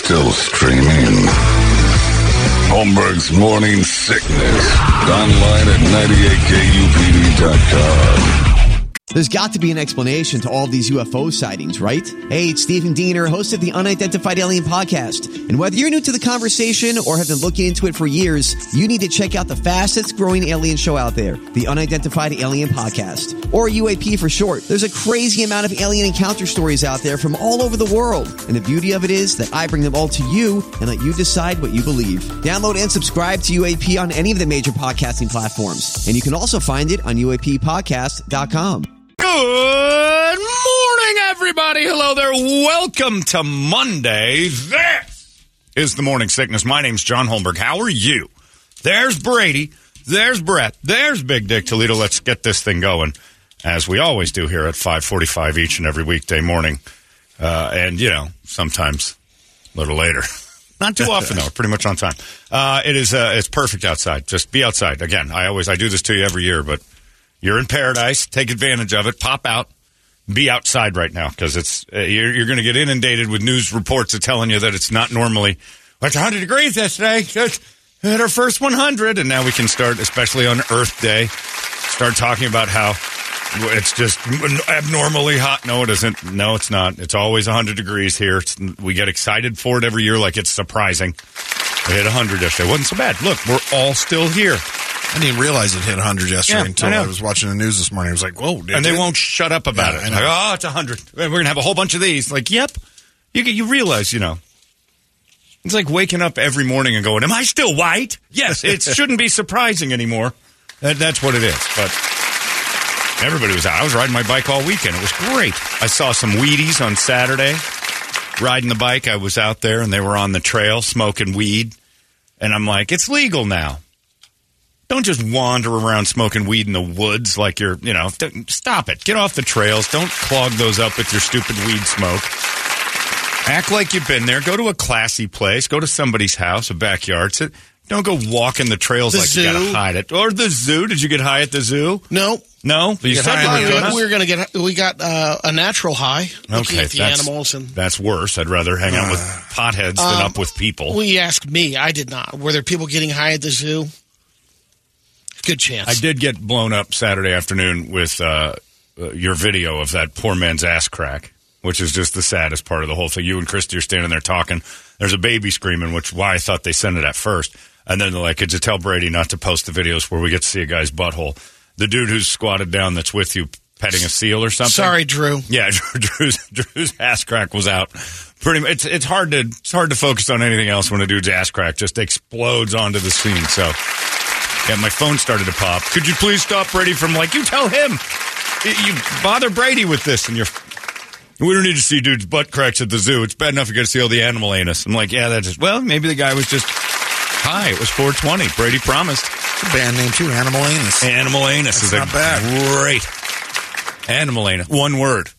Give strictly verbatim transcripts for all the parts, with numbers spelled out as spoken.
Still streaming. Holmberg's Morning Sickness. Online at ninety-eight K U P D dot com. There's got to be an explanation to all of these U F O sightings, right? Hey, it's Stephen Diener, host of the Unidentified Alien Podcast. And whether you're new to the conversation or have been looking into it for years, you need to check out the fastest growing alien show out there, the Unidentified Alien Podcast, or U A P for short. There's a crazy amount of alien encounter stories out there from all over the world. And the beauty of it is that I bring them all to you and let you decide what you believe. Download and subscribe to U A P on any of the major podcasting platforms. And you can also find it on U A P podcast dot com. Good morning, everybody. Hello there. Welcome to Monday. This is the Morning Sickness. My name's John Holmberg. How are you? There's Brady. There's Brett. There's Big Dick Toledo. Let's get this thing going, as we always do here at five forty-five each and every weekday morning. Uh, and, you know, sometimes a little later. Not too often, though. Pretty much on time. Uh, it is, uh, it's perfect outside. Just be outside. Again, I always, I do this to you every year, but you're in paradise. Take advantage of it. Pop out. Be outside right now, because it's uh, you're, you're going to get inundated with news reports that telling you that it's not normally. Well, it's one hundred degrees yesterday. It's at our first one hundred, and now we can start, especially on Earth Day, start talking about how it's just abnormally hot. No, it isn't. No, it's not. It's always one hundred degrees here. It's, we get excited for it every year, like it's surprising. It hit one hundred yesterday. It wasn't so bad. Look, we're all still here. I didn't realize it hit one hundred yesterday yeah, until I, I was watching the news this morning. I was like, whoa. And they it? won't shut up about yeah, it. Like, oh, it's one hundred. We're going to have a whole bunch of these. Like, yep. You you realize, you know, it's like waking up every morning and going, am I still white? Yes, it shouldn't be surprising anymore. That, that's what it is. But everybody was out. I was riding my bike all weekend. It was great. I saw some Wheaties on Saturday. Riding the bike, I was out there, and they were on the trail smoking weed. And I'm like, it's legal now. Don't just wander around smoking weed in the woods like you're, you know, stop it. Get off the trails. Don't clog those up with your stupid weed smoke. Act like you've been there. Go to a classy place. Go to somebody's house, a backyard. So don't go walking the trails the like zoo. you got to hide it. Or the zoo. Did you get high at the zoo? No. No? You said high we, were we were going to get, we got uh, a natural high looking okay, at the that's, animals. And that's worse. I'd rather hang out with potheads um, than up with people. Well, you asked me. I did not. Were there people getting high at the zoo? Good chance. I did get blown up Saturday afternoon with uh, uh, your video of that poor man's ass crack, which is just the saddest part of the whole thing. You and Christy are standing there talking. There's a baby screaming, which why I thought they sent it at first. And then they're like, could you tell Brady not to post the videos where we get to see a guy's butthole? The dude who's squatted down that's with you petting a seal or something. Sorry, Drew. Yeah, Drew's, Drew's ass crack was out. Pretty much, it's it's hard to it's hard to focus on anything else when a dude's ass crack just explodes onto the scene. So, yeah, my phone started to pop. Could you please stop Brady from like you tell him? You bother Brady with this, and you're. We don't need to see dude's butt cracks at the zoo. It's bad enough you got to see all the animal anus. I'm like, yeah, that's just well, maybe the guy was just high. It was four twenty. Brady promised. It's a band name too, Animal Anus. Animal Anus is not a bad. Great. Animal Anus. One word.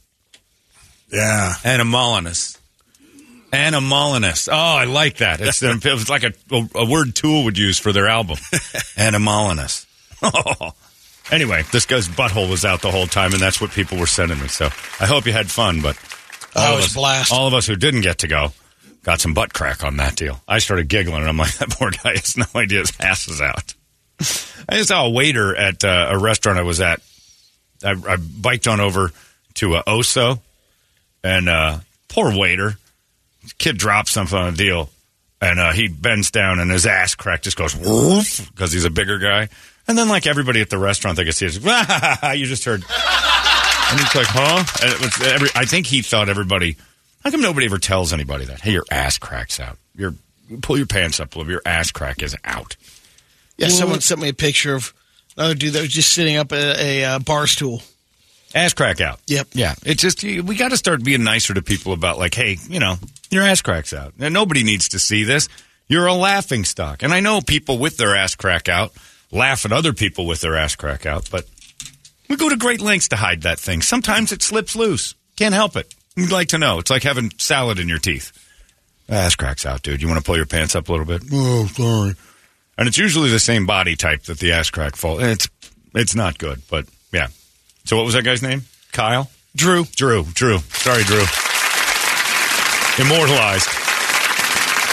Yeah. Animalinus. Animalinus. Oh, I like that. It's, it was like a, a, a word Tool would use for their album. Animalinus. Oh. Anyway, this guy's butthole was out the whole time, and that's what people were sending me. So I hope you had fun, but all, oh, of, it was us, a blast. all of us who didn't get to go got some butt crack on that deal. I started giggling, and I'm like, that poor guy has no idea his ass is out. I just saw a waiter at uh, a restaurant I was at. I, I biked on over to uh, Oso, and uh, poor waiter. Kid drops something on a deal, and uh, he bends down, and his ass crack just goes woof because he's a bigger guy. And then, like everybody at the restaurant, they could see it. You just heard, and he's like, "Huh?" And it was every, I think he thought everybody. How come nobody ever tells anybody that? Hey, your ass crack's out. Your pull your pants up a little. Your ass crack is out. Yeah, well, someone sent me a picture of another dude that was just sitting up at a, a uh, bar stool. Ass crack out. Yep. Yeah. It's just, we got to start being nicer to people about, like, hey, you know, your ass crack's out. And nobody needs to see this. You're a laughing stock. And I know people with their ass crack out laugh at other people with their ass crack out, but we go to great lengths to hide that thing. Sometimes it slips loose. Can't help it. You'd like to know. It's like having salad in your teeth. Ass crack's out, dude. You want to pull your pants up a little bit? Oh, sorry. And it's usually the same body type that the ass crack falls. It's it's not good, but yeah. So what was that guy's name? Kyle? Drew. Drew. Drew. Sorry, Drew. Immortalized.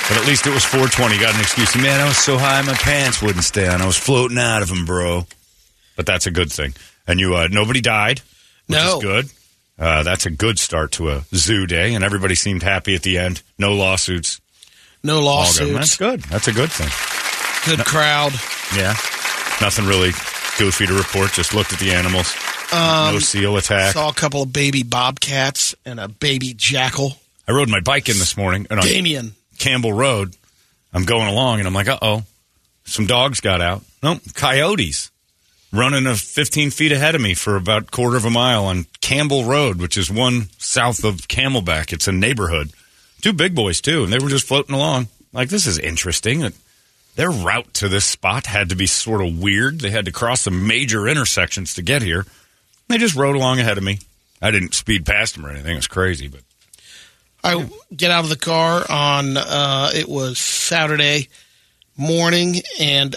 But at least it was four twenty. Got an excuse. Man, I was so high my pants wouldn't stay on. I was floating out of them, bro. But that's a good thing. And you, uh, nobody died, which no. is good. Uh, that's a good start to a zoo day, and everybody seemed happy at the end. No lawsuits. No lawsuits. That's good. That's a good thing. Good no, crowd. Yeah. Nothing really goofy to report. Just looked at the animals. Um, no seal attack. Saw a couple of baby bobcats and a baby jackal. I rode my bike in this morning. And Damien. Campbell Road. I'm going along, and I'm like, uh-oh. Some dogs got out. No, coyotes. Running a fifteen feet ahead of me for about a quarter of a mile on Campbell Road, which is one south of Camelback. It's a neighborhood. Two big boys, too, and they were just floating along. Like, this is interesting. Their route to this spot had to be sort of weird. They had to cross some major intersections to get here. They just rode along ahead of me. I didn't speed past them or anything. It was crazy, but... I get out of the car on, uh, it was Saturday morning, and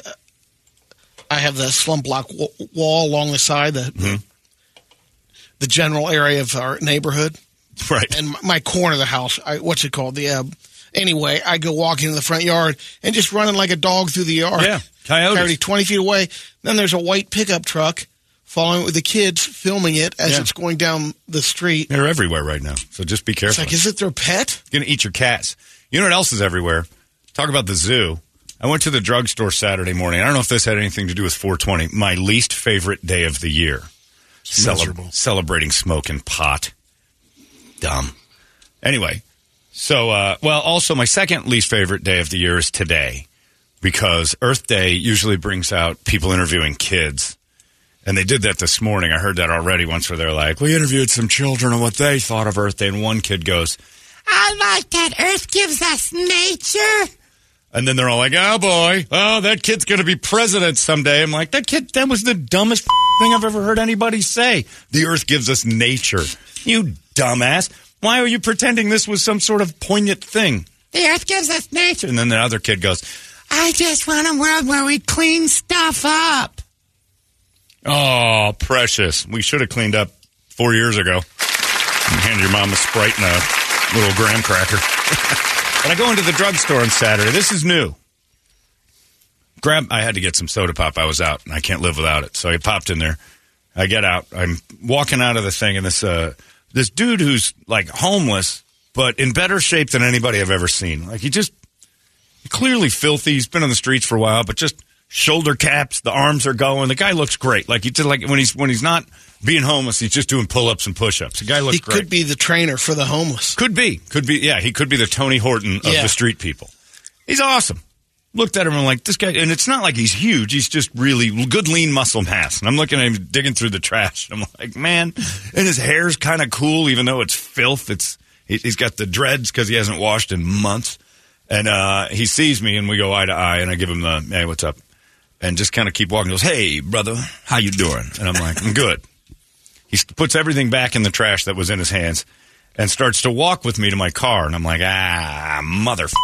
I have the slump block w- wall along the side, the, mm-hmm. the general area of our neighborhood. Right. And my corner of the house, I, what's it called? The uh, Anyway, I go walking in the front yard and just running like a dog through the yard. Yeah, coyotes. Already twenty feet away. Then there's a white pickup truck following with the kids, filming it as yeah. it's going down the street. They're everywhere right now, so just be careful. It's like, is it their pet? You're going to eat your cats. You know what else is everywhere? Talk about the zoo. I went to the drugstore Saturday morning. I don't know if this had anything to do with four twenty. My least favorite day of the year. Cele- celebrating smoking pot. Dumb. Anyway, so, uh, well, also my second least favorite day of the year is today, because Earth Day usually brings out people interviewing kids. And they did that this morning. I heard that already once where they're like, we interviewed some children on what they thought of Earth Day. And one kid goes, I like that Earth gives us nature. And then they're all like, oh, boy, oh, that kid's going to be president someday. I'm like, that kid, that was the dumbest thing I've ever heard anybody say. The Earth gives us nature. You dumbass. Why are you pretending this was some sort of poignant thing? The Earth gives us nature. And then the other kid goes, I just want a world where we clean stuff up. Oh, precious. We should have cleaned up four years ago. And hand your mom a Sprite and a little graham cracker. But I go into the drugstore on Saturday. This is new. Grab. I had to get some soda pop. I was out, and I can't live without it. So I popped in there. I get out. I'm walking out of the thing, and this uh, this dude who's, like, homeless, but in better shape than anybody I've ever seen. Like, he just clearly filthy. He's been on the streets for a while, but just shoulder caps. The arms are going. The guy looks great. Like, he did, like when he's when he's not being homeless, he's just doing pull-ups and push-ups. The guy looks he great. He could be the trainer for the homeless. Could be. Could be. Yeah, he could be the Tony Horton of yeah. the street people. He's awesome. Looked at him and I'm like, this guy, and it's not like he's huge. He's just really good, lean muscle mass. And I'm looking at him digging through the trash. I'm like, man, and his hair's kind of cool, even though it's filth. It's He's got the dreads because he hasn't washed in months. And uh, he sees me and we go eye to eye and I give him the, hey, what's up? And just kind of keep walking. He goes, hey, brother, how you doing? And I'm like, I'm good. He puts everything back in the trash that was in his hands and starts to walk with me to my car. And I'm like, ah, mother f***.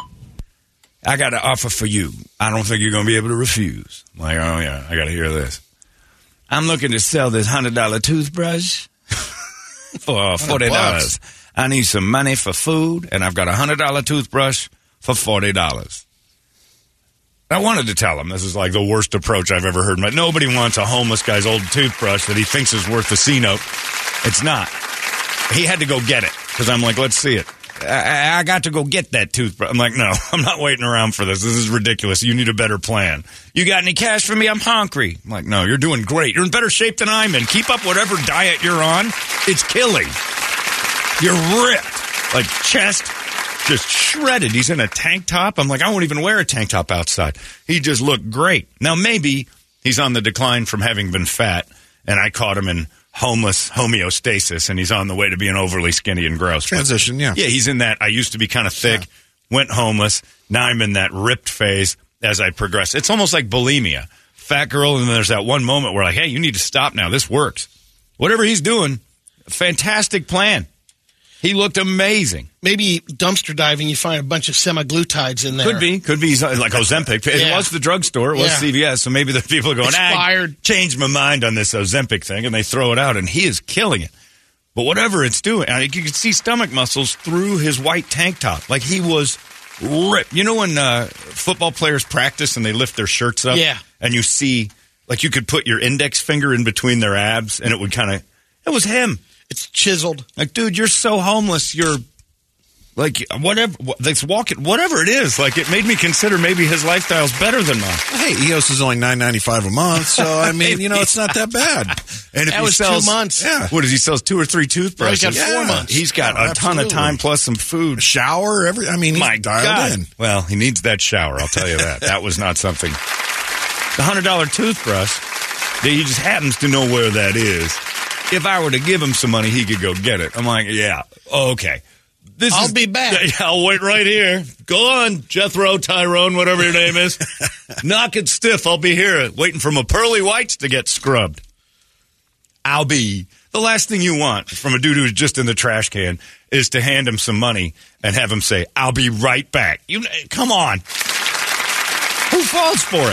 I got an offer for you. I don't think you're going to be able to refuse. I'm like, oh, yeah, I got to hear this. I'm looking to sell this one hundred dollars toothbrush for forty dollars. I need some money for food, and I've got a one hundred dollars toothbrush for forty dollars. I wanted to tell him this is like the worst approach I've ever heard. Nobody wants a homeless guy's old toothbrush that he thinks is worth the C-note. It's not. He had to go get it because I'm like, let's see it. I, I got to go get that toothbrush. I'm like, no, I'm not waiting around for this. This is ridiculous. You need a better plan. You got any cash for me? I'm hungry. I'm like, no, you're doing great. You're in better shape than I'm in. Keep up whatever diet you're on. It's killing. You're ripped. Like chest just shredded. He's in a tank top. I'm like, I won't even wear a tank top outside. He just looked great. Now, maybe he's on the decline from having been fat, and I caught him in homeless homeostasis, and he's on the way to being overly skinny and gross. Transition, yeah. Yeah, he's in that, I used to be kind of thick, yeah. went homeless. Now I'm in that ripped phase as I progress. It's almost like bulimia. Fat girl, and then there's that one moment where like, hey, you need to stop now. This works. Whatever he's doing, fantastic plan. He looked amazing. Maybe dumpster diving, you find a bunch of semaglutides in there. Could be. Could be like Ozempic. It yeah. was the drugstore. It was yeah. C V S. So maybe the people are going, I changed my mind on this Ozempic thing, and they throw it out, and he is killing it. But whatever it's doing, I mean, you can see stomach muscles through his white tank top. Like he was rip. You know when uh, football players practice and they lift their shirts up? Yeah. And you see, like you could put your index finger in between their abs and it would kind of, it was him. It's chiseled. Like, dude, you're so homeless. You're like, whatever, let's walk it, whatever it is. Like, it made me consider maybe his lifestyle's better than mine. Hey, E O S is only nine ninety-five a month, so I mean, you know, it's not that bad. And if That he was sells, two months. Yeah. What does he sells? Two or three toothbrushes? Oh, he's got four Yeah. months. He's got Oh, a ton of absolutely. time plus some food. Shower, every. I mean, he's My dialed God. in. Well, he needs that shower. I'll tell you that. That was not something. The hundred dollar toothbrush. He just happens to know where that is. If I were to give him some money, he could go get it. I'm like, yeah, okay. This I'll is, be back. I'll wait right here. Go on, Jethro, Tyrone, whatever your name is. Knock it stiff. I'll be here waiting for my pearly whites to get scrubbed. I'll be. The last thing you want from a dude who's just in the trash can is to hand him some money and have him say, I'll be right back. You Come on. Who falls for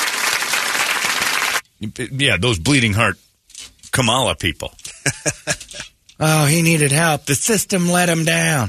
it? Yeah, those bleeding heart Kamala people. Oh, he needed help. The system let him down.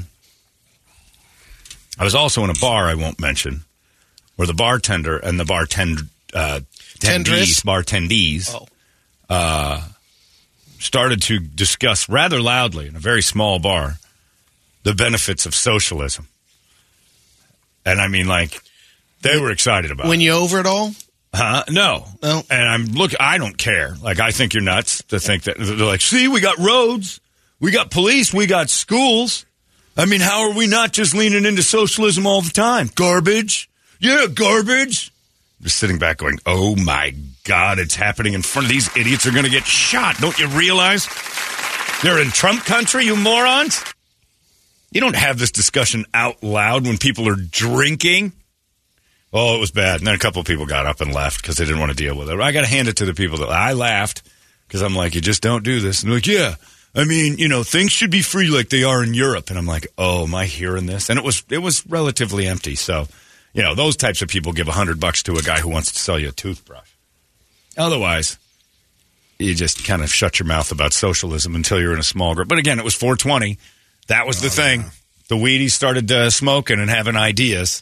I was also in a bar I won't mention where the bartender and the bartend uh, Tendress? tendees, bartendees Oh. uh, started to discuss rather loudly in a very small bar the benefits of socialism. And I mean, like, they were excited about When it. you over it all? Huh? No. No. And I'm look. I don't care. Like, I think you're nuts to think that they're like, see, we got roads, we got police, we got schools. I mean, how are we not just leaning into socialism all the time? Garbage. Yeah, garbage. Just sitting back going, oh my God, it's happening in front of these idiots are going to get shot. Don't you realize they're in Trump country, you morons? You don't have this discussion out loud when people are drinking. Oh, it was bad. And then a couple of people got up and left because they didn't want to deal with it. I got to hand it to the people that I laughed because I'm like, you just don't do this. And they're like, yeah, I mean, you know, things should be free like they are in Europe. And I'm like, oh, am I hearing this? And it was it was relatively empty. So, you know, those types of people give a hundred bucks to a guy who wants to sell you a toothbrush. Otherwise, you just kind of shut your mouth about socialism until you're in a small group. But again, it was four twenty. That was the Oh, thing. yeah. The weedies started uh, smoking and having ideas.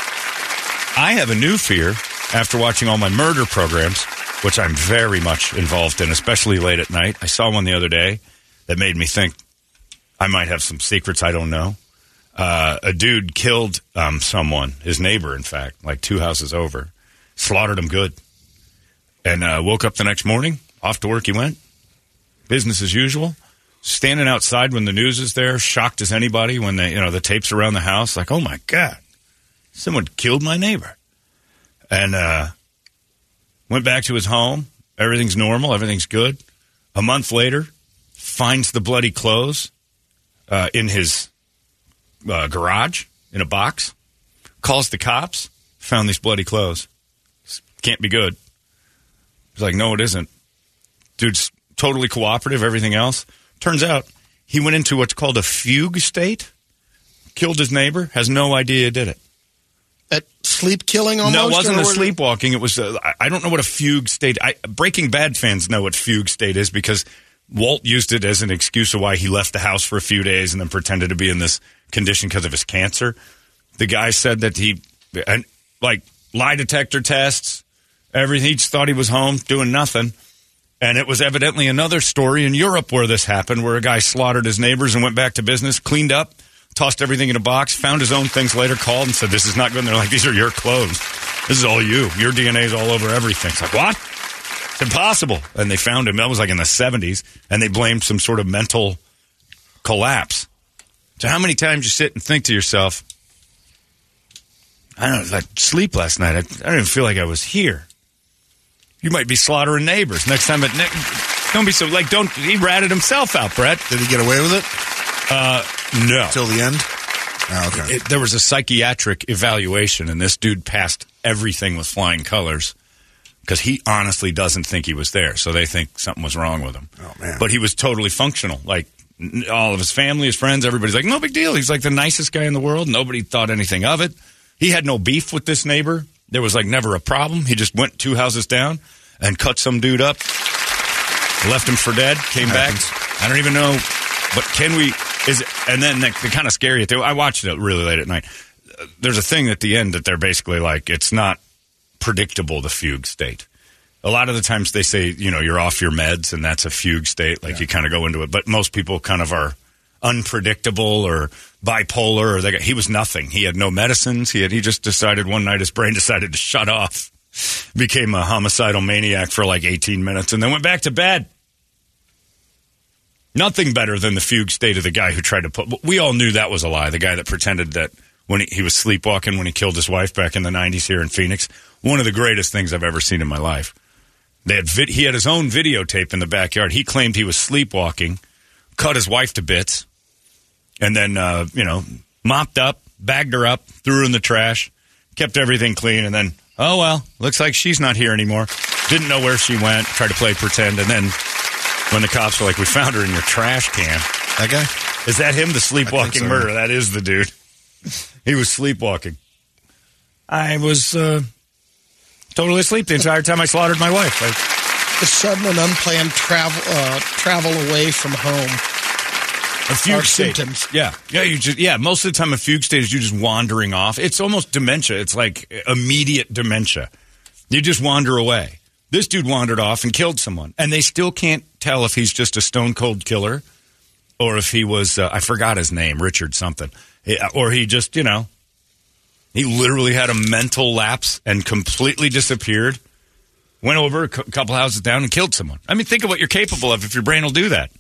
I have a new fear after watching all my murder programs, which I'm very much involved in, especially late at night. I saw one the other day that made me think I might have some secrets I don't know. Uh, a dude killed um, someone, his neighbor, in fact, like two houses over, slaughtered him good, and uh, woke up the next morning, off to work he went, business as usual, standing outside when the news is there, shocked as anybody when they, you know, the tapes around the house, like, oh my God. Someone killed my neighbor. And uh, went back to his home. Everything's normal. Everything's good. A month later, finds the bloody clothes uh, in his uh, garage in a box. Calls the cops. Found these bloody clothes. Can't be good. He's like, no, it isn't. Dude's totally cooperative, everything else. Turns out he went into what's called a fugue state. Killed his neighbor. Has no idea he did it. At sleep killing almost? No, it wasn't or a what- sleepwalking. It was, uh, I- I don't know what a fugue state, I, Breaking Bad fans know what fugue state is because Walt used it as an excuse of why he left the house for a few days and then pretended to be in this condition because of his cancer. The guy said that he, and like lie detector tests, everything, he just thought he was home doing nothing. And it was evidently another story in Europe where this happened, where a guy slaughtered his neighbors and went back to business, cleaned up, tossed everything in a box, found his own things later, called and said, this is not good. And they're like, these are your clothes. This is all you. Your D N A is all over everything. It's like, what? It's impossible. And they found him. That was like in the seventies. And they blamed some sort of mental collapse. So how many times you sit and think to yourself, I don't know, like sleep last night. I, I don't even feel like I was here. You might be slaughtering neighbors. Next time at ne- don't be so, like, don't, he ratted himself out, Brett. Did he get away with it Uh, no. till the end? Oh, okay. It, there was a psychiatric evaluation, and this dude passed everything with flying colors because he honestly doesn't think he was there. So they think something was wrong with him. Oh, man. But he was totally functional. Like, n- all of his family, his friends, everybody's like, no big deal. He's like the nicest guy in the world. Nobody thought anything of it. He had no beef with this neighbor. There was like never a problem. He just went two houses down and cut some dude up, left him for dead, came back. I don't even know, but can we... Is it, and then the, the kind of scary thing, I watched it really late at night. there's a thing at the end that they're basically like, it's not predictable, the fugue state. A lot of the times they say, you know, you're off your meds and that's a fugue state. Like yeah. you kind of go into it. But most people kind of are unpredictable or bipolar. Or they got, he was nothing. He had no medicines. He had he just decided one night his brain decided to shut off. Became a homicidal maniac for like eighteen minutes and then went back to bed. Nothing better than the fugue state of the guy who tried to put... We all knew that was a lie. The guy that pretended that when he, he was sleepwalking when he killed his wife back in the nineties here in Phoenix. One of the greatest things I've ever seen in my life. They had vid- he had his own videotape in the backyard. He claimed he was sleepwalking, cut his wife to bits, and then, uh, you know, mopped up, bagged her up, threw her in the trash, kept everything clean, and then, oh, well, looks like she's not here anymore. Didn't know where she went, tried to play pretend, and then when the cops were like, we found her in your trash can. That guy? Is that him, the sleepwalking so. murderer? That is the dude. He was sleepwalking. I was... Uh, Totally asleep the entire time I slaughtered my wife. I, the sudden and unplanned travel uh, travel away from home. A fugue state. Symptoms. Yeah, yeah. You just yeah. Most of the time, a fugue state is you just wandering off. It's almost dementia. It's like immediate dementia. You just wander away. This dude wandered off and killed someone, and they still can't tell if he's just a stone cold killer or if he was. Uh, I forgot his name, Richard something, or he just you know. He literally had a mental lapse and completely disappeared, went over a cu- couple houses down and killed someone. I mean, think of what you're capable of if your brain will do that.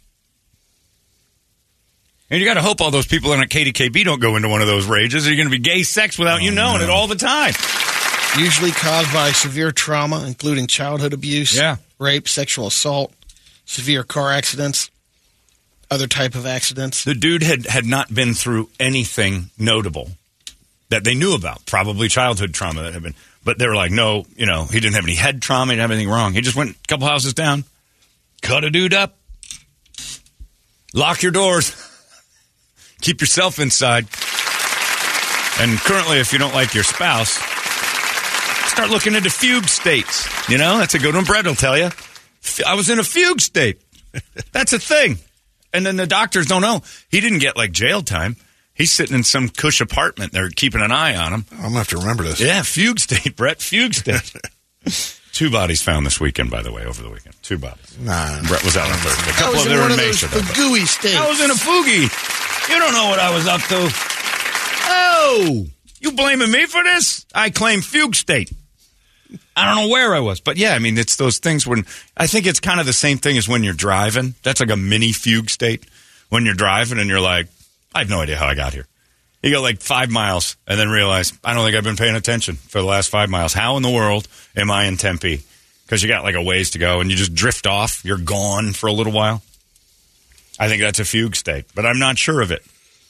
And you got to hope all those people in a K D K B don't go into one of those rages. Or you're going to be gay sex without oh, you knowing no. it all the time. Usually caused by severe trauma, including childhood abuse, yeah. rape, sexual assault, severe car accidents, other type of accidents. The dude had, had not been through anything notable that they knew about, probably childhood trauma that had been, but they were like, no, you know, he didn't have any head trauma, he didn't have anything wrong. He just went a couple houses down, cut a dude up, lock your doors, keep yourself inside. And currently, if you don't like your spouse, start looking into fugue states. You know, that's a good one. Brett will tell you. I was in a fugue state. That's a thing. And then the doctors don't know. He didn't get like jail time. He's sitting in some cush apartment. They're keeping an eye on him. I'm going to have to remember this. Yeah, fugue state, Brett. Fugue state. Two bodies found this weekend, by the way, over the weekend. Two bodies. Nah. Brett was out on Thursday. A couple I was of in them one were of in those Mesa. though, but- gooey states. I was in a foogie. You don't know what I was up to. Oh, you blaming me for this? I claim fugue state. I don't know where I was. But yeah, I mean, it's those things when, I think it's kind of the same thing as when you're driving. That's like a mini fugue state. When you're driving and you're like, I have no idea how I got here. You go like five miles and then realize, I don't think I've been paying attention for the last five miles. How in the world am I in Tempe? Because you got like a ways to go and you just drift off. You're gone for a little while. I think that's a fugue state, but I'm not sure of it.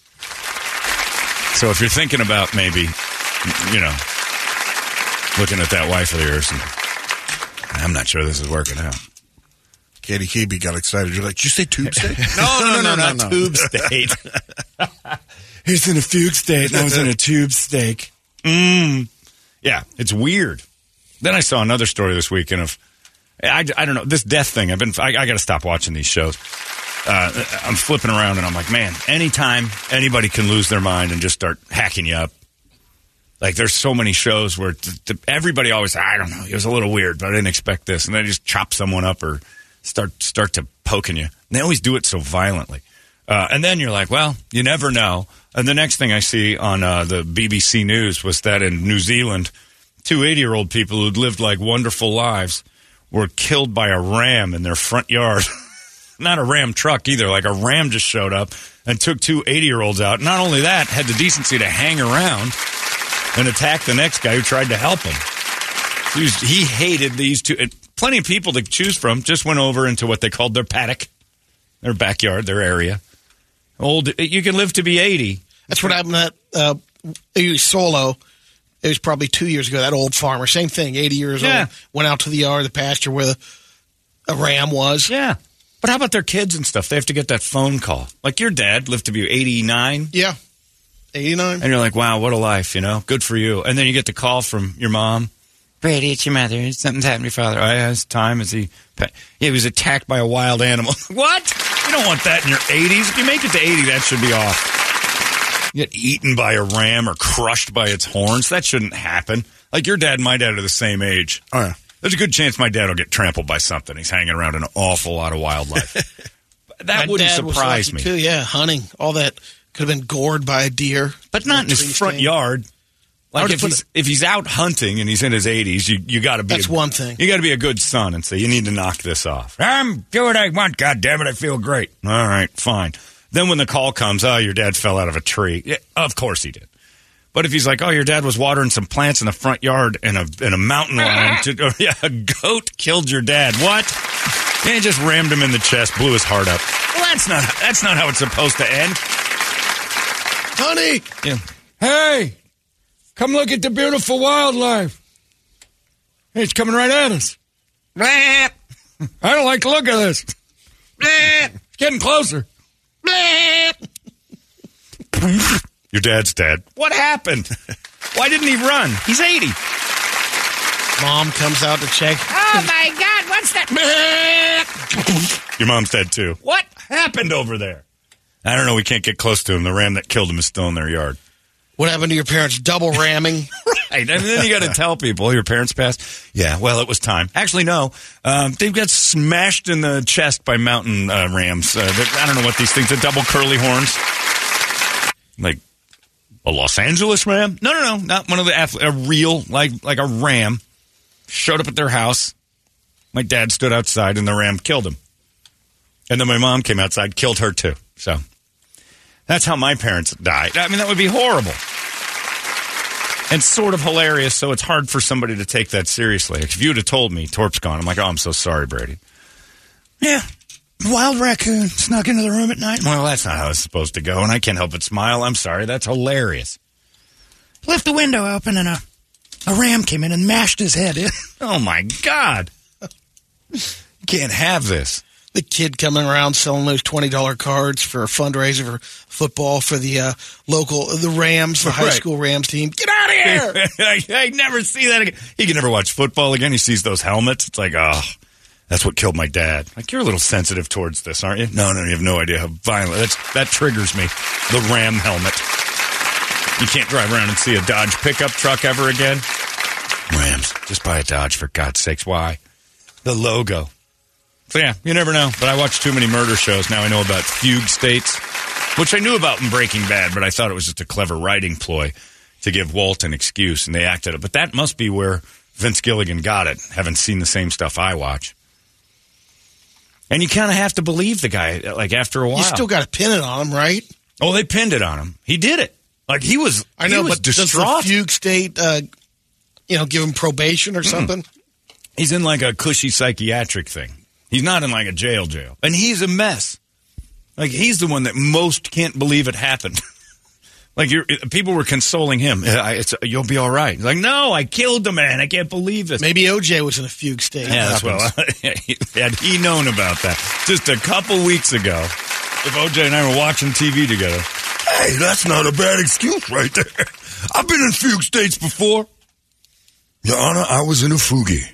So if you're thinking about maybe, you know, looking at that wife of yours, and I'm not sure this is working out. Katie Keebe got excited. You're like, did you say tube state? no, no, no, no, not no. tube state. He's in a fugue state, and I was in a tube steak. Mm. Yeah, it's weird. Then I saw another story this weekend of, I, I don't know, this death thing. I've been, I, I got to stop watching these shows. Uh, I'm flipping around, and I'm like, man, anytime anybody can lose their mind and just start hacking you up. Like, there's so many shows where th- th- everybody always, I don't know, it was a little weird, but I didn't expect this. And they just chop someone up or start start to poking you. And they always do it so violently. Uh, and then you're like, well, you never know. And the next thing I see on uh, the B B C News was that in New Zealand, two eighty-year-old people who'd lived like wonderful lives were killed by a ram in their front yard. Not a ram truck either. Like a ram just showed up and took two eighty-year-olds out. Not only that, had the decency to hang around and attack the next guy who tried to help him. He, was, he hated these two. Plenty of people to choose from. Just went over into what they called their paddock, their backyard, their area. Old, you can live to be eighty. That's what happened at uh, Solo. It was probably two years ago. That old farmer, same thing, eighty years yeah. old, went out to the yard, the pasture where the, a ram was. Yeah. But how about their kids and stuff? They have to get that phone call. Like your dad lived to be eighty-nine. Yeah. eighty-nine. And you're like, wow, what a life, you know? Good for you. And then you get the call from your mom. Brady, it's your mother. Something's happened to your father. Oh, yeah, it's time. Is he? Yeah, he was attacked by a wild animal. What? You don't want that in your eighties. If you make it to eighty, that should be off. get eaten by a ram or crushed by its horns. That shouldn't happen. Like your dad and my dad are the same age. Oh, yeah. There's a good chance my dad will get trampled by something. He's hanging around an awful lot of wildlife. That My wouldn't dad was surprise lucky me. Too, yeah, hunting. All that could have been gored by a deer. But not in his Tree front stand. yard. Like would if put he's, if he's out hunting and he's in his eighties, you you got to be. That's a, one thing. You got to be a good son and say you need to knock this off. I'm do what I want. God damn it, I feel great. All right, fine. Then when the call comes, oh, your dad fell out of a tree. Yeah, of course he did. But if he's like, oh, your dad was watering some plants in the front yard and a and a mountain lion, to, or, yeah, a goat killed your dad. What? And he just rammed him in the chest, blew his heart up. Well, that's not that's not how it's supposed to end. Honey! Yeah. Hey, come look at the beautiful wildlife. Hey, it's coming right at us. I don't like the look of this. It's getting closer. Your dad's dead. What happened? Why didn't he run? He's eighty. Mom comes out to check. Oh, my God, what's that? Your mom's dead, too. What happened over there? I don't know. We can't get close to him. The ram that killed him is still in their yard. What happened to your parents? Double ramming? Right. And then you got to tell people your parents passed. Yeah, well, it was time. Actually, no. Um, they got smashed in the chest by mountain uh, rams. Uh, I don't know what these things are. Double curly horns. Like a Los Angeles ram? No, no, no. Not one of the athletes. A real, like, like a ram. Showed up at their house. My dad stood outside and the ram killed him. And then my mom came outside, killed her too. So that's how my parents died. I mean, that would be horrible. And sort of hilarious, so it's hard for somebody to take that seriously. If you would have told me Torp's gone, I'm like, oh, I'm so sorry, Brady. Yeah, wild raccoon snuck into the room at night. Well, that's not how it's supposed to go, and I can't help but smile. I'm sorry, that's hilarious. Left the window open and a, a ram came in and mashed his head in. Oh, my God. You can't have this. The kid coming around selling those twenty dollars cards for a fundraiser for football for the uh, local, the Rams, the high Right. school Rams team. Get out of here! I, I never see that again. He can never watch football again. He sees those helmets. It's like, oh, that's what killed my dad. Like, you're a little sensitive towards this, aren't you? No, no, you have no idea how violent. That's, that triggers me. The Ram helmet. You can't drive around and see a Dodge pickup truck ever again. Rams. Just buy a Dodge, for God's sakes. Why? The logo. So, yeah, you never know. But I watch too many murder shows. Now I know about fugue states, which I knew about in Breaking Bad, but I thought it was just a clever writing ploy to give Walt an excuse, and they acted it. But that must be where Vince Gilligan got it, having seen the same stuff I watch. And you kind of have to believe the guy, like, after a while. You still got to pin it on him, right? Oh, they pinned it on him. He did it. Like, he was I know, he was but does the distraught. fugue state, uh, you know, give him probation or something? He's in, like, a cushy psychiatric thing. He's not in, like, a jail jail. And he's a mess. Like, he's the one that most can't believe it happened. Like, you're, people were consoling him. It's, you'll be all right. He's like, no, I killed the man. I can't believe this. Maybe O J was in a fugue state. Yeah, that's well. Had he known about that just a couple weeks ago, if O J and I were watching T V together, hey, that's not a bad excuse right there. I've been in fugue states before. Your Honor, I was in a fugue.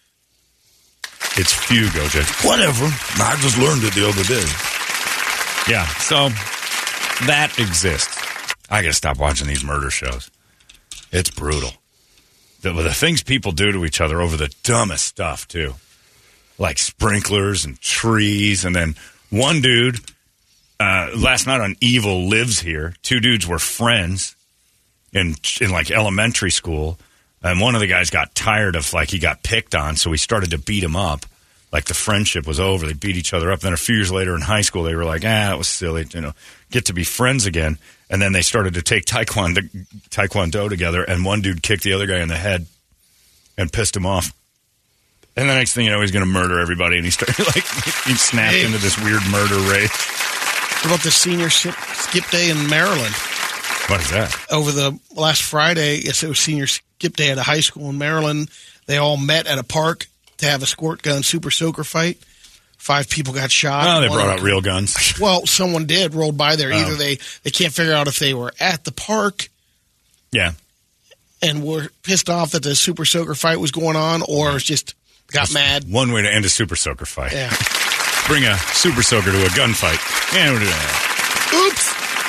It's fugue, O J. Whatever. I just learned it the other day. Yeah, so that exists. I got to stop watching these murder shows. It's brutal. The, the things people do to each other over the dumbest stuff, too. Like sprinklers and trees. And then one dude, uh, last night on Evil Lives Here, two dudes were friends in, in like elementary school. And one of the guys got tired of, like, he got picked on, so he started to beat him up. Like, the friendship was over. They beat each other up. Then a few years later in high school, they were like, ah, it was silly, you know, get to be friends again. And then they started to take taekwondo, taekwondo together, and one dude kicked the other guy in the head and pissed him off. And the next thing you know, he's going to murder everybody, and he started, like, he snapped hey. into this weird murder rage. What about the senior skip, skip day in Maryland? What is that? Over the last Friday, yes, it was senior skip day at a high school in Maryland. They all met at a park to have a squirt gun super soaker fight. Five people got shot. Oh, they brought out real guns. Well, someone did, rolled by there. Oh. Either they, they can't figure out if they were at the park yeah, and were pissed off that the super soaker fight was going on, or it's just got That's mad. One way to end a super soaker fight. Yeah. Bring a super soaker to a gunfight. Yeah, we'll do that. Oops.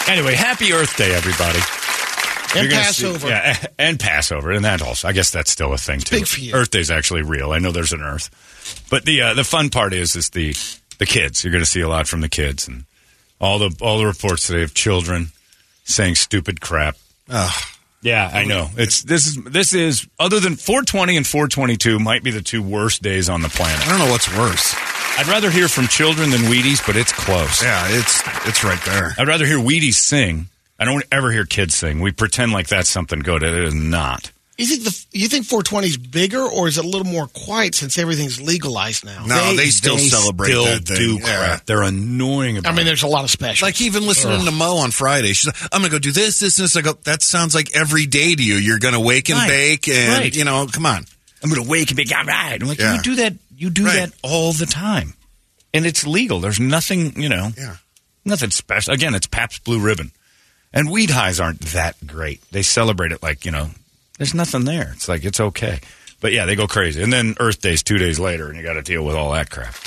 Anyway, happy Earth Day, everybody. And You're gonna Passover. See, yeah, and Passover, and that also. I guess that's still a thing too. Big for you. Earth Day's actually real. I know there's an Earth, but the uh, the fun part is is the the kids. You're going to see a lot from the kids, and all the all the reports today of children saying stupid crap. Ugh. Yeah, I know. It's this is this is other than four twenty and four twenty-two might be the two worst days on the planet. I don't know what's worse. I'd rather hear from children than Wheaties, but it's close. Yeah, it's it's right there. I'd rather hear Wheaties sing. I don't ever hear kids sing. We pretend like that's something good. It is not. You think the you think four twenty is bigger, or is it a little more quiet since everything's legalized now? No, they, still they celebrate still that thing. do Yeah. crap. They're annoying about I mean, it. there's a lot of specials. Like even listening Ugh. to Mo on Friday, she's like, "I'm gonna go do this, this, and this." I go, "That sounds like every day to you. You're gonna wake and Right. bake, and Right. you know, come on." I'm going to wake and be all right. I'm like, Yeah. you do that. You do Right. that all the time, and it's legal. There's nothing, you know, Yeah. nothing special. Again, it's Pabst Blue Ribbon, and weed highs aren't that great. They celebrate it like you know, there's nothing there. It's like it's okay, but yeah, they go crazy. And then Earth Day's two days later, and you got to deal with all that crap.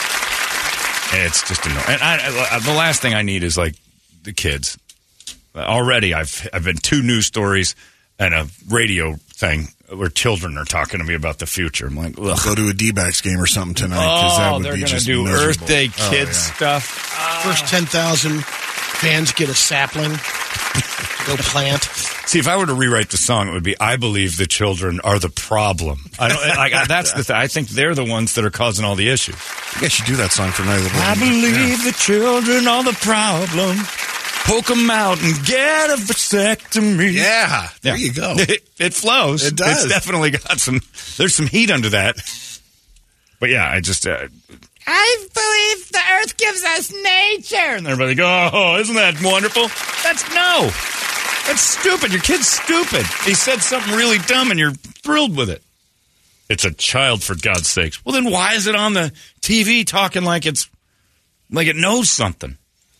And it's just annoying. And I, I, the last thing I need is like the kids. Already, I've I've been two news stories and a radio thing where children are talking to me about the future. I'm like, ugh. Go to a D-backs game or something tonight because that Oh, would they're be going to just do miserable. Earth Day Oh, kids yeah. stuff. First ten thousand fans get a sapling to go plant. See, if I were to rewrite the song, it would be "I believe the children are the problem." I don't like I, that's the thing. I think they're the ones that are causing all the issues. I guess you do that song for Night of the I Living. believe the children are the problem. Poke them out and get a vasectomy. Yeah, there Yeah. you go. It, it flows. It does. It's definitely got some. There's some heat under that. But yeah, I just. Uh, I believe the Earth gives us nature, and everybody go, "Oh, isn't that wonderful?" That's no. That's stupid. Your kid's stupid. He said something really dumb, and you're thrilled with it. It's a child, for God's sakes. Well, then why is it on the T V talking like it's like it knows something?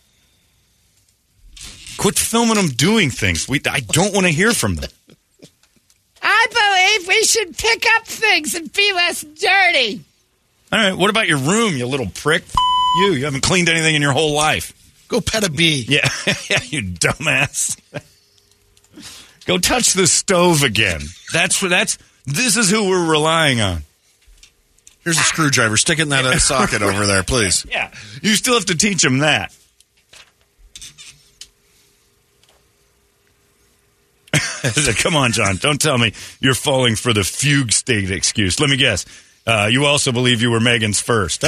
Quit filming them doing things. We, I don't want to hear from them. I believe we should pick up things and be less dirty. All right, what about your room, you little prick? F- you. You haven't cleaned anything in your whole life. Go pet a bee. Yeah, yeah, you dumbass. Go touch the stove again. That's that's. This is who we're relying on. Here's a screwdriver. Stick it in that uh, socket over there, please. Yeah, you still have to teach them that. Come on, John. Don't tell me you're falling for the fugue state excuse. Let me guess. Uh, you also believe you were Megan's first.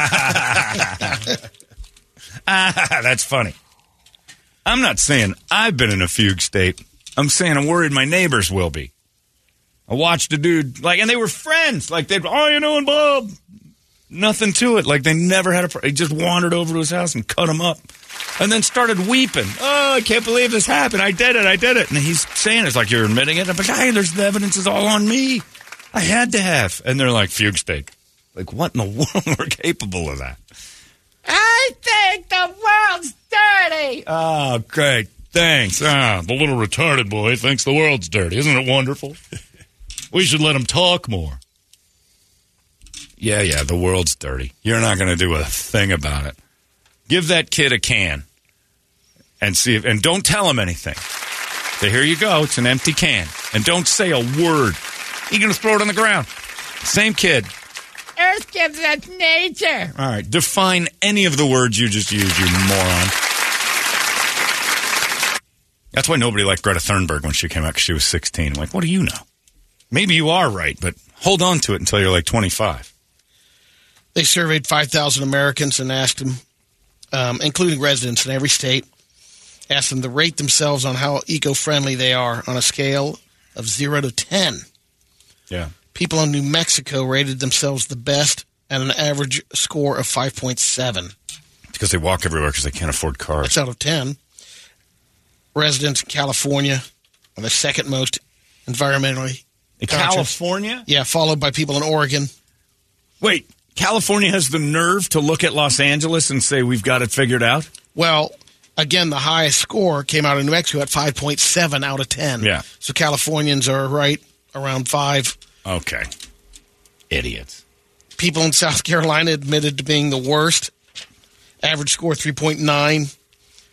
That's funny. I'm not saying I've been in a fugue state. I'm saying I'm worried my neighbors will be. I watched a dude, like, and they were friends. Like, they'd, oh, you know, Bob. Nothing to it. Like, they never had a problem. He just wandered over to his house and cut him up. And then started weeping. Oh, I can't believe this happened. I did it. I did it. And he's saying it's like, you're admitting it. I'm like, hey, there's the evidence is all on me. I had to have. And they're like, fugue state. Like, what in the world? We're capable of that. I think the world's dirty. Oh, great. Thanks. Ah, the little retarded boy thinks the world's dirty. Isn't it wonderful? We should let him talk more. Yeah, yeah, the world's dirty. You're not going to do a thing about it. Give that kid a can and see if, and don't tell him anything. So here you go. It's an empty can. And don't say a word. You're going to throw it on the ground. Same kid. Earth gives us nature. All right. Define any of the words you just used, you moron. That's why nobody liked Greta Thunberg when she came out because she was sixteen. I'm like, what do you know? Maybe you are right, but hold on to it until you're like twenty-five. They surveyed five thousand Americans and asked them, um, including residents in every state, asked them to rate themselves on how eco-friendly they are on a scale of zero to ten. Yeah. People in New Mexico rated themselves the best at an average score of five point seven. Because they walk everywhere because they can't afford cars. That's out of ten. Residents in California are the second most environmentally In conscious. California? Yeah, followed by people in Oregon. Wait, California has the nerve to look at Los Angeles and say we've got it figured out? Well, again, the highest score came out of New Mexico at five point seven out of ten. Yeah. So Californians are right around five. Okay. Idiots. People in South Carolina admitted to being the worst. Average score three point nine.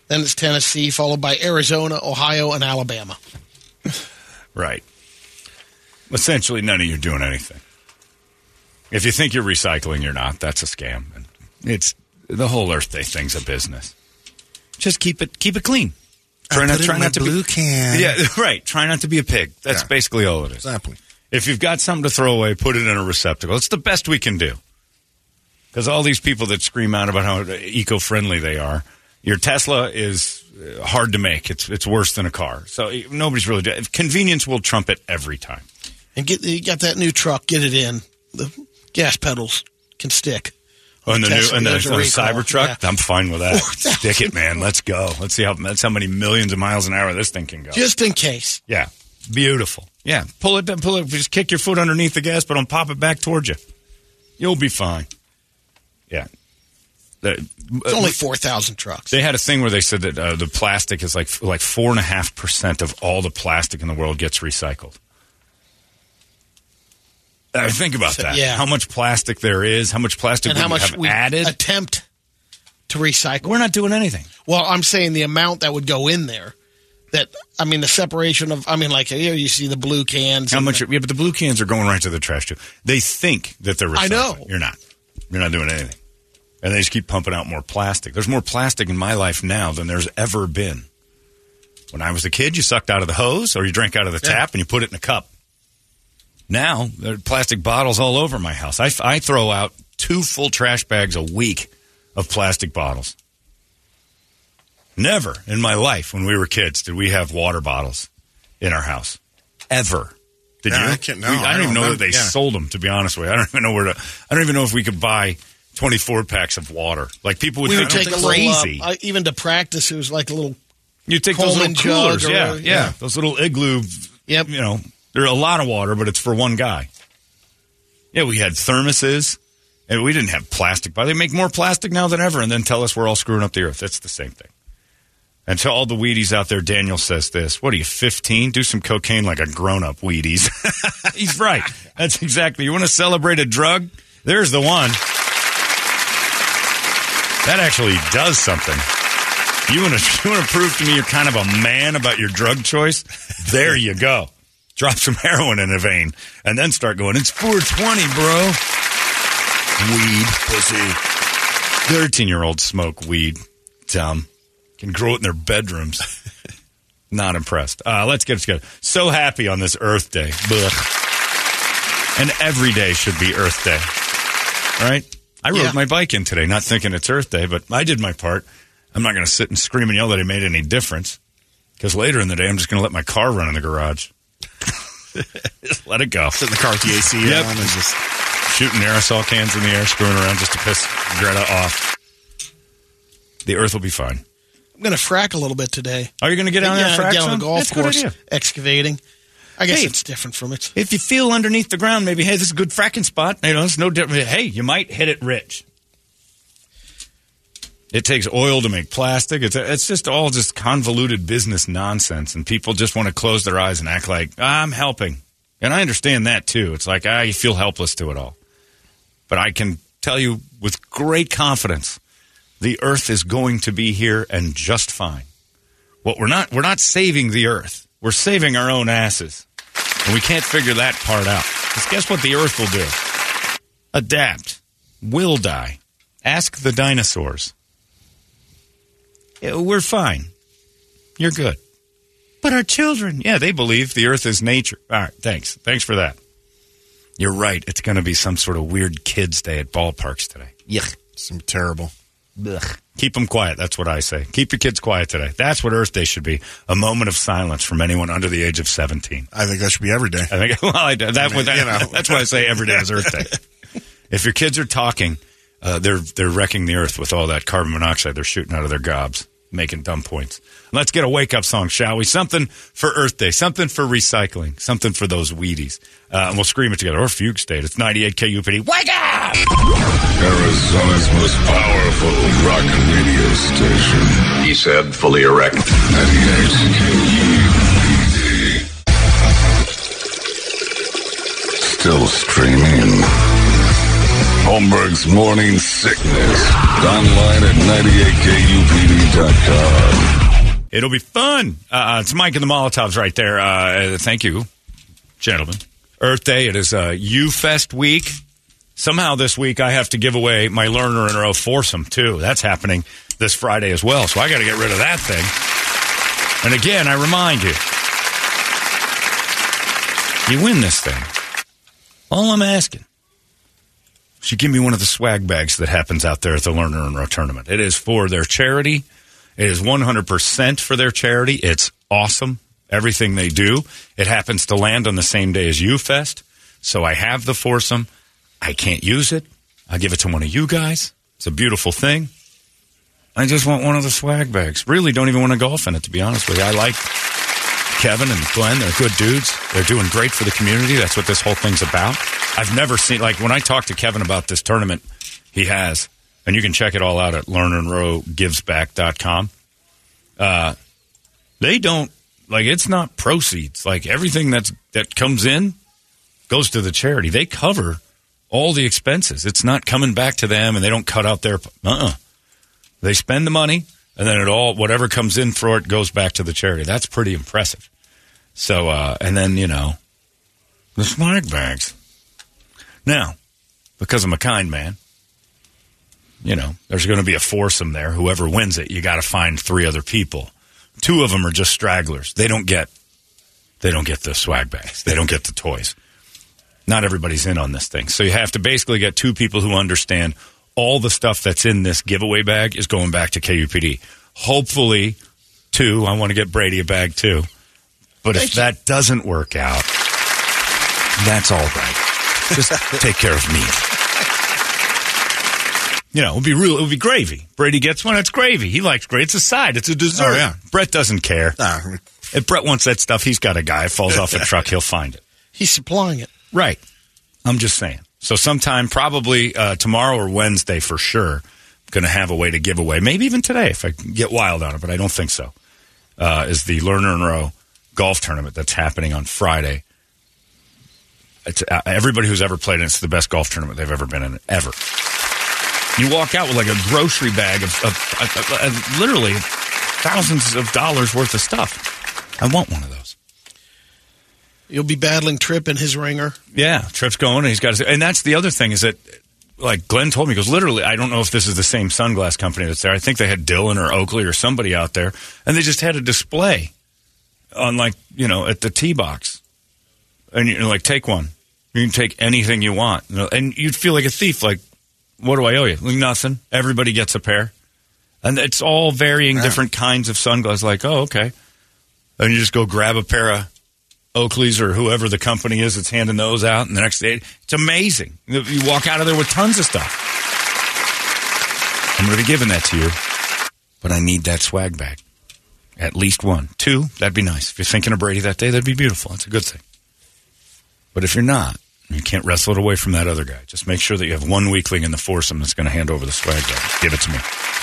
Then it's Tennessee, followed by Arizona, Ohio, and Alabama. Right. Essentially, none of you are doing anything. If you think you're recycling, you're not. That's a scam. It's the whole Earth Day thing's a business. Just keep it keep it clean. Try I not, put it try in my not to blue be, can. Yeah, right. Try not to be a pig. That's Yeah. basically all it is. Exactly. If you've got something to throw away, put it in a receptacle. It's the best we can do. Because all these people that scream out about how eco-friendly they are, your Tesla is hard to make. It's it's worse than a car. So nobody's really doing it. Convenience will trump it every time. And get you got that new truck, get it in. The gas pedals can stick. Oh, and the Tesla, new and the, there's a the recall. Cybertruck, Yeah. I'm fine with that. four thousand Stick it, man. Let's go. Let's see how that's how many millions of miles an hour this thing can go. Just in case. Yeah, beautiful. Yeah, pull it, pull it. Just kick your foot underneath the gas, but don't pop it back towards you. You'll be fine. Yeah. The, It's only four thousand trucks. They had a thing where they said that uh, the plastic is like like four and a half percent of all the plastic in the world gets recycled. Uh, think about So, that. yeah. How much plastic there is, how much plastic and we how much have we added. attempt to recycle. We're not doing anything. Well, I'm saying the amount that would go in there. That I mean, the separation of I mean, like here you see the blue cans. How and much? the- Yeah, but the blue cans are going right to the trash too. They think that they're recycling. I know. You're not. You're not doing anything. And they just keep pumping out more plastic. There's more plastic in my life now than there's ever been. When I was a kid, you sucked out of the hose or you drank out of the Yeah. tap and you put it in a cup. Now, there are plastic bottles all over my house. I, I throw out two full trash bags a week of plastic bottles. Never in my life when we were kids did we have water bottles in our house. Ever. Did No, you? I can't- no, We- I I don't don't even know that remember. they Yeah. sold them, to be honest with you. I don't even know where to. I don't even know if we could buy twenty-four packs of water. Like people would we think would take a it's little, uh, crazy. uh, even to practice. It was like a little. you take those little Coleman jug coolers, or yeah, a- yeah, yeah. those little igloo. Yep. You know, they're a lot of water, but it's for one guy. Yeah, we had thermoses, and we didn't have plastic. But they make more plastic now than ever, and then tell us we're all screwing up the earth. It's the same thing. And to all the Wheaties out there, Daniel says this. What are you, fifteen? Do some cocaine like a grown-up, Wheaties. He's right. That's exactly. You want to celebrate a drug? There's the one. That actually does something. You want to you want to prove to me you're kind of a man about your drug choice? There you go. Drop some heroin in a vein and then start going, it's four twenty, bro. Weed, pussy. thirteen-year-olds smoke weed. Dumb. Can grow it in their bedrooms. Not impressed. Uh, let's get it together. So happy on this Earth Day. Blech. And every day should be Earth Day. Right? I rode Yeah. my bike in today, not thinking it's Earth Day, but I did my part. I'm not going to sit and scream and yell that it made any difference. Because later in the day, I'm just going to let my car run in the garage. Just let it go. Sit in the car with the A C Yep. on and just Shooting aerosol cans in the air, screwing around just to piss Greta off. The Earth will be fine. I'm going to frack a little bit today. Are you going to get down there and yeah, frack get on some? the golf That's a good course, idea. excavating. I guess Hey. it's different from it. If you feel underneath the ground, maybe, hey, this is a good fracking spot. You know, it's no different. Hey, you might hit it rich. It takes oil to make plastic. It's it's just all just convoluted business nonsense, and people just want to close their eyes and act like, I'm helping. And I understand that, too. It's like, ah, you feel helpless to it all. But I can tell you with great confidence, the Earth is going to be here and just fine. What we're not, we're not saving the Earth. We're saving our own asses. And we can't figure that part out. Because guess what the Earth will do? Adapt. Will die. Ask the dinosaurs. Yeah, we're fine. You're good. But our children, yeah, they believe the Earth is nature. All right, thanks. Thanks for that. You're right. It's going to be some sort of weird kids' day at ballparks today. Yuck. some terrible. Ugh. Keep them quiet. That's what I say. Keep your kids quiet today. That's what Earth Day should be. A moment of silence from anyone under the age of seventeen. I think that should be every day. I think, well, I, that, I mean, that, you know. that's why I say every day is Earth Day. If your kids are talking, uh, they're they're wrecking the Earth with all that carbon monoxide they're shooting out of their gobs, making dumb points. Let's get a wake-up song, shall we? Something for Earth Day, something for recycling, something for those Wheaties. Uh, and we'll scream it together. Or Fugue State. It's ninety-eight K U P D. Wake up! Arizona's most powerful rock radio station. He said, fully erect. ninety-eight K U P D. Still streaming. Holmberg's Morning Sickness. Online at ninety-eight K U P D dot com. It'll be fun. Uh, it's Mike and the Molotovs right there. Uh, thank you, gentlemen. Earth Day. It is uh, U-Fest week. Somehow this week I have to give away my Learner in a Row foursome, too. That's happening this Friday as well, so I got to get rid of that thing. And again, I remind you, you win this thing. All I'm asking is you give me one of the swag bags that happens out there at the Learner in a Row tournament. It is for their charity. It is one hundred percent for their charity. It's awesome, everything they do. It happens to land on the same day as U-Fest, so I have the foursome. I can't use it. I give it to one of you guys. It's a beautiful thing. I just want one of the swag bags. Really don't even want to golf in it, to be honest with you. I like Kevin and Glenn. They're good dudes. They're doing great for the community. That's what this whole thing's about. I've never seen, like, when I talk to Kevin about this tournament, he has, and you can check it all out at lerner and row gives back dot com. Uh, they don't, like, it's not proceeds. Like, everything that's that comes in goes to the charity. They cover all the expenses. It's not coming back to them, and they don't cut out their, uh-uh. They spend the money, and then it all, whatever comes in for it goes back to the charity. That's pretty impressive. So, uh, and then, you know, the swag bags. Now, because I'm a kind man, you know, there's going to be a foursome there. Whoever wins it, you got to find three other people. Two of them are just stragglers. They don't get, they don't get the swag bags. They don't get the toys. Not everybody's in on this thing. So you have to basically get two people who understand all the stuff that's in this giveaway bag is going back to K U P D. Hopefully, two, I want to get Brady a bag too. But if that doesn't work out, that's all right. Just take care of me. You know, it would be real. It would be gravy. Brady gets one. It's gravy. He likes gravy. It's a side. It's a dessert. Oh, yeah. Brett doesn't care. Nah. If Brett wants that stuff, he's got a guy. It falls off a truck. He'll find it. He's supplying it. Right. I'm just saying. So sometime, probably uh, tomorrow or Wednesday for sure, I'm going to have a way to give away. Maybe even today if I get wild on it, but I don't think so. Uh, is the Learner in a Row golf tournament that's happening on Friday. It's, uh, everybody who's ever played in it's the best golf tournament they've ever been in, ever. You walk out with like a grocery bag of, of, of, of, of literally thousands of dollars worth of stuff. I want one of those. You'll be battling Tripp in his ringer. Yeah, Tripp's going, and he's got to. And that's the other thing is that, like Glenn told me, he goes, literally, I don't know if this is the same sunglass company that's there. I think they had Dylan or Oakley or somebody out there, and they just had a display on, like, you know, at the tee box. And you're like, take one. You can take anything you want. You know, and you'd feel like a thief, like, what do I owe you? Like, nothing. Everybody gets a pair. And it's all varying yeah. different kinds of sunglasses. Like, oh, okay. And you just go grab a pair of Oakley's or whoever the company is that's handing those out, and the next day, it's amazing. You walk out of there with tons of stuff. I'm going to be giving that to you, but I need that swag bag. At least one. Two, that'd be nice. If you're thinking of Brady that day, that'd be beautiful. That's a good thing. But if you're not, you can't wrestle it away from that other guy. Just make sure that you have one weakling in the foursome that's going to hand over the swag bag. Give it to me.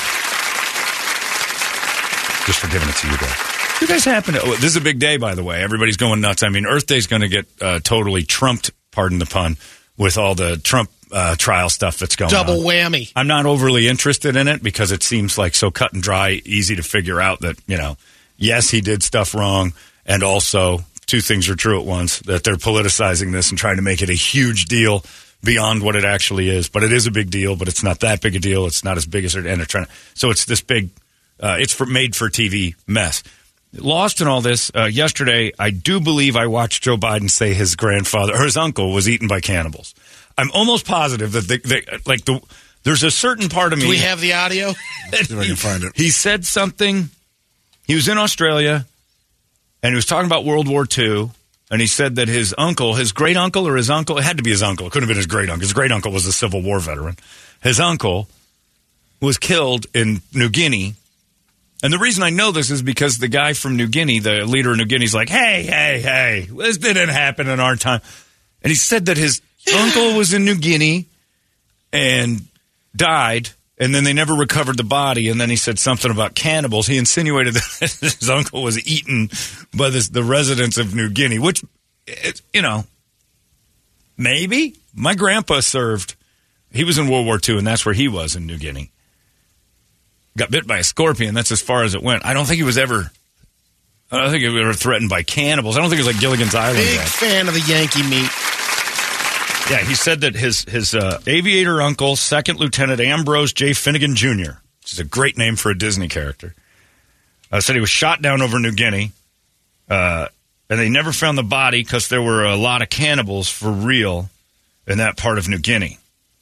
Just for giving it to you guys. You guys happen to... Oh, this is a big day, by the way. Everybody's going nuts. I mean, Earth Day's going to get uh, totally trumped, pardon the pun, with all the Trump uh, trial stuff that's going Double on. Double whammy. I'm not overly interested in it because it seems like so cut and dry, easy to figure out that, you know, yes, he did stuff wrong, and also two things are true at once, that they're politicizing this and trying to make it a huge deal beyond what it actually is. But it is a big deal, but it's not that big a deal. It's not as big as they're, and they're trying to... So it's this big... Uh, it's for made-for-T V mess. Lost in all this, uh, yesterday, I do believe I watched Joe Biden say his grandfather, or his uncle, was eaten by cannibals. I'm almost positive that, they, they, like, the there's a certain part of me... Do we have the audio? See if I can find it. He said something... He was in Australia, and he was talking about World War Two, and he said that his uncle, his great-uncle or his uncle... It had to be his uncle. It couldn't have been his great-uncle. His great-uncle was a Civil War veteran. His uncle was killed in New Guinea. And the reason I know this is because the guy from New Guinea, the leader of New Guinea, is like, hey, hey, hey, this didn't happen in our time. And he said that his yeah. uncle was in New Guinea and died, and then they never recovered the body. And then he said something about cannibals. He insinuated that his uncle was eaten by this, the residents of New Guinea, which, it, you know, maybe. My grandpa served He was in World War Two, and that's where he was in New Guinea. Got bit by a scorpion. That's as far as it went. I don't think he was ever... I don't think he was ever threatened by cannibals. I don't think it was like Gilligan's Island. Big yet. fan of the Yankee meat. Yeah, he said that his, his uh, aviator uncle, Second Lieutenant Ambrose J. Finnegan Junior, which is a great name for a Disney character, uh, said he was shot down over New Guinea, uh, and they never found the body because there were a lot of cannibals for real in that part of New Guinea.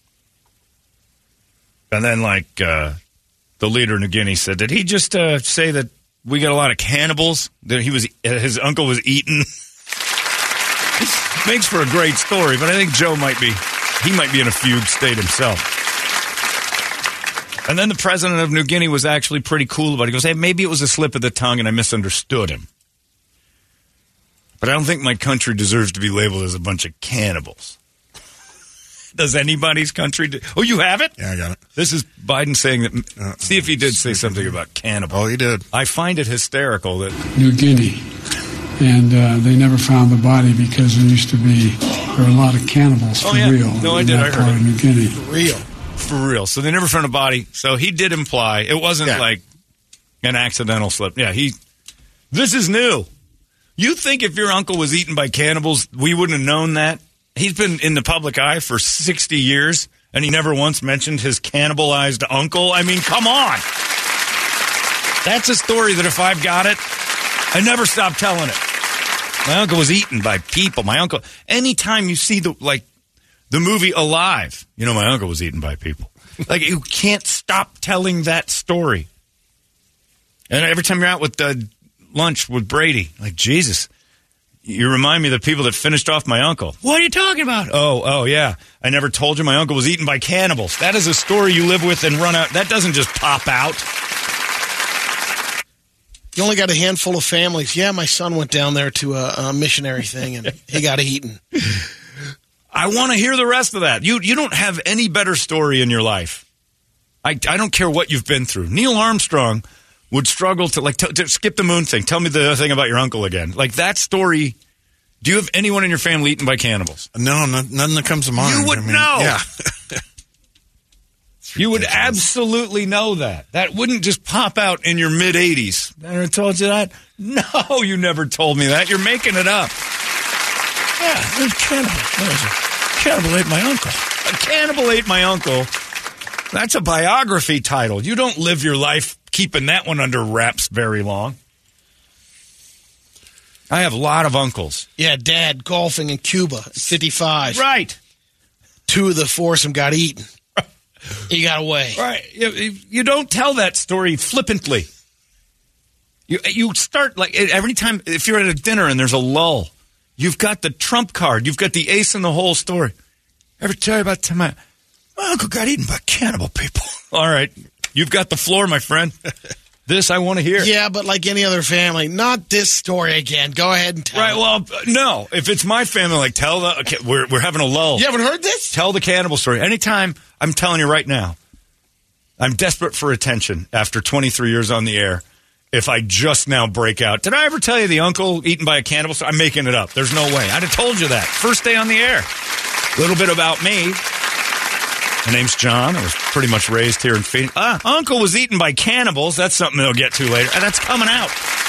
And then, like, uh, the leader of New Guinea said, did he just uh, say that we got a lot of cannibals? That he was, his uncle was eaten? Makes for a great story, but I think Joe might be, he might be in a fugue state himself. And then the president of New Guinea was actually pretty cool about it. He goes, hey, maybe it was a slip of the tongue and I misunderstood him. But I don't think my country deserves to be labeled as a bunch of cannibals. Does anybody's country do? Oh, you have it? Yeah, I got it. This is Biden saying that. Uh, see if he did say something about cannibal. Oh, he did. I find it hysterical that. New Guinea. And uh, they never found the body because there used to be, there were a lot of cannibals for oh, yeah. real. No, I in did. that I heard part it. of New Guinea. For real. For real. So they never found a body. So he did imply it wasn't Yeah. like an accidental slip. Yeah, he. This is new. You think if your uncle was eaten by cannibals, we wouldn't have known that? He's been in the public eye for sixty years, and he never once mentioned his cannibalized uncle. I mean, come on. That's a story that if I've got it, I never stop telling it. My uncle was eaten by people. My uncle, anytime you see the, like, the movie Alive, you know, my uncle was eaten by people. Like, you can't stop telling that story. And every time you're out with uh, lunch with Brady, like, Jesus, you remind me of the people that finished off my uncle. What are you talking about? Oh, oh, yeah. I never told you my uncle was eaten by cannibals. That is a story you live with and run out. That doesn't just pop out. You only got a handful of families. Yeah, my son went down there to a, a missionary thing, and he got eaten. I want to hear the rest of that. You you don't have any better story in your life. I, I don't care what you've been through. Neil Armstrong would struggle to, like, t- to skip the moon thing. Tell me the thing about your uncle again. Like, that story, do you have anyone in your family eaten by cannibals? No, no nothing that comes to mind. You would I mean, know. Yeah. You would absolutely know that. That wouldn't just pop out in your mid-eighties. I never told you that? No, you never told me that. You're making it up. Yeah, there's a cannibal. There's a cannibal ate my uncle. A cannibal ate my uncle. That's a biography title. You don't live your life keeping that one under wraps very long. I have a lot of uncles. Yeah, Dad golfing in Cuba at fifty-five. Right. Two of the foursome got eaten. He got away. Right. You, you don't tell that story flippantly. You you start, like, every time, if you're at a dinner and there's a lull, you've got the trump card. You've got the ace in the whole story. Ever tell you about my, my uncle got eaten by cannibal people? All right. You've got the floor, my friend. This I want to hear. Yeah, but like any other family, not this story again. Go ahead and tell Right, it. well, no. If it's my family, like, tell the, okay, we're, we're having a lull. You haven't heard this? Tell the cannibal story. Anytime, I'm telling you right now, I'm desperate for attention after twenty-three years on the air. If I just now break out, did I ever tell you the uncle eaten by a cannibal? I'm making it up. There's no way. I'd have told you that. First day on the air. A little bit about me. My name's John. I was pretty much raised here in Phoenix. Ah, uncle was eaten by cannibals. That's something they'll get to later. And that's coming out.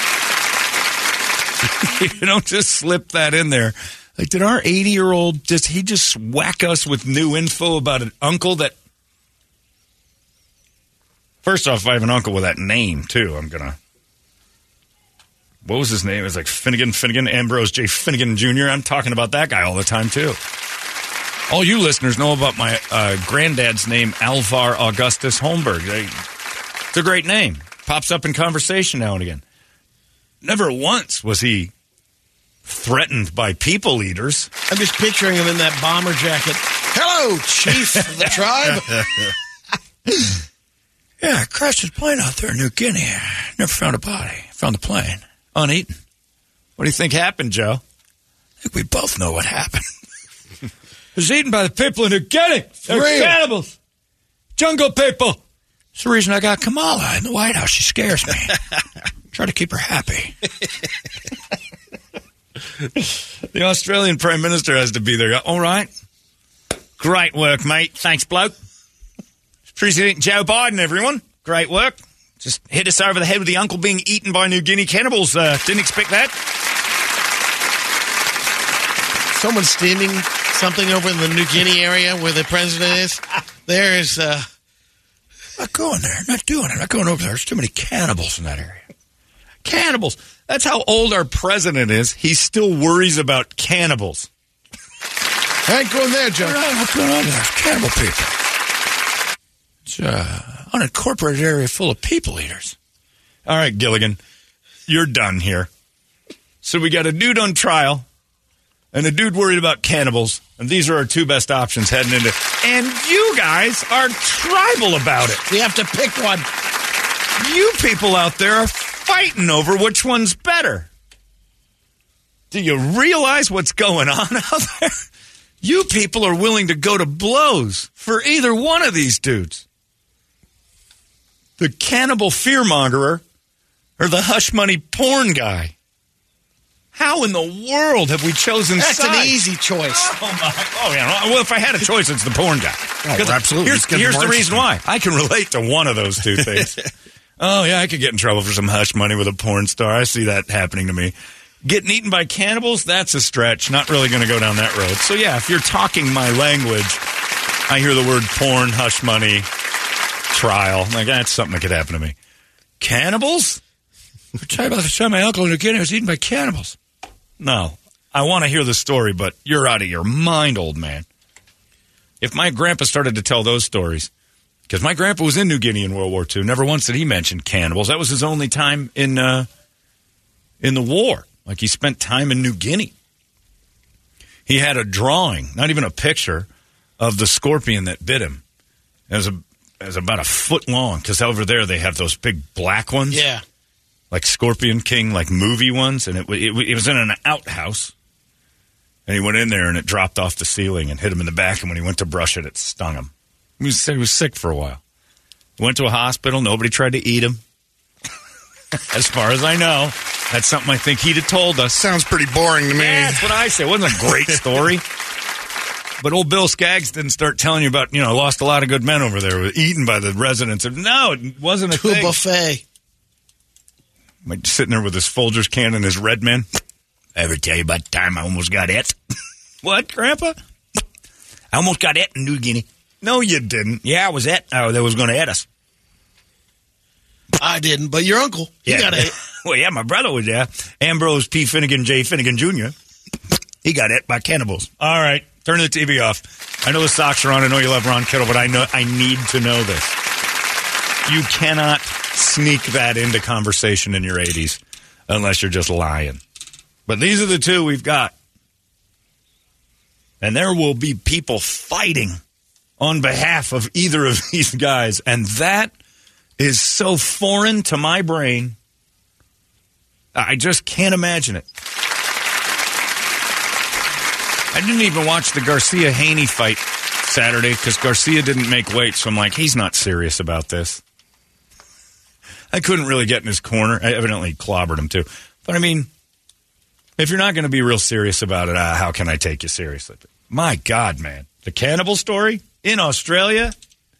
You don't just slip that in there. Like, did our eighty-year-old, just he just whack us with new info about an uncle that... First off, if I have an uncle with that name, too, I'm going to... What was his name? It was like Finnegan, Finnegan, Ambrose J. Finnegan Junior I'm talking about that guy all the time, too. All you listeners know about my uh, granddad's name, Alvar Augustus Holmberg. They, it's a great name. Pops up in conversation now and again. Never once was he threatened by people eaters. I'm just picturing him in that bomber jacket. Hello, chief of the tribe. Yeah, I crashed his plane out there in New Guinea. Never found a body. Found the plane. Uneaten. What do you think happened, Joe? I think we both know what happened. It was eaten by the people in New Guinea. They're Real. cannibals. Jungle people. It's the reason I got Kamala in the White House. She scares me. Try to keep her happy. The Australian Prime Minister has to be there. All right. Great work, mate. Thanks, bloke. President Joe Biden, everyone. Great work. Just hit us over the head with the uncle being eaten by New Guinea cannibals. Uh, didn't expect that. Someone's steaming something over in the New Guinea area where the president is. There's, uh... Not going there. Not doing it. Not going over there. There's too many cannibals in that area. Cannibals. That's how old our president is. He still worries about cannibals. I ain't going there, Joe. What's going on there? There's cannibal people. It's uh, an unincorporated area full of people eaters. All right, Gilligan, you're done here. So we got a dude on trial and a dude worried about cannibals, and these are our two best options heading into. And you guys are tribal about it. We have to pick one. You people out there are fighting over which one's better. Do you realize what's going on out there? You people are willing to go to blows for either one of these dudes. The cannibal fearmongerer or the hush money porn guy. How in the world have we chosen That's sides? an easy choice. Oh, my. Oh, yeah. Well, if I had a choice, it's the porn guy. Oh, absolutely. Here's, here's the reason why. I can relate to one of those two things. Oh, yeah, I could get in trouble for some hush money with a porn star. I see that happening to me. Getting eaten by cannibals, that's a stretch. Not really going to go down that road. So, yeah, if you're talking my language, I hear the word porn, hush money, trial. Like, that's something that could happen to me. Cannibals? I'll tell you about the time my uncle in New Guinea was eaten by cannibals. No, I want to hear the story, but you're out of your mind, old man. If my grandpa started to tell those stories, because my grandpa was in New Guinea in World War Two, never once did he mention cannibals. That was his only time in uh, in the war. Like, he spent time in New Guinea. He had a drawing, not even a picture, of the scorpion that bit him. It was, a, it was about a foot long, because over there they have those big black ones. Yeah. Like Scorpion King, like movie ones. And it, it, it was in an outhouse. And he went in there, and it dropped off the ceiling and hit him in the back. And when he went to brush it, it stung him. He was, he was sick for a while. Went to a hospital. Nobody tried to eat him. As far as I know. That's something I think he'd have told us. Sounds pretty boring to me. Yeah, that's what I say. It wasn't a great story. But old Bill Skaggs didn't start telling you about, you know, lost a lot of good men over there, eaten by the residents. No, it wasn't a To a thing. buffet. Like sitting there with his Folgers can and his Red Men. I ever tell you about the time I almost got it? What, Grandpa? I almost got it in New Guinea. No, you didn't. Yeah, I was it. Oh, that was going to hit us. I didn't, but your uncle, he Yeah. got it. Well, yeah, my brother was there. Ambrose P. Finnegan J. Finnegan Junior He got it by cannibals. All right, turn the T V off. I know the socks are on. I know you love Ron Kittle, but I know I need to know this. You cannot sneak that into conversation in your eighties unless you're just lying. But these are the two we've got. And there will be people fighting on behalf of either of these guys. And that is so foreign to my brain. I just can't imagine it. I didn't even watch the Garcia-Haney fight Saturday because Garcia didn't make weight. So I'm like, he's not serious about this. I couldn't really get in his corner. I evidently clobbered him too. But I mean, if you're not going to be real serious about it, uh, how can I take you seriously? My God, man. The cannibal story in Australia?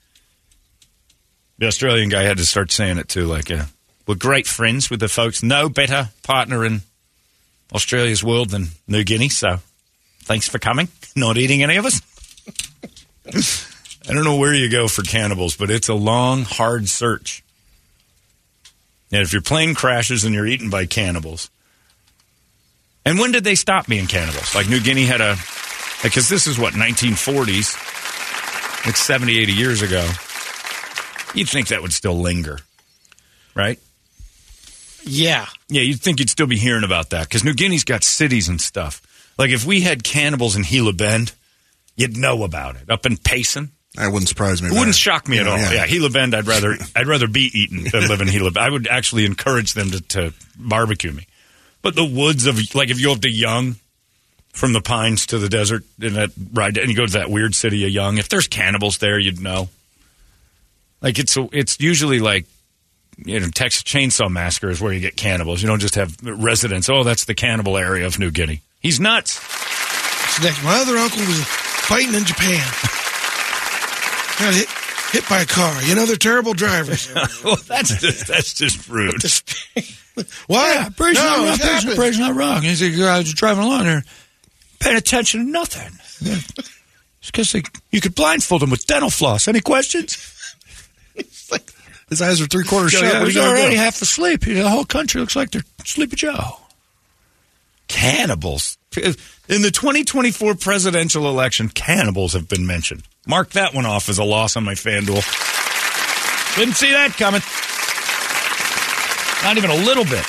The Australian guy had to start saying it too, like, uh, we're great friends with the folks. No better partner in Australia's world than New Guinea, so thanks for coming. Not eating any of us. I don't know where you go for cannibals, but it's a long, hard search. And if your plane crashes and you're eaten by cannibals. And when did they stop being cannibals? Like New Guinea had a, because this is what, nineteen forties. It's seventy, eighty years ago. You'd think that would still linger, right? Yeah. Yeah, you'd think you'd still be hearing about that because New Guinea's got cities and stuff. Like if we had cannibals in Gila Bend, you'd know about it. Up in Payson. That wouldn't surprise me. It wouldn't shock me at Yeah, all. yeah. Yeah, Gila Bend, I'd rather I'd rather be eaten than live in Gila Bend. I would actually encourage them to, to barbecue me. But the woods of, like if you go up to Young, from the pines to the desert, in that ride, and you go to that weird city of Young, if there's cannibals there, you'd know. Like it's it's usually like, you know, Texas Chainsaw Massacre is where you get cannibals. You don't just have residents. Oh, that's the cannibal area of New Guinea. He's nuts. So next, my other uncle was fighting in Japan. Got hit, hit by a car. You know, they're terrible drivers. Well, that's just, that's just rude. What? Yeah, Brady's no, not wrong. it Brady's, happened. Brady's not wrong. He's like, I was driving along there, paying attention to nothing. It's because you could blindfold him with dental floss. Any questions? Like, his eyes are three quarters shut. Yeah, Where he's you gonna already go? half asleep. The whole country looks like they're Sleepy Joe. Cannibals. In the twenty twenty-four presidential election, cannibals have been mentioned. Mark that one off as a loss on my FanDuel. Didn't see that coming. Not even a little bit.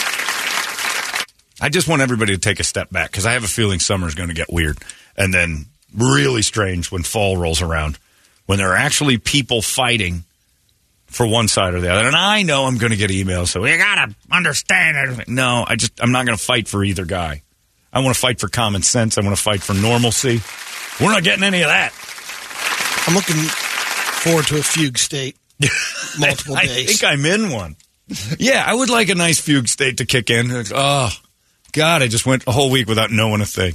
I just want everybody to take a step back because I have a feeling summer's going to get weird and then really strange when fall rolls around, when there are actually people fighting for one side or the other. And I know I'm going to get emails, so you got to understand everything. No, I just, I'm not going to fight for either guy. I want to fight for common sense. I want to fight for normalcy. We're not getting any of that. I'm looking forward to a fugue state. Multiple I days. think I'm in one. Yeah, I would like a nice fugue state to kick in. Oh, God, I just went a whole week without knowing a thing.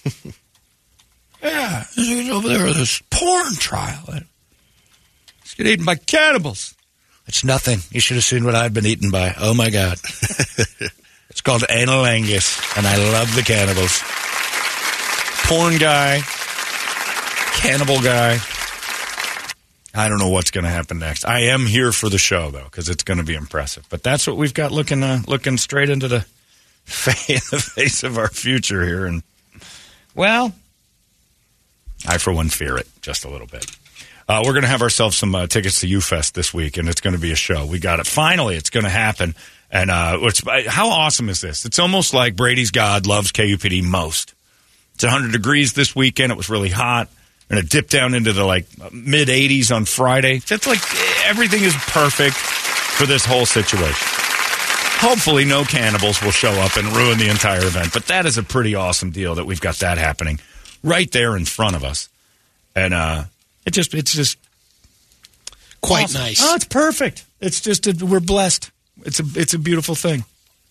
Yeah, over there with this porn trial. Let's get eaten by cannibals. It's nothing. You should have seen what I've been eaten by. Oh, my God. It's called anal angus, and I love the cannibals. Porn guy, cannibal guy. I don't know what's going to happen next. I am here for the show, though, because it's going to be impressive. But that's what we've got looking uh, looking straight into the, fa- the face of our future here. And, well, I, for one, fear it just a little bit. Uh, we're going to have ourselves some uh, tickets to U-Fest this week, and it's going to be a show. We got it. Finally, it's going to happen. And uh, it's, how awesome is this? It's almost like Brady's God loves K U P D most. It's one hundred degrees this weekend. It was really hot. And it dipped down into the like mid eighties on Friday. It's like everything is perfect for this whole situation. Hopefully no cannibals will show up and ruin the entire event. But that is a pretty awesome deal that we've got that happening right there in front of us. And uh, it just it's just Quite awesome. nice. Oh, it's perfect. It's just a, we're blessed. It's a it's a beautiful thing.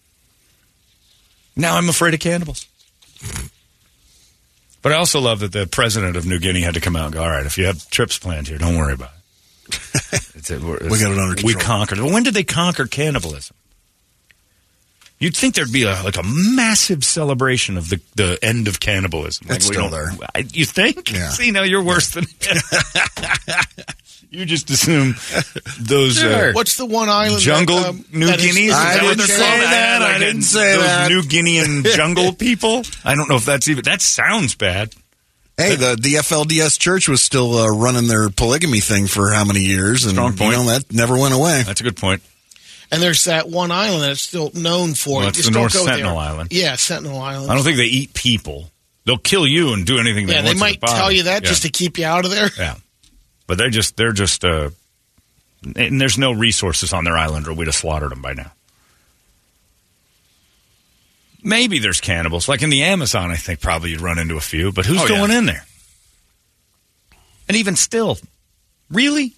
Now I'm afraid of cannibals. But I also love that the president of New Guinea had to come out and go, all right, if you have trips planned here, don't worry about it. It's, it's, We got it under control. We conquered. When did they conquer cannibalism? You'd think there'd be a, like a massive celebration of the, the end of cannibalism. Like It's we still don't- there. I, you think? Yeah. See, no, you're worse than You just assume those uh, What's the one island? jungle that, um, New that is- Guineas? I Is that what didn't they're say called? that. I like didn't a- say those that. New Guinean jungle people? I don't know if that's even... That sounds bad. Hey, the, the F L D S church was still uh, running their polygamy thing for how many years? And, Strong point. you know, that never went away. That's a good point. And there's that one island that's still known for. Well, it. that's Just the don't North go Sentinel there. Island. Yeah, Sentinel Island. I don't think they eat people. They'll kill you and do anything they yeah, want they to might the body. tell you that Yeah. just to keep you out of there. Yeah. But they're just, they're just, uh, and there's no resources on their island or we'd have slaughtered them by now. Maybe there's cannibals. Like in the Amazon, I think probably you'd run into a few, but who's Oh, going yeah. in there? And even still, really?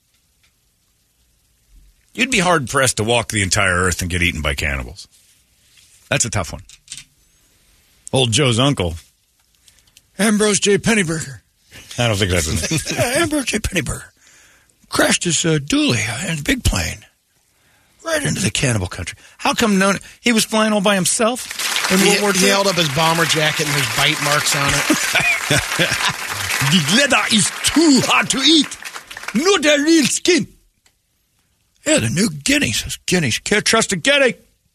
You'd be hard-pressed to walk the entire earth and get eaten by cannibals. That's a tough one. Old Joe's uncle. Ambrose J. Pennyburger. I don't think that's his name. Yeah, Ambrose J. Pennyburger crashed his uh, dually in a big plane right into the cannibal country. How come no? He was flying all by himself in He, World War he Two? held up his bomber jacket and there's bite marks on it. The leather is too hard to eat. Not the real skin. Yeah, the New Guineas. Those Guineas. Can't trust a Guinea.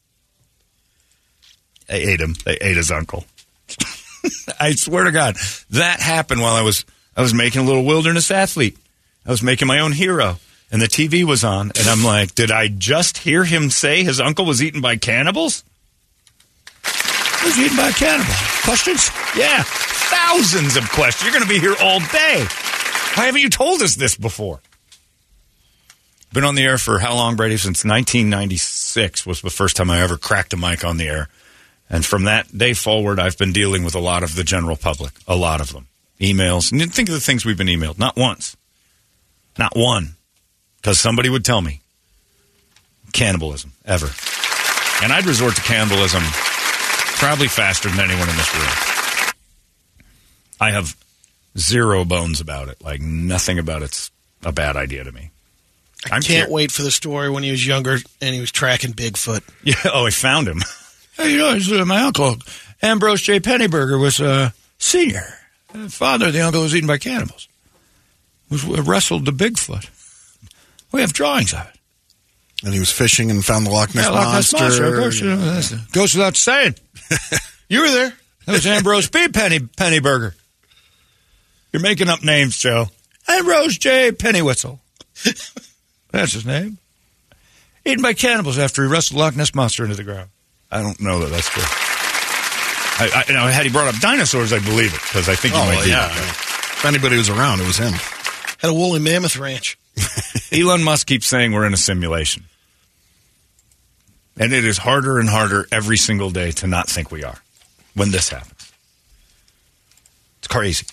They ate him. They ate his uncle. I swear to God, that happened while I was I was making a little wilderness athlete. I was making my own hero, and the T V was on, and I'm like, did I just hear him say his uncle was eaten by cannibals? He was eaten by a cannibal. Questions? Yeah, thousands of questions. You're going to be here all day. Why haven't you told us this before? Been on the air for how long, Brady? Since nineteen ninety-six was the first time I ever cracked a mic on the air. And from that day forward, I've been dealing with a lot of the general public. A lot of them. Emails. And think of the things we've been emailed. Not once. Not one. Because somebody would tell me. Cannibalism. Ever. And I'd resort to cannibalism probably faster than anyone in this room. I have Zero bones about it. Like, nothing about it's a bad idea to me. I I'm can't cur- wait for the story when he was younger and he was tracking Bigfoot. Yeah. Oh, I found him. Hey, you know, it's, uh, my uncle, Ambrose J. Pennyberger, was a uh, senior. The father of the uncle was eaten by cannibals. Was uh, wrestled the Bigfoot. We have drawings of it. And he was fishing and found the Loch Ness Yeah, Loch Ness Monster. Monster. Of course, you know, that's, goes without saying. You were there. That was Ambrose P. Penny Pennyberger. You're making up names, Joe. Ambrose J. Pennywhistle. That's his name. Eaten by cannibals after he wrestled Loch Ness Monster into the ground. I don't know that that's true. I, I, you know, had he brought up dinosaurs, I'd believe it, because I think he Oh, might be. yeah. If anybody was around, it was him. Had a woolly mammoth ranch. Elon Musk keeps saying we're in a simulation. And it is harder and harder every single day to not think we are when this happens. It's crazy.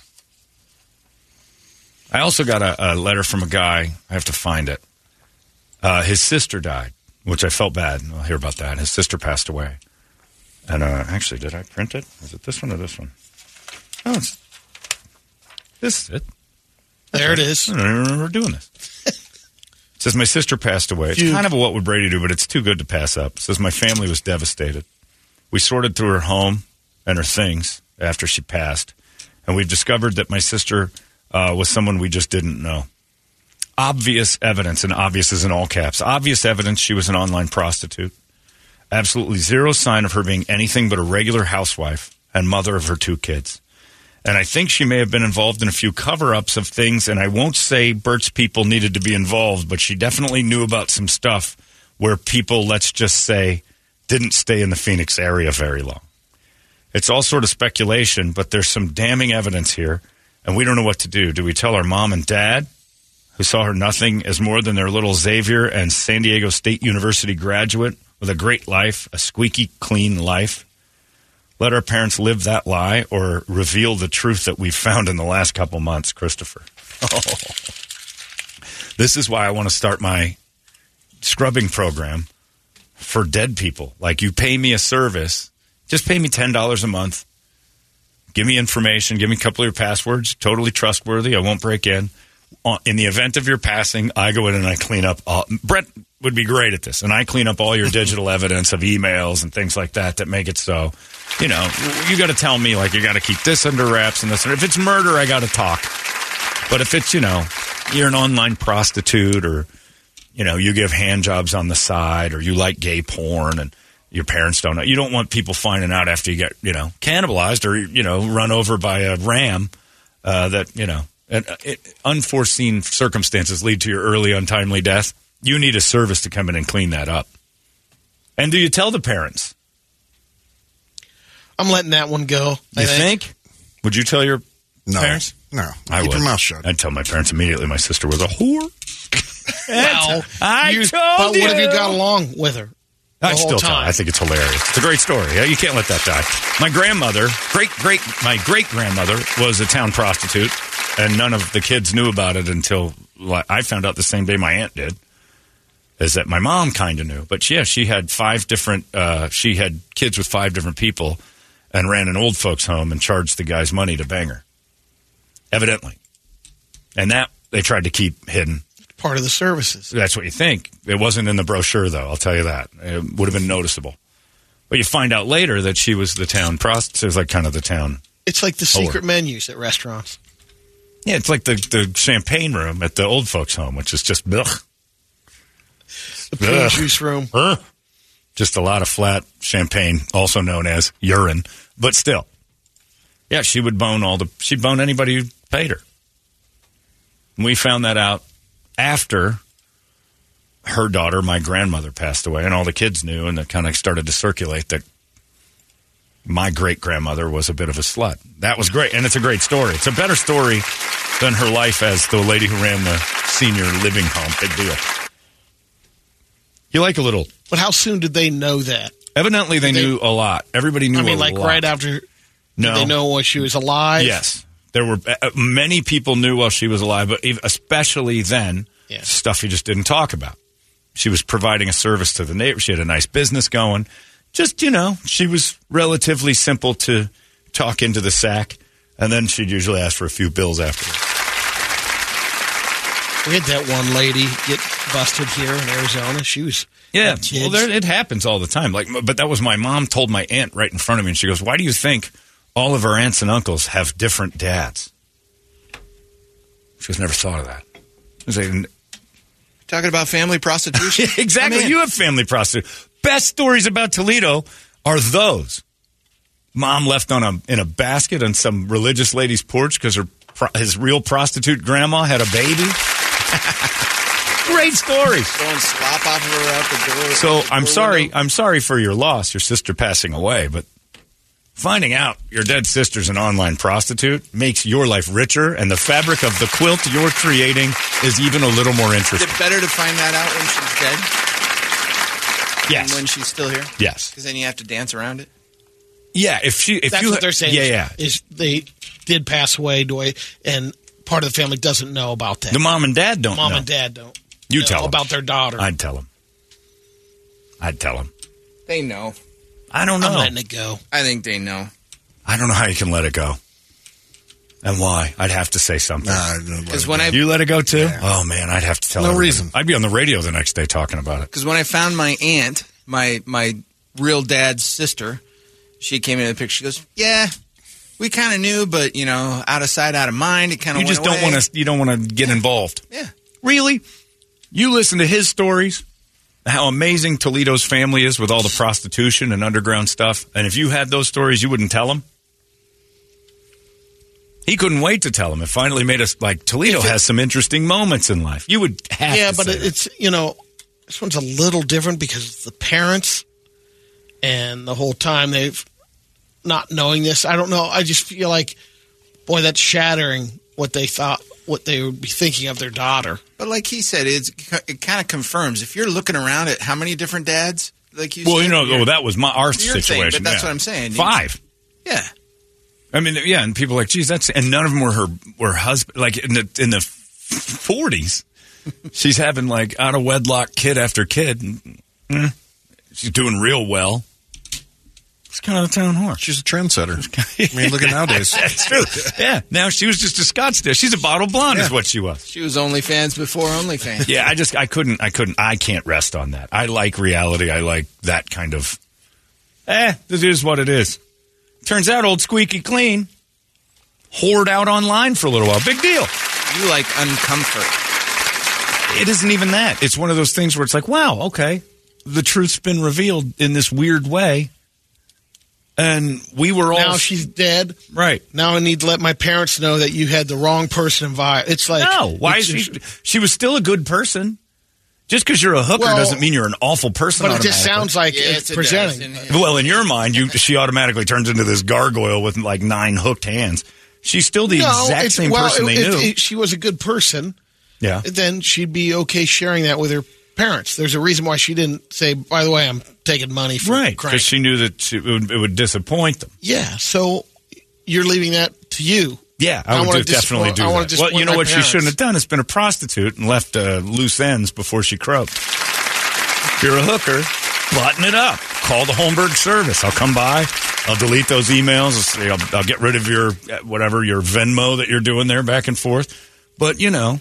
I also got a, a letter from a guy. I have to find it. Uh, his sister died, which I felt bad. I'll hear about that. His sister passed away. And uh, actually, did I print it? Is it this one or this one? Oh, it's, this is it. There it is. I don't even remember doing this. It says, my sister passed away. It's Dude. kind of a what would Brady do, but it's too good to pass up. It says, my family was devastated. We sorted through her home and her things after she passed, and we've discovered that my sister uh, was someone we just didn't know. Obvious evidence, and obvious is in all caps, obvious evidence she was an online prostitute. Absolutely zero sign of her being anything but a regular housewife and mother of her two kids. And I think she may have been involved in a few cover-ups of things, and I won't say Bert's people needed to be involved, but she definitely knew about some stuff where people, let's just say, didn't stay in the Phoenix area very long. It's all sort of speculation, but there's some damning evidence here, and we don't know what to do. Do we tell our mom and dad, who saw her nothing as more than their little Xavier and San Diego State University graduate with a great life, a squeaky clean life? Let our parents live that lie or reveal the truth that we've found in the last couple months, Christopher. Oh. This is why I want to start my scrubbing program for dead people. Like, you pay me a service, just pay me ten dollars a month. Give me information, give me a couple of your passwords, totally trustworthy, I won't break in. In the event of your passing, I go in and I clean up all... Brett would be great at this, and I clean up all your digital evidence of emails and things like that that make it so... You know, you got to tell me, like, you got to keep this under wraps and this. If it's murder, I got to talk. But if it's, you know, you're an online prostitute, or, you know, you give hand jobs on the side, or you like gay porn and your parents don't know. You don't want people finding out after you get, you know, cannibalized or, you know, run over by a ram uh, that, you know, and, uh, it, unforeseen circumstances lead to your early untimely death. You need a service to come in and clean that up. And do you tell the parents? I'm letting that one go. I You think? Would you tell your No. parents? No. I Keep would. your mouth shut. I'd tell my parents immediately my sister was a whore. Well, I you, told but what if you you. got along with her? The I whole still tell. time? I think it's hilarious. It's a great story. Yeah, you can't let that die. My grandmother, great great, my great grandmother was a town prostitute, and none of the kids knew about it until like, I found out the same day my aunt did. Is that my mom kind of knew, but yeah, she had five different. Uh, she had kids with five different people, and ran an old folks' home and charged the guys money to bang her. Evidently, and that they tried to keep hidden. Part of the services. That's what you think. It wasn't in the brochure, though. I'll tell you that. It would have been noticeable. But you find out later that she was the town prostitute. It was like kind of the town. It's like the Whore. secret menus at restaurants. Yeah, it's like the, the champagne room at the old folks' home, which is just ugh. The prune Ugh. juice room. Ugh. Just a lot of flat champagne, also known as urine. But still. Yeah, she would bone all the... She'd bone anybody who paid her. And we found that out after her daughter, my grandmother, passed away, and all the kids knew, and it kind of started to circulate that my great-grandmother was a bit of a slut. That was great, and it's a great story. It's a better story than her life as the lady who ran the senior living home. Big deal. You like a little... But how soon did they know that? Evidently, they, Did they- knew a lot. Everybody knew a lot. I mean, like right after... No. Did they know when she was alive? Yes. There were uh, many people knew while she was alive, but ev- especially then, Yeah. stuff you just didn't talk about. She was providing a service to the neighbor. She had a nice business going. Just, you know, she was relatively simple to talk into the sack. And then she'd usually ask for a few bills afterwards. We had that one lady get busted here in Arizona. She was Yeah, had kids. well, there, it happens all the time. Like, but that was my mom told my aunt right in front of me, and she goes, "Why do you think all of our aunts and uncles have different dads?" She goes, "Never thought of that." I was like, Talking about family prostitution. exactly. I'm in. You have family prostitute. Best stories about Toledo are those. Mom left on a in a basket on some religious lady's porch because her pro- his real prostitute grandma had a baby. Great stories. Throwing slop off of her out the door. So the I'm door sorry. window. I'm sorry for your loss, your sister passing away. But finding out your dead sister's an online prostitute makes your life richer, and the fabric of the quilt you're creating is even a little more Is interesting. it better to find that out when she's dead Yes. than when she's still here? Yes. Because then you have to dance around it. Yeah. If she. If That's you. what they're saying. Yeah. is, Yeah. Is they did pass away, Doy, and part of the family doesn't know about that. The mom and dad don't. Mom know. and dad don't. You know tell 'em. about their daughter. I'd tell him. I'd tell him. They know. I don't know. I'm letting it go. I think they know. I don't know how you can let it go. And why? I'd have to say something. Because when I You let it go too? Oh man, I'd have to tell. No everybody. reason. I'd be on the radio the next day talking about it. Because when I found my aunt, my my real dad's sister, she came into the picture. She goes, "Yeah, we kind of knew, but you know, out of sight, out of mind. It kind of You just don't want to. You don't want to get involved. Yeah, Really? You listen to his stories, how amazing Toledo's family is with all the prostitution and underground stuff. And if you had those stories, you wouldn't tell him. He couldn't wait to tell him. It finally made us like Toledo If it- has some interesting moments in life. You would have Yeah, to but say it, that. it's, you know, this one's a little different because the parents and the whole time they've not knowing this. I don't know. I just feel like, boy, that's shattering what they thought, what they would be thinking of their daughter. but like he said, it's, it kind of confirms if you're looking around at how many different dads, like you. Well, said, you know, you're- oh, that was my our Your thing, situation. but that's yeah. what I'm saying. You- Five. yeah. I mean, yeah, and people are like, geez, that's and none of them were her were husband. Like in the in the forties, she's having like out of wedlock kid after kid. And, eh, she's doing real well. It's kind of the town whore. She's a trendsetter. I mean, look at nowadays. That's true. Yeah. Now she was just a Scottsdale. She's a bottle blonde, is what she was. She was OnlyFans before OnlyFans. Yeah, I just I couldn't I couldn't I can't rest on that. I like reality. I like that kind of. Eh, this is what it is. Turns out, old squeaky clean, whored out online for a little while. Big deal. You like uncomfort. It isn't even that. It's one of those things where it's like, wow, okay, the truth's been revealed in this weird way, and we were all Now she's dead. right. Now I need to let my parents know that you had the wrong person involved. It's like No, why it's is just- she? She was still a good person. Just because you're a hooker Well, doesn't mean you're an awful person. But it just automatically. sounds like Yes, it's it presenting. does. And- Well, in your mind, you she automatically turns into this gargoyle with like nine hooked hands. She's still the No, exact it's, same well, person they if, knew. if she was a good person, yeah. then she'd be okay sharing that with her parents. There's a reason why she didn't say, by the way, I'm taking money for Right, crank. because she knew that she, it, would, it would disappoint them. Yeah, so you're leaving that to you. Yeah, I, I would wanna do, definitely disappoint- do I wanna that. Well, you disappoint know my what she parents. shouldn't have done? It's been a prostitute and left uh, loose ends before she croaked. If you're a hooker, button it up. Call the Holmberg service. I'll come by. I'll delete those emails. I'll, I'll get rid of your, uh, whatever, your Venmo that you're doing there back and forth. But, you know,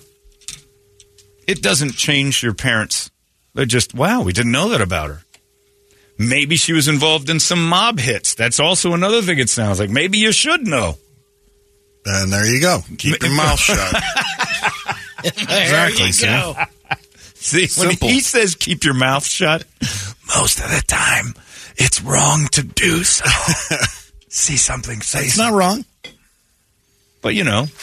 it doesn't change your parents. They're just, wow, we didn't know that about her. Maybe she was involved in some mob hits. That's also another thing it sounds like. Maybe you should know. And there you go. Keep your mouth shut. Exactly. see? Go. See, Simple. when he says keep your mouth shut, most of the time it's wrong to do so. See something, say It's something. not wrong. But, you know,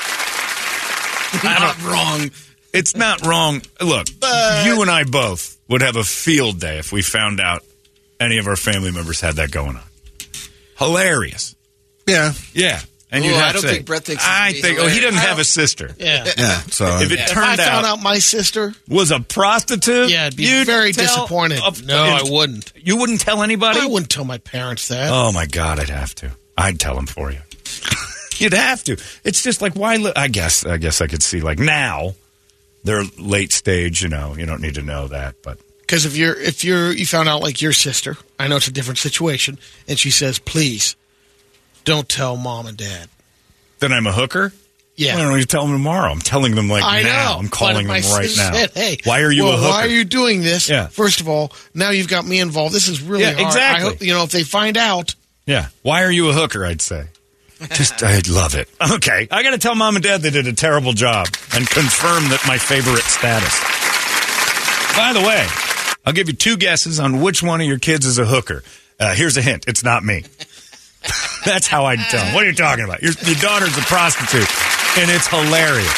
Not wrong. it's not wrong. Look, you and I both would have a field day if we found out any of our family members had that going on. Hilarious. Yeah. Yeah. And Ooh, you'd have I don't to say, think Brett thinks it'd I be think, oh, he hilarious. doesn't I have a don't- sister. Yeah. Yeah. So If it If I turned found out, out my sister, was a prostitute, yeah, I'd be you'd very tell- disappointed. Of- no, I wouldn't. You wouldn't tell anybody? I wouldn't tell my parents that. Oh my God, I'd have to. I'd tell them for you. You'd have to. It's just like why? Li- I guess. I guess I could see like now they're late stage. You know, you don't need to know that, but Because if you're if you're you found out like your sister, I know it's a different situation, and she says, "Please, don't tell mom and dad." That I'm a hooker? Yeah. Why don't you tell them tomorrow? I'm telling them like I now. know. I'm calling But them my right sister now. said, hey, why are you well, a hooker? Why are you doing this? Yeah. First of all, now you've got me involved. This is really Yeah, hard. exactly. I hope, you know, if they find out. Yeah. Why are you a hooker, I'd say. Just, I love it. Okay. I got to tell mom and dad they did a terrible job and confirm that my favorite status. By the way, I'll give you two guesses on which one of your kids is a hooker. Uh, here's a hint. It's not me. That's how I'd tell them. What are you talking about? Your, your daughter's a prostitute, and it's hilarious.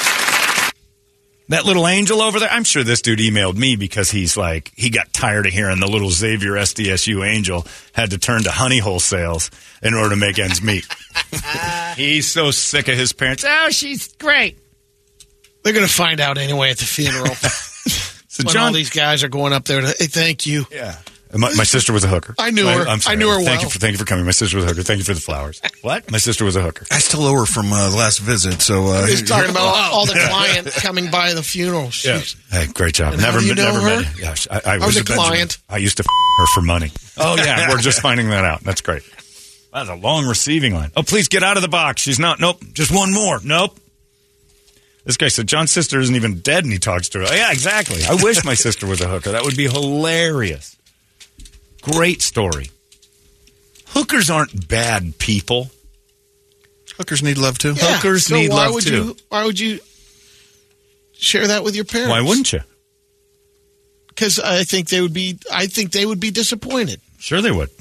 That little angel over there, I'm sure this dude emailed me because he's like, he got tired of hearing the little Xavier S D S U angel had to turn to honey hole sales in order to make ends meet. He's so sick of his parents. Oh, she's great. They're going to find out anyway at the funeral. So when John, all these guys are going up there to, hey, thank you. yeah. My, my sister was a hooker. I knew her. I'm sorry. I knew her Thank well. you for thank you for coming. My sister was a hooker. Thank you for the flowers. What? My sister was a hooker. I still owe her from uh, the last visit, so uh, He's talking about all, all the clients coming by the funeral. Yeah. She's- Hey, great job. And never how do you met, know never her? met. Yeah, I, I, I was was a a Benjamin. client. I used to f- her for money. Oh yeah, we're just finding that out. That's great. That's a long receiving line. Oh, please get out of the box. She's not. Nope. Just one more. Nope. This guy said John's sister isn't even dead, and he talks to her. Oh, yeah, exactly. I wish my sister was a hooker. That would be hilarious. Great story. Hookers aren't bad people. hookers need love too. Yeah, Hookers so need why love would too. You, why would you share that with your parents? Why wouldn't you? Because I think they would be. I think they would be disappointed. Sure, they would.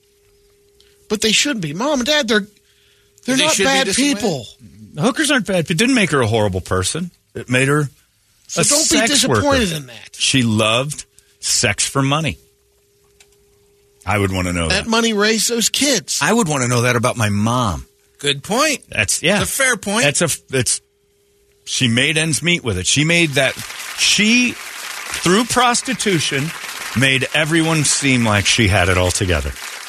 But they should be. Mom and Dad, they're they're They not should be bad disappointed? people. Hookers aren't bad. It didn't make her a horrible person. It made her So a don't be sex disappointed worker. in that. She loved sex for money. I would want to know that. That money raised those kids. I would want to know that about my mom. Good point. That's yeah. It's a fair point. That's a it's she made ends meet with it. She made that she through prostitution made everyone seem like she had it all together.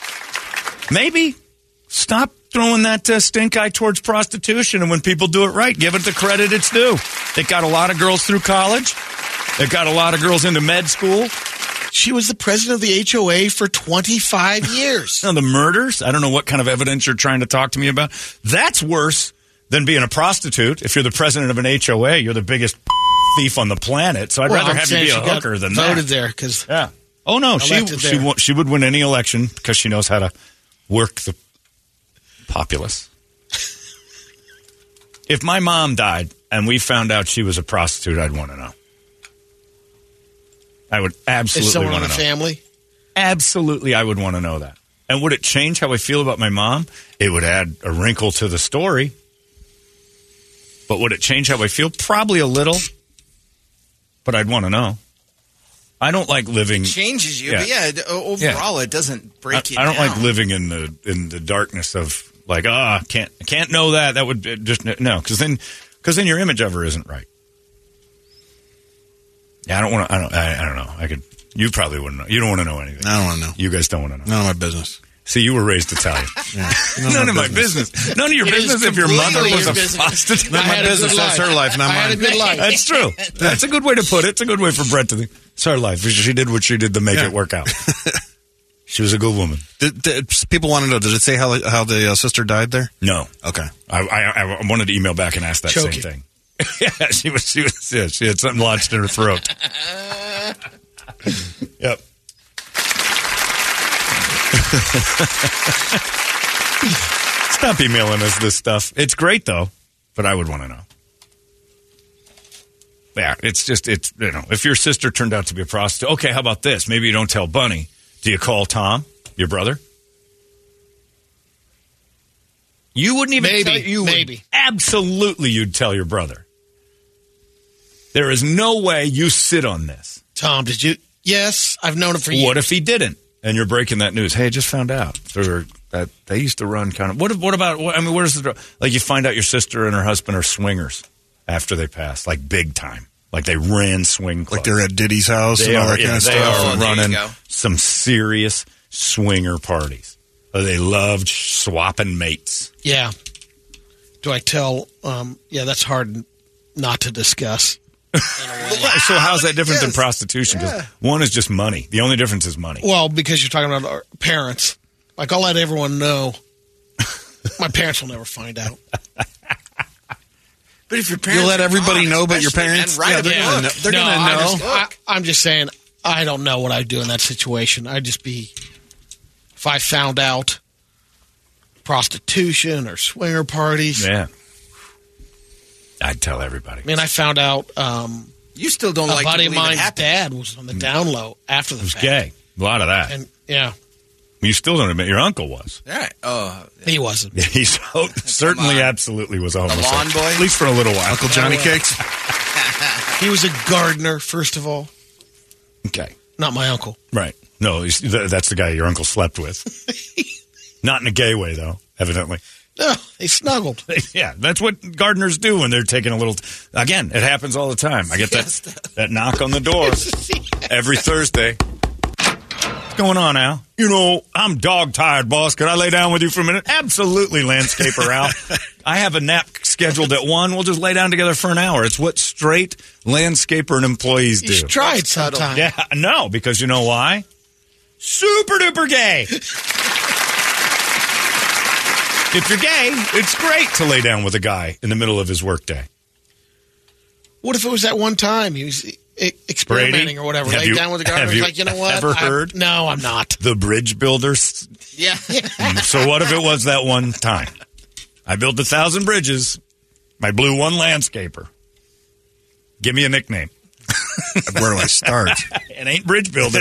Maybe stop throwing that uh, stink eye towards prostitution, and when people do it right, give it the credit it's due. They got a lot of girls through college. They got a lot of girls into med school. She was the president of the H O A for twenty-five years. Now, the murders, I don't know what kind of evidence you're trying to talk to me about. That's worse than being a prostitute. If you're the president of an H O A, you're the biggest thief on the planet. So I'd Well, rather I'm have you saying be a she got hooker than voted that. there because Yeah. Oh, no. She Elected she, there. wo- she would win any election because she knows how to work the populace. If my mom died and we found out she was a prostitute, I'd want to know. I would is absolutely someone in want the to know. family. Absolutely, I would want to know that. And would it change how I feel about my mom? It would add a wrinkle to the story. But would it change how I feel? Probably a little. But I'd want to know. I don't like living. Changes you, Yeah. but yeah, d- overall, it doesn't break you I, I don't down. like living in the in the darkness of like ah, can't I can't know that. That would uh, just no, because then because then your image of her isn't right. Yeah, I don't want to. I don't. I, I don't know. I could. You probably wouldn't know. You don't want to know anything. I don't want to know. You guys don't want to know. None of my business. See, you were raised Italian. Yeah. None, of my business. None of your It is business if your mother completely was your a business. prostitute. Not I my had a business. good That's life. her life, not I had a mine. good life. That's true. That's a good way to put it. It's a good way for Brett to think. It's her life. She did what she did to make Yeah. it work out. She was a good woman. Did, did, people want to know, did it say how how the uh, sister died there? No. Okay. I, I, I wanted to email back and ask that Choking. same thing. Yeah, she was. She was. Yeah, she had something lodged in her throat. Yep. Stop emailing us this stuff. It's great though, but I would want to know. Yeah, it's just it's you know if your sister turned out to be a prostitute. Okay, how about this? Maybe you don't tell Bunny. Do you call Tom, your brother? You wouldn't even Maybe, tell, you would- maybe. absolutely you'd tell your brother. There is no way you sit on this. Tom, did you? Yes, I've known him for years. What if he didn't? And you're breaking that news. Hey, I just found out there that they used to run kind of. What? What about? What, I mean, where's the like? You find out your sister and her husband are swingers after they pass, like big time, like they ran swing clubs. Like they're at Diddy's house They and all are, that yeah, kind of they stuff. are Oh, there you running go. some serious swinger parties. Uh, They loved swapping mates. Yeah. Do I tell? Um, yeah, that's hard not to discuss. So how's that different than prostitution? Because one is just money. The only difference is money. Well, because you're talking about our parents. Like, I'll let everyone know My parents will never find out. But if your parents, You let are everybody gone, know but your especially, parents? man, Yeah, right they're away. gonna know. They're no, gonna I know. just- I, I'm just saying, I don't know what I'd do in that situation. I'd just be, if I found out prostitution or swinger parties. Yeah. I'd tell everybody. I mean, I found out um, You still don't a like to buddy of believe it mine's happened. dad was on the down low after the It was fact. gay. A lot of that. And, yeah, You still don't admit your uncle was. All right. Oh, he wasn't. He so, certainly, on. absolutely was a lawn homosexual. boy? At least for a little while. Uncle Johnny Cakes? He was a gardener, first of all. Okay. Not my uncle. Right. No, he's, th- that's the guy your uncle slept with. Not in a gay way, though, evidently. No, they snuggled. Yeah, that's what gardeners do when they're taking a little. Again, it happens all the time. I get that that knock on the door every Thursday. What's going on, Al? You know, I'm dog tired, boss. Could I lay down with you for a minute? Absolutely, landscaper Al. I have a nap scheduled at one. We'll just lay down together for an hour. It's what straight landscaper and employees You do. should try it sometime. Yeah, no, because you know why? Super duper gay. If you're gay, it's great to lay down with a guy in the middle of his workday. What if it was that one time he was e- experimenting Brady, or whatever? have Lay you- down with the guy. have He's you like, you know what? ever I- heard? No, I'm not. The bridge builders. yeah. So what if it was that one time? I built a thousand bridges. I blew one landscaper. Give me a nickname. Where do I start? It ain't bridge builder.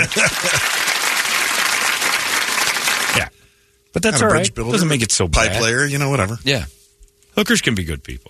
Yeah. But that's Not a all bridge right. builder, Doesn't make it so Pipe bad. layer, you know, whatever. Yeah. Hookers can be good people.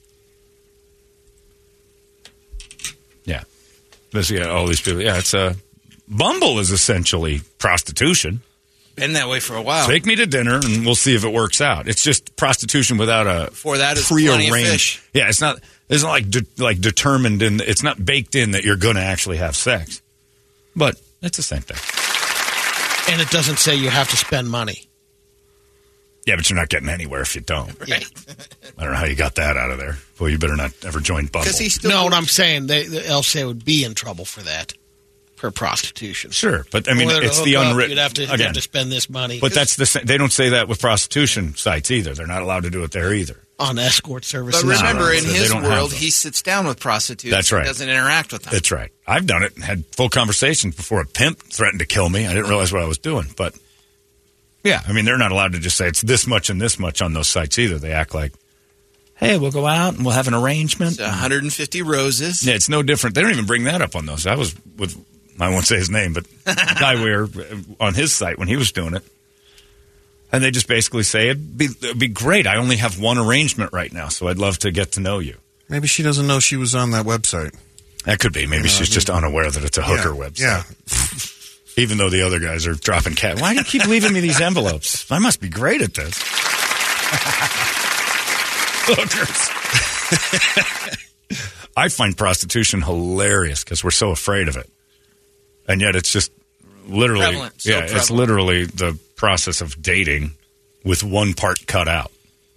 Yeah. This, yeah, all these people. Yeah, it's a Bumble is essentially prostitution. Been that way for a while. Take me to dinner and we'll see if it works out. It's just prostitution without a Before that, it's plenty of prearranged. fish. Yeah, it's not. It's not like de- like determined in. It's not baked in that you're going to actually have sex. But it's the same thing. And it doesn't say you have to spend money. Yeah, but you're not getting anywhere if you don't. Right. I don't know how you got that out of there. Well, you better not ever join Bumble. Because he still. No, what I'm saying, they, the L C A would be in trouble for that, for prostitution. Sure, but I mean, Whether to it's hook the up, unwritten. You'd have to, you'd again, have to spend this money. but that's the. sa- They don't say that with prostitution sites either. They're not allowed to do it there either. on escort services. But remember, no, in they his don't have world, them. he sits down with prostitutes. That's right. He doesn't interact with them. That's right. I've done it and had full conversations before a pimp threatened to kill me. I didn't realize what I was doing. But, yeah, I mean, they're not allowed to just say it's this much and this much on those sites either. They act like, hey, we'll go out and we'll have an arrangement. It's one hundred fifty roses. Yeah, it's no different. They don't even bring that up on those. I was with, I won't say his name, but the guy we were on his site when he was doing it. And they just basically say, it'd be, it'd be great. I only have one arrangement right now, so I'd love to get to know you. Maybe she doesn't know she was on that website. That could be. Maybe You know, she's I just mean- unaware that it's a hooker Yeah, website. Yeah. Even though the other guys are dropping cat. Why do you keep leaving me these envelopes? I must be great at this. Hookers. I find prostitution hilarious because we're so afraid of it. And yet it's just literally, Prevalent, so yeah, it's prevalent. literally the process of dating with one part cut out.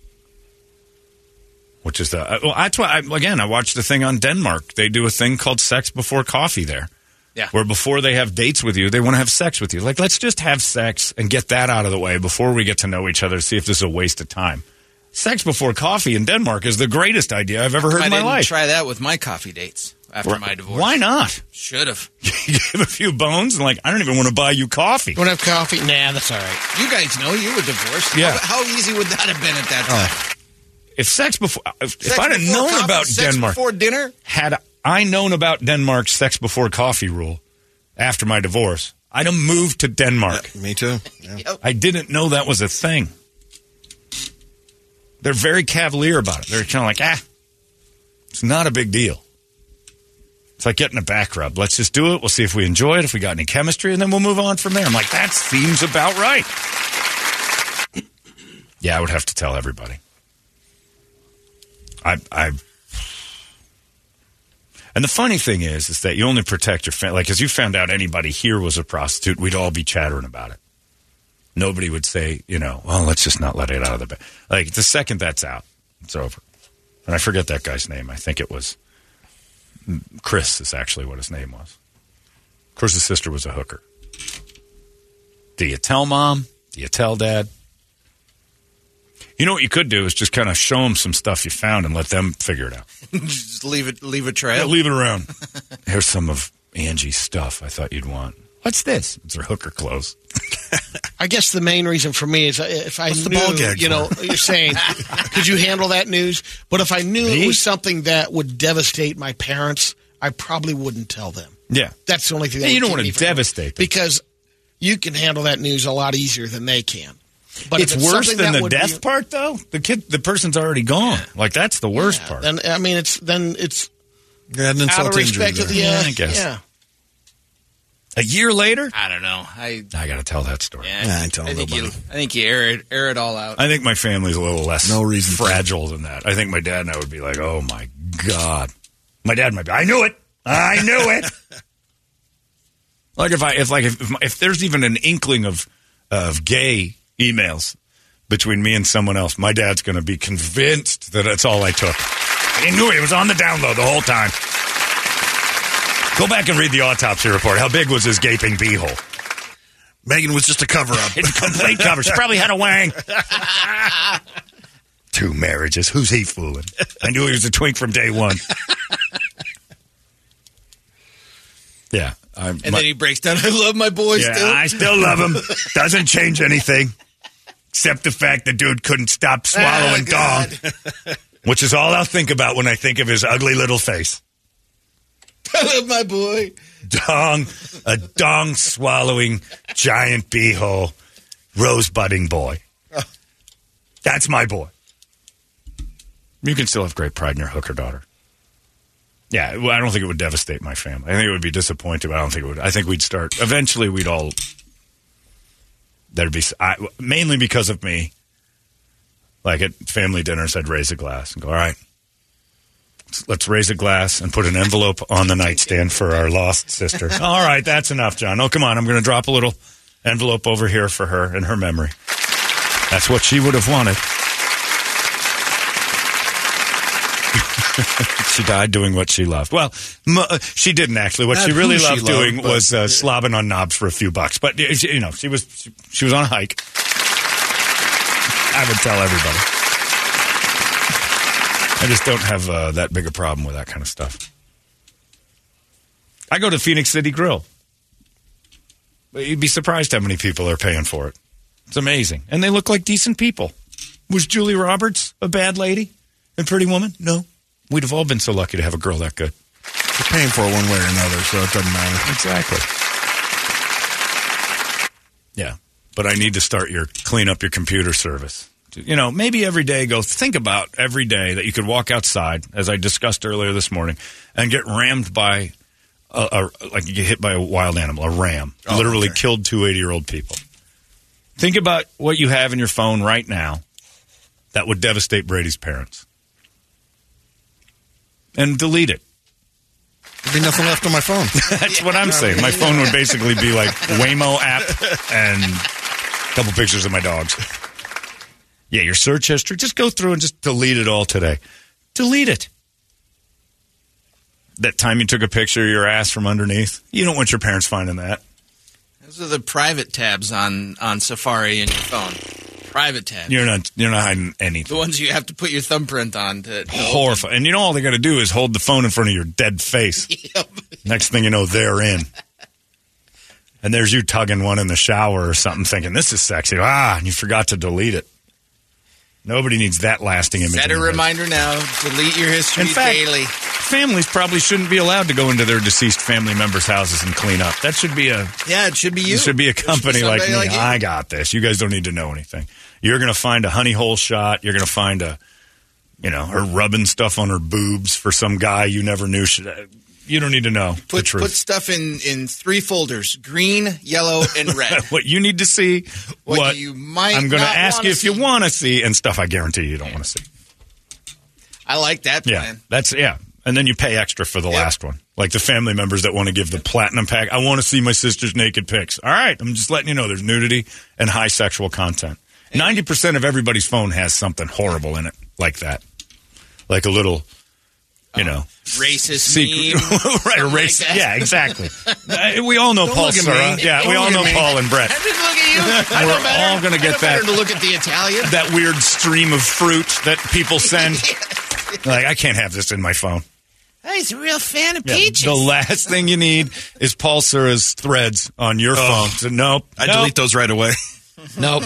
Which is the, uh, well, that's why, I, again, I watched the thing on Denmark. They do a thing called sex before coffee there. Yeah. Where before they have dates with you, they want to have sex with you. Like, let's just have sex and get that out of the way before we get to know each other, see if this is a waste of time. Sex before coffee in Denmark is the greatest idea I've ever heard I in my didn't life. try that with my coffee dates after my divorce. Why not? Should have. Give a few bones and, like, I don't even want to buy you coffee. You want to have coffee? Nah, that's all right. You guys know you were divorced. Yeah. How, how easy would that have been at that time? If sex before, if, if Sex I'd have before known coffee, about sex Denmark, before dinner? had I known about Denmark's sex before coffee rule after my divorce, I'd have moved to Denmark. Me too. Yeah. I didn't know that was a thing. They're very cavalier about it. They're kind of like, ah, it's not a big deal. It's like getting a back rub. Let's just do it. We'll see if we enjoy it, if we got any chemistry, and then we'll move on from there. I'm like, that seems about right. Yeah, I would have to tell everybody. I, I, and the funny thing is, is that you only protect your family. Like, as you found out anybody here was a prostitute, we'd all be chattering about it. Nobody would say, you know, well, let's just not let it out of the bag. Like, the second that's out, it's over. And I forget that guy's name. I think it was Chris is actually what his name was. Chris's sister was a hooker. Do you tell mom? Do you tell dad? You know what you could do is just kind of show them some stuff you found and let them figure it out. Just leave it, leave a Yeah, trail. leave it around. Here's some of Angie's stuff I thought you'd want. What's this? It's her hooker clothes. I guess the main reason for me is if I What's the knew, ball gag you know, for? you're saying, could you handle that news? But if I knew Me? it was something that would devastate my parents, I probably wouldn't tell them. Yeah. That's the only thing that Yeah, you would don't keep want me to from- devastate them. Because you can handle that news a lot easier than they can. But It's, if worse something than that the would death be- part, though. The kid, the person's already gone. Like, that's the worst Yeah, part. Then I mean, it's then it's Yeah, an out insult of to injury respect of the there. yeah, Yeah, I guess. yeah. A year later, I don't know. I I got to tell that story. yeah, Nah, I ain't telling I think you, nobody. I think you air it, air it all out. I think my family's a little less No reason to. fragile than that. I think my dad and I would be like, oh, my God. My dad might be, I knew it. I knew it. Like, if I, if like, if, if there's even an inkling of, of gay emails between me and someone else, my dad's going to be convinced that that's all I took. He knew it. It was on the download the whole time. Go back and read the autopsy report. How big was his gaping beehole? Megan was just a cover-up. It's complete cover. She probably had a wang. Two marriages. Who's he fooling? I knew he was a twink from day one. Yeah. I'm, And then he breaks down. I love my boy yeah, still. I still love him. Doesn't change anything. Except the fact the dude couldn't stop swallowing Oh, dong. God. Which is all I'll think about when I think of his ugly little face. I love my boy. Dong, a dong swallowing giant beehole, rosebudding boy. That's my boy. You can still have great pride in your hooker daughter. Yeah, well, I don't think it would devastate my family. I think it would be disappointing. But I don't think it would. I think we'd start. Eventually, we'd all. There'd be I, mainly because of me. Like at family dinners, I'd raise a glass and go, "All right, let's, let's raise a glass and put an envelope on the nightstand for our lost sister." All right, that's enough, John. Oh, come on, I'm going to drop a little envelope over here for her in her memory. That's what she would have wanted. She died doing what she loved. Well, m- uh, she didn't actually. What Not she really who she loved loved, doing but- was uh, slobbing on knobs for a few bucks. But uh, she- you know, she was she, she was on a hike. I would tell everybody. I just don't have uh, that big a problem with that kind of stuff. I go to Phoenix City Grill. But you'd be surprised how many people are paying for it. It's amazing. And they look like decent people. Was Julie Roberts a bad lady and Pretty Woman? No. We'd have all been so lucky to have a girl that good. You're paying for it one way or another, so it doesn't matter. Exactly. Yeah. But I need to start your clean up your computer service. You know, maybe every day go think about every day that you could walk outside, as I discussed earlier this morning, and get rammed by, a, a, like you get hit by a wild animal, a ram. Oh, literally okay. killed two eighty-year-old people. Think about what you have in your phone right now that would devastate Brady's parents. And delete it. There'd be nothing left on my phone. That's what I'm saying. My phone would basically be like Waymo app and a couple pictures of my dogs. Yeah, your search history. Just go through and just delete it all today. Delete it. That time you took a picture of your ass from underneath. You don't want your parents finding that. Those are the private tabs on, on Safari in your phone. Private tabs. You're not you're not hiding anything. The ones you have to put your thumbprint on to. to Horrifying. And you know all they got to do is hold the phone in front of your dead face. Yep. Next thing you know, they're in. And there's you tugging one in the shower or something, thinking this is sexy. Ah, and you forgot to delete it. Nobody needs that lasting image. Set in a their head. reminder now. Delete your history In fact, daily. families probably shouldn't be allowed to go into their deceased family members' houses and clean up. That should be a Yeah, it should be you. it should be a It should company like me. somebody you. I got this. You guys don't need to know anything. You're going to find a honey hole shot. You're going to find a, you know, her rubbing stuff on her boobs for some guy you never knew. Should, you don't need to know the Put, truth. put stuff in, in three folders: green, yellow, and red. What you need to see, What what, you might I'm going to not ask wanna you if you see. want to see, and stuff I guarantee you don't want to see. I like that Yeah, plan. that's yeah. And then you pay extra for the Yep. last one. Like the family members that want to give the platinum pack. I want to see my sister's naked pics. All right, I'm just letting you know there's nudity and high sexual content. ninety percent of everybody's phone has something horrible in it like that. Like a little you know, racist secret, meme. right? Or Something race, like that. yeah, exactly. Uh, we all know Don't Paul look at Sura. me. Yeah, Don't we all look know at me. Paul and Brett. I didn't look at you. I know We're better. all going to I get know better that to look at the Italian. that weird stream of fruit that people send. Like, I can't have this in my phone. Oh, he's a real fan of Yeah, peaches. the last thing you need is Paul Sura's threads on your phone. So, nope. I nope, delete those right away. Nope.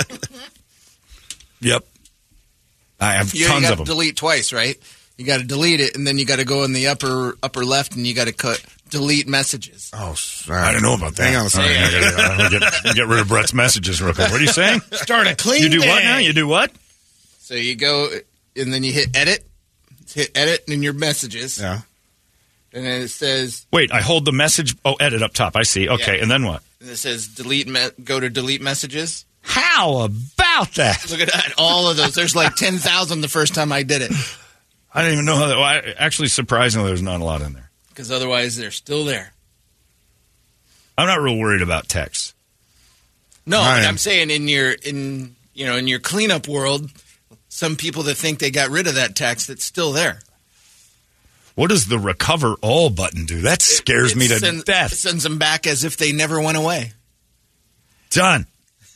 Yep. I have You, you tons got of to them. delete twice, right? You got to delete it, and then you got to go in the upper upper left, and you got to cut delete messages. Oh, sorry. I didn't know about that. Hang on a All second. right, I gotta, uh, get, get rid of Brett's messages real quick. What are you saying? Start a clean You do day. what now? You do what? So you go, and then you hit edit, hit edit in your messages, Yeah. and then it says, Wait, I hold the message. Oh, edit up top. I see. Okay, Yeah. and then what? and it says delete. Me- go to delete messages. How about that? Look at that, all of those. There's like ten thousand the first time I did it, I didn't even know how that. Well, I, actually, surprisingly, there's not a lot in there. because otherwise they're still there. I'm not real worried about text. No, I but am. I'm saying in your in you know in your cleanup world, some people that think they got rid of that text, it's still there. What does the recover all button do? That scares It me to send- death. It sends them back as if they never went away. Done.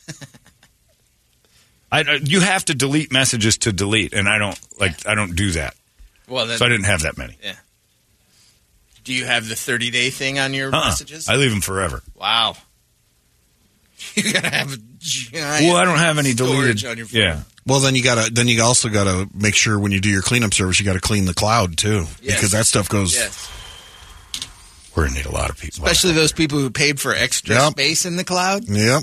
I, I- you have to delete messages to delete, and I don't like. I don't do that, Well, then, so I didn't have that many. do you have the thirty day thing on your Uh-uh. messages? I leave them forever. Wow. You gotta have a giant. Well, I don't have any storage deleted. on your phone. Yeah, Well, then you gotta. Then you also gotta make sure when you do your cleanup service, you gotta clean the cloud too, Yes. because that stuff goes. Yes. we're gonna need a lot of people. Especially those people who paid for extra Yep. space in the cloud. Yep.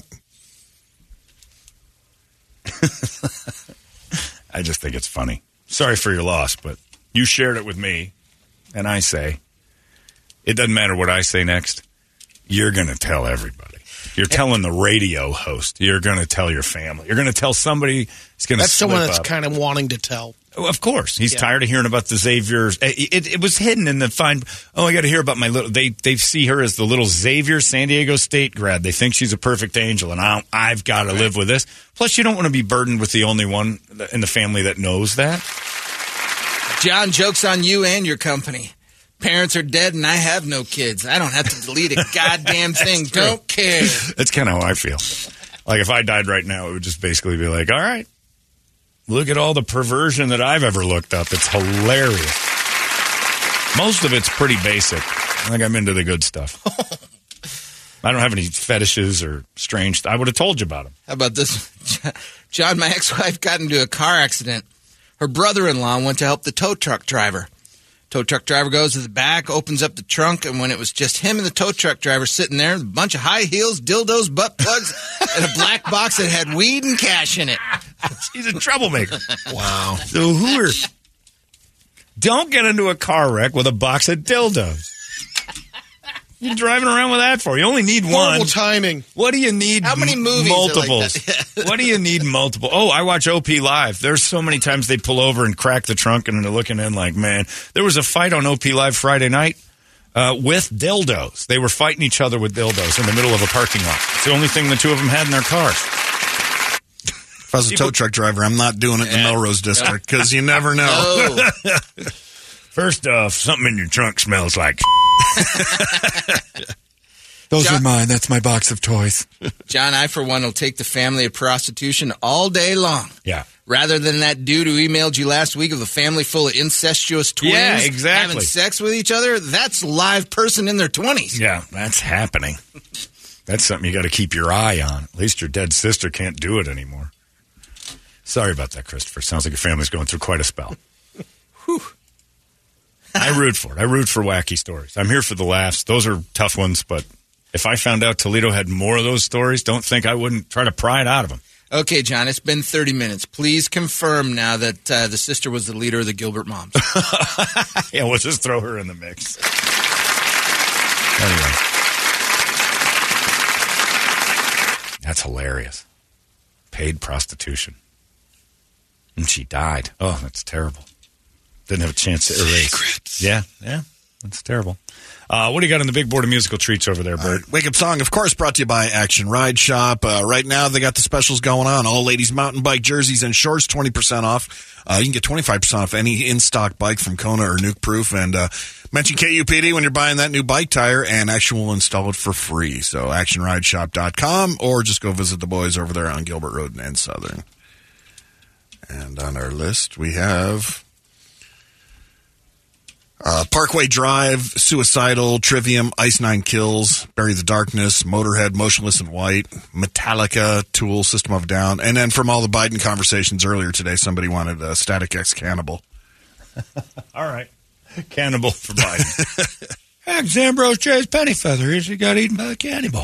I just think it's funny. Sorry for your loss, but you shared it with me, and I say, it doesn't matter what I say next. You're going to tell everybody. You're telling the radio host. You're going to tell your family. You're going to tell somebody. It's going to That's someone slip that's up. kind of wanting to tell. Oh, of course, he's Yeah. tired of hearing about the Xavier's. It, it, it was hidden in the fine. Oh, I got to hear about my little. They they see her as the little Xavier San Diego State grad. They think she's a perfect angel, and I, I've got to live with this. Plus, you don't want to be burdened with the only one in the family that knows that. John, joke's on you and your company. Parents are dead and I have no kids. I don't have to delete a goddamn thing. true. Don't care. That's kind of how I feel. Like if I died right now, it would just basically be like, all right, look at all the perversion that I've ever looked up. It's hilarious. Most of it's pretty basic. I think I'm into the good stuff. I don't have any fetishes or strange. I would have told you about them. How about this? John, my ex-wife got into a car accident. Her brother-in-law went to help the tow truck driver. Tow truck driver goes to the back, opens up the trunk, and when it was just him and the tow truck driver sitting there, a bunch of high heels, dildos, butt plugs, and a black box that had weed and cash in it. He's a troublemaker. Wow. So who are... Don't get into a car wreck with a box of dildos. You're driving around with that for? You only need Horrible one. timing. What do you need? How many movies are like Multiples. that? What do you need multiple? Oh, I watch O P Live. There's so many times they pull over and crack the trunk and they're looking in like, man, there was a fight on O P Live Friday night uh, with dildos. They were fighting each other with dildos in the middle of a parking lot. It's the only thing the two of them had in their cars. If I was a tow truck driver, I'm not doing it in the Melrose District because you never know. Oh, First off, something in your trunk smells like. Those John- are mine. That's my box of toys. John, I, for one, will take the family of prostitution all day long. Yeah. Rather than that dude who emailed you last week of a family full of incestuous twins Yeah, exactly. having sex with each other, that's a live person in their twenties. Yeah, that's happening. That's something you got to keep your eye on. At least your dead sister can't do it anymore. Sorry about that, Christopher. Sounds like your family's going through quite a spell. Whew. I root for it. I root for wacky stories. I'm here for the laughs. Those are tough ones, but if I found out Toledo had more of those stories, don't think I wouldn't try to pry it out of them. Okay, John, it's been thirty minutes. Please confirm now that uh, the sister was the leader of the Gilbert Moms. Yeah, we'll just throw her in the mix. Anyway. That's hilarious. Paid prostitution. And she died. Oh, that's terrible. Didn't have a chance to erase. Secrets. Yeah, yeah. That's terrible. Uh, what do you got on the big board of musical treats over there, Bert? Right. Wake Up Song, of course, brought to you by Action Ride Shop. Uh, right now, they got the specials going on. All ladies mountain bike jerseys and shorts, twenty percent off. Uh, you can get twenty-five percent off any in-stock bike from Kona or Nuke Proof. And uh, mention K U P D when you're buying that new bike tire, and Action will install it for free. So action ride shop dot com, or just go visit the boys over there on Gilbert Road and Southern. And on our list, we have... Uh, Parkway Drive, Suicidal, Trivium, Ice Nine Kills, Bury the Darkness, Motorhead, Motionless in White, Metallica, Tool, System of a Down. And then from all the Biden conversations earlier today, somebody wanted uh, Static X Cannibal. All right. Cannibal for Biden. Ex Ambrose Chase Pennyfeather. He got eaten by a cannibal.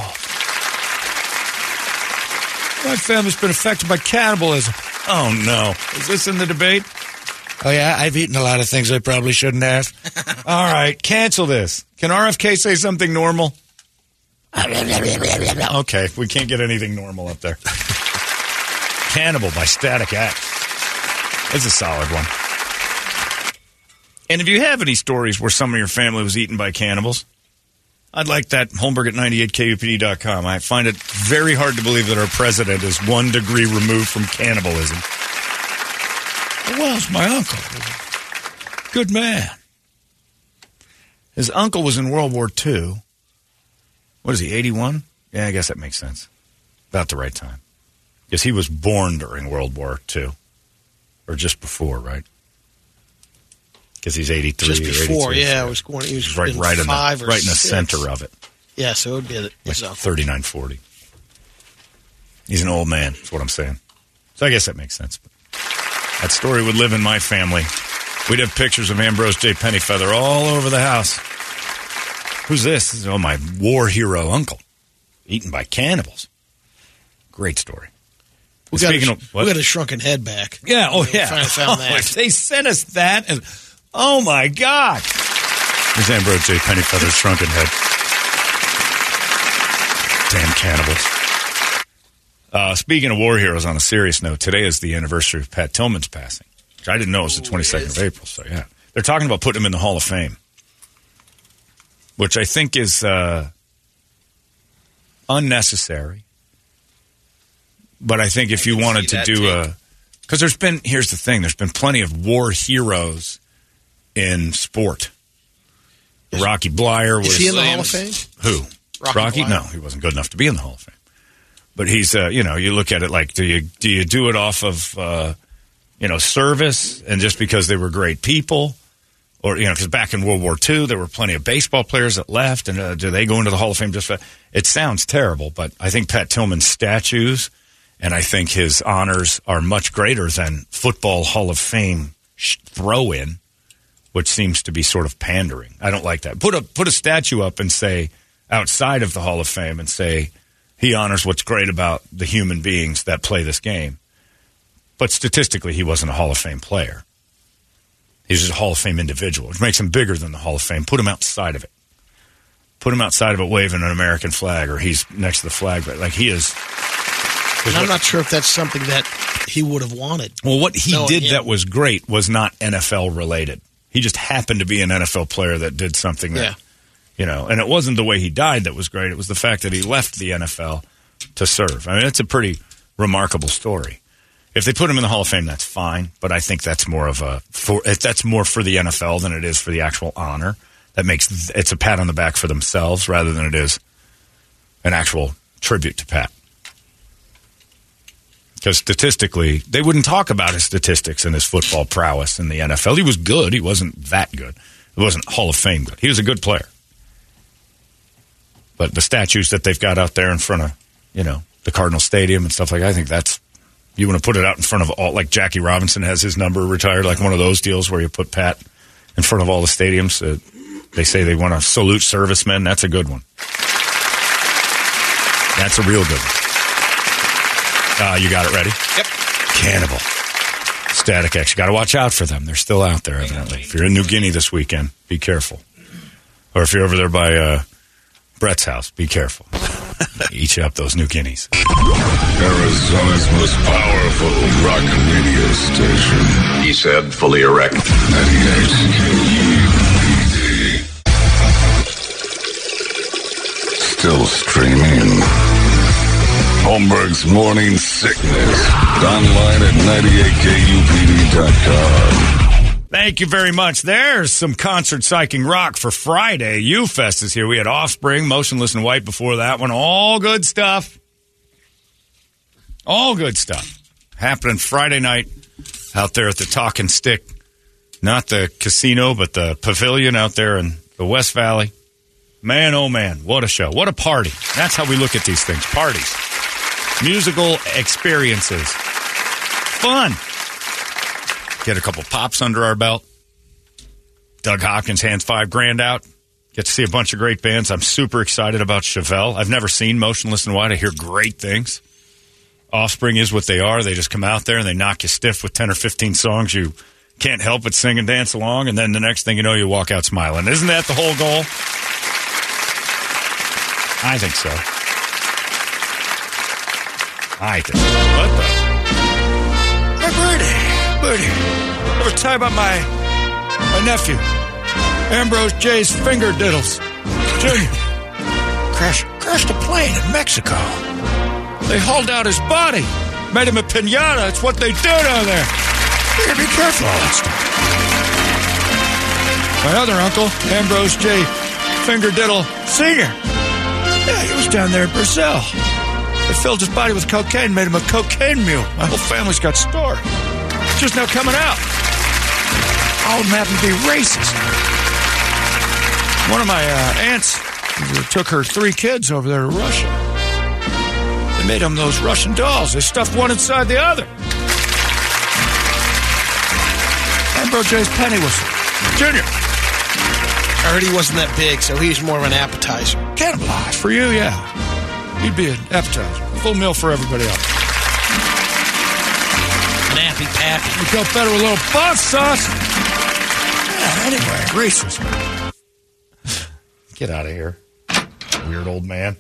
My family's been affected by cannibalism. Oh, no. Is this in the debate? Oh, yeah, I've eaten a lot of things I probably shouldn't have. All right, cancel this. Can R F K say something normal? Okay, we can't get anything normal up there. Cannibal by Static X. It's a solid one. And if you have any stories where some of your family was eaten by cannibals, I'd like that. Holmberg at ninety-eight K U P D dot com. I find it very hard to believe that our president is one degree removed from cannibalism. Well, it's my uncle. Good man. His uncle was in World War Two. What is he, eighty-one? Yeah, I guess that makes sense. About the right time. Because he was born during World War Two. Or just before, right? Because he's eighty-three. Just before, or eighty-two, yeah. so I was going, he was he's right, right, in the, right in the center of it. Yeah, so it would be his like uncle. thirty-nine forty. He's an old man, that's what I'm saying. So I guess that makes sense. But that story would live in my family. We'd have pictures of Ambrose J. Pennyfeather all over the house. Who's this? This is, oh, my war hero uncle. Eaten by cannibals. Great story. We got, a, of, we got a shrunken head back. Yeah, oh, yeah. Finally found oh, that. They sent us that. And, oh, my God. There's Ambrose J. Pennyfeather's shrunken head. Damn cannibals. Uh, speaking of war heroes, on a serious note, today is the anniversary of Pat Tillman's passing. Which I didn't know it was the twenty-second of April, so yeah. They're talking about putting him in the Hall of Fame, which I think is uh, unnecessary. But I think if you wanted to do a... Because there's been... Here's the thing. There's been plenty of war heroes in sport. Rocky Blyer was... Is he in the Hall of Fame? Who? Rocky? Rocky? Blyer? No, he wasn't good enough to be in the Hall of Fame. But he's, uh, you know, you look at it like, do you do you do it off of, uh, you know, service and just because they were great people? Or, you know, because back in World War Two, there were plenty of baseball players that left, and uh, do they go into the Hall of Fame just for... It sounds terrible, but I think Pat Tillman's statues and I think his honors are much greater than Football Hall of Fame throw-in, which seems to be sort of pandering. I don't like that. Put a, put a statue up and say, outside of the Hall of Fame, and say... He honors what's great about the human beings that play this game. But statistically, he wasn't a Hall of Fame player. He's just a Hall of Fame individual, which makes him bigger than the Hall of Fame. Put him outside of it. Put him outside of it waving an American flag, or he's next to the flag. But like he is. And I'm not sure if that's something that he would have wanted. Well, what he Knowing did him. that was great was not N F L related. He just happened to be an N F L player that did something that... Yeah. You know, and it wasn't the way he died that was great. It was the fact that he left the N F L to serve. I mean, it's a pretty remarkable story. If they put him in the Hall of Fame, that's fine. But I think that's more of a for that's more for the N F L than it is for the actual honor. That makes it's a pat on the back for themselves rather than it is an actual tribute to Pat. Because statistically, they wouldn't talk about his statistics and his football prowess in the N F L. He was good. He wasn't that good. He wasn't Hall of Fame good. He was a good player. But the statues that they've got out there in front of, you know, the Cardinal Stadium and stuff like that, I think that's, you want to put it out in front of all, like Jackie Robinson has his number retired, like one of those deals where you put Pat in front of all the stadiums. Uh, they say they want to salute servicemen. That's a good one. That's a real good one. Uh, you got it ready? Yep. Cannibal. Static X. You got to watch out for them. They're still out there, evidently. If you're in New Guinea this weekend, be careful. Or if you're over there by uh, Brett's house, be careful. Eat you up those New Guineas. Arizona's most powerful rock radio station. He said, fully erect. ninety-eight K U P D. still streaming. Holmberg's Morning Sickness. Online at ninety-eight K U P D dot com. Thank you very much. There's some concert psyching rock for Friday. U-Fest is here. We had Offspring, Motionless in White before that one. All good stuff. All good stuff. Happening Friday night out there at the Talking Stick. Not the casino, but the pavilion out there in the West Valley. Man, oh man, what a show. What a party. That's how we look at these things. Parties. Musical experiences. Fun. Get a couple pops under our belt. Doug Hopkins hands five grand out. Get to see a bunch of great bands. I'm super excited about Chevelle. I've never seen Motionless in White. I hear great things. Offspring is what they are. They just come out there and they knock you stiff with ten or fifteen songs you can't help but sing and dance along, and then the next thing you know, you walk out smiling. Isn't that the whole goal? I think so. I think so. What the? Hey, Birdie. Birdie. Ever tell you about my, my nephew, Ambrose J's finger diddles? Junior. Crashed, crashed a plane in Mexico. They hauled out his body. Made him a piñata. It's what they do down there. You gotta be careful all that stuff. My other uncle, Ambrose J. Finger Diddle Senior. Yeah, he was down there in Brazil. They filled his body with cocaine, made him a cocaine mule. My whole family's got stories. It's just now coming out. All of them happen to be racist. One of my uh, aunts took her three kids over there to Russia. They made them those Russian dolls. They stuffed one inside the other. Ambrose J's penny whistle. Junior. I heard he wasn't that big, so he's more of an appetizer. Cannibalized. For you, yeah. You'd be an appetizer. A full meal for everybody else. Nappy pappy. You felt better with a little buff sauce. Yeah, anyway, racism. Get out of here. Weird old man.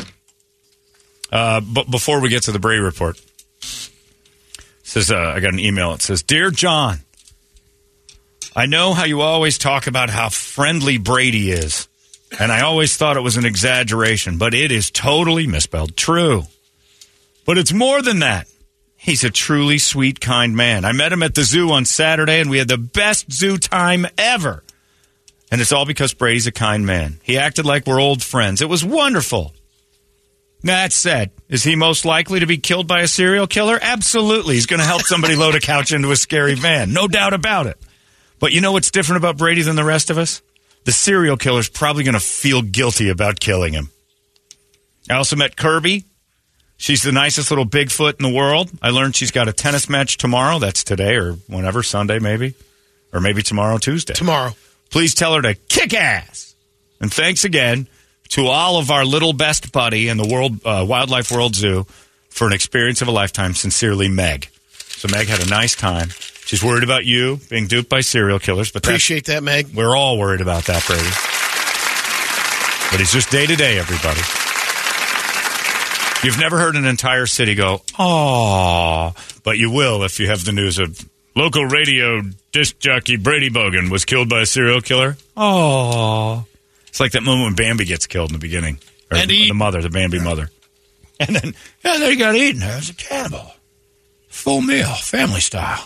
Uh, but before we get to the Brady Report, says uh, I got an email. It says, Dear John, I know how you always talk about how friendly Brady is, and I always thought it was an exaggeration, but it is totally misspelled true. But it's more than that. He's a truly sweet, kind man. I met him at the zoo on Saturday, and we had the best zoo time ever. And it's all because Brady's a kind man. He acted like we're old friends. It was wonderful. That said, is he most likely to be killed by a serial killer? Absolutely. He's going to help somebody load a couch into a scary van. No doubt about it. But you know what's different about Brady than the rest of us? The serial killer's probably going to feel guilty about killing him. I also met Kirby. She's the nicest little Bigfoot in the world. I learned she's got a tennis match tomorrow. That's today or whenever, Sunday maybe. Or maybe tomorrow, Tuesday. Tomorrow. Please tell her to kick ass. And thanks again to all of our little best buddy in the world uh, Wildlife World Zoo for an experience of a lifetime. Sincerely, Meg. So Meg had a nice time. She's worried about you being duped by serial killers. But appreciate that, Meg. We're all worried about that, Brady. But it's just day to day, everybody. You've never heard an entire city go, "Aw," but you will if you have the news of local radio disc jockey Brady Bogan was killed by a serial killer. Aw. It's like that moment when Bambi gets killed in the beginning. Or and the, eat. the mother, the Bambi mother. And then, yeah, then he got eaten as a cannibal. Full meal, family style.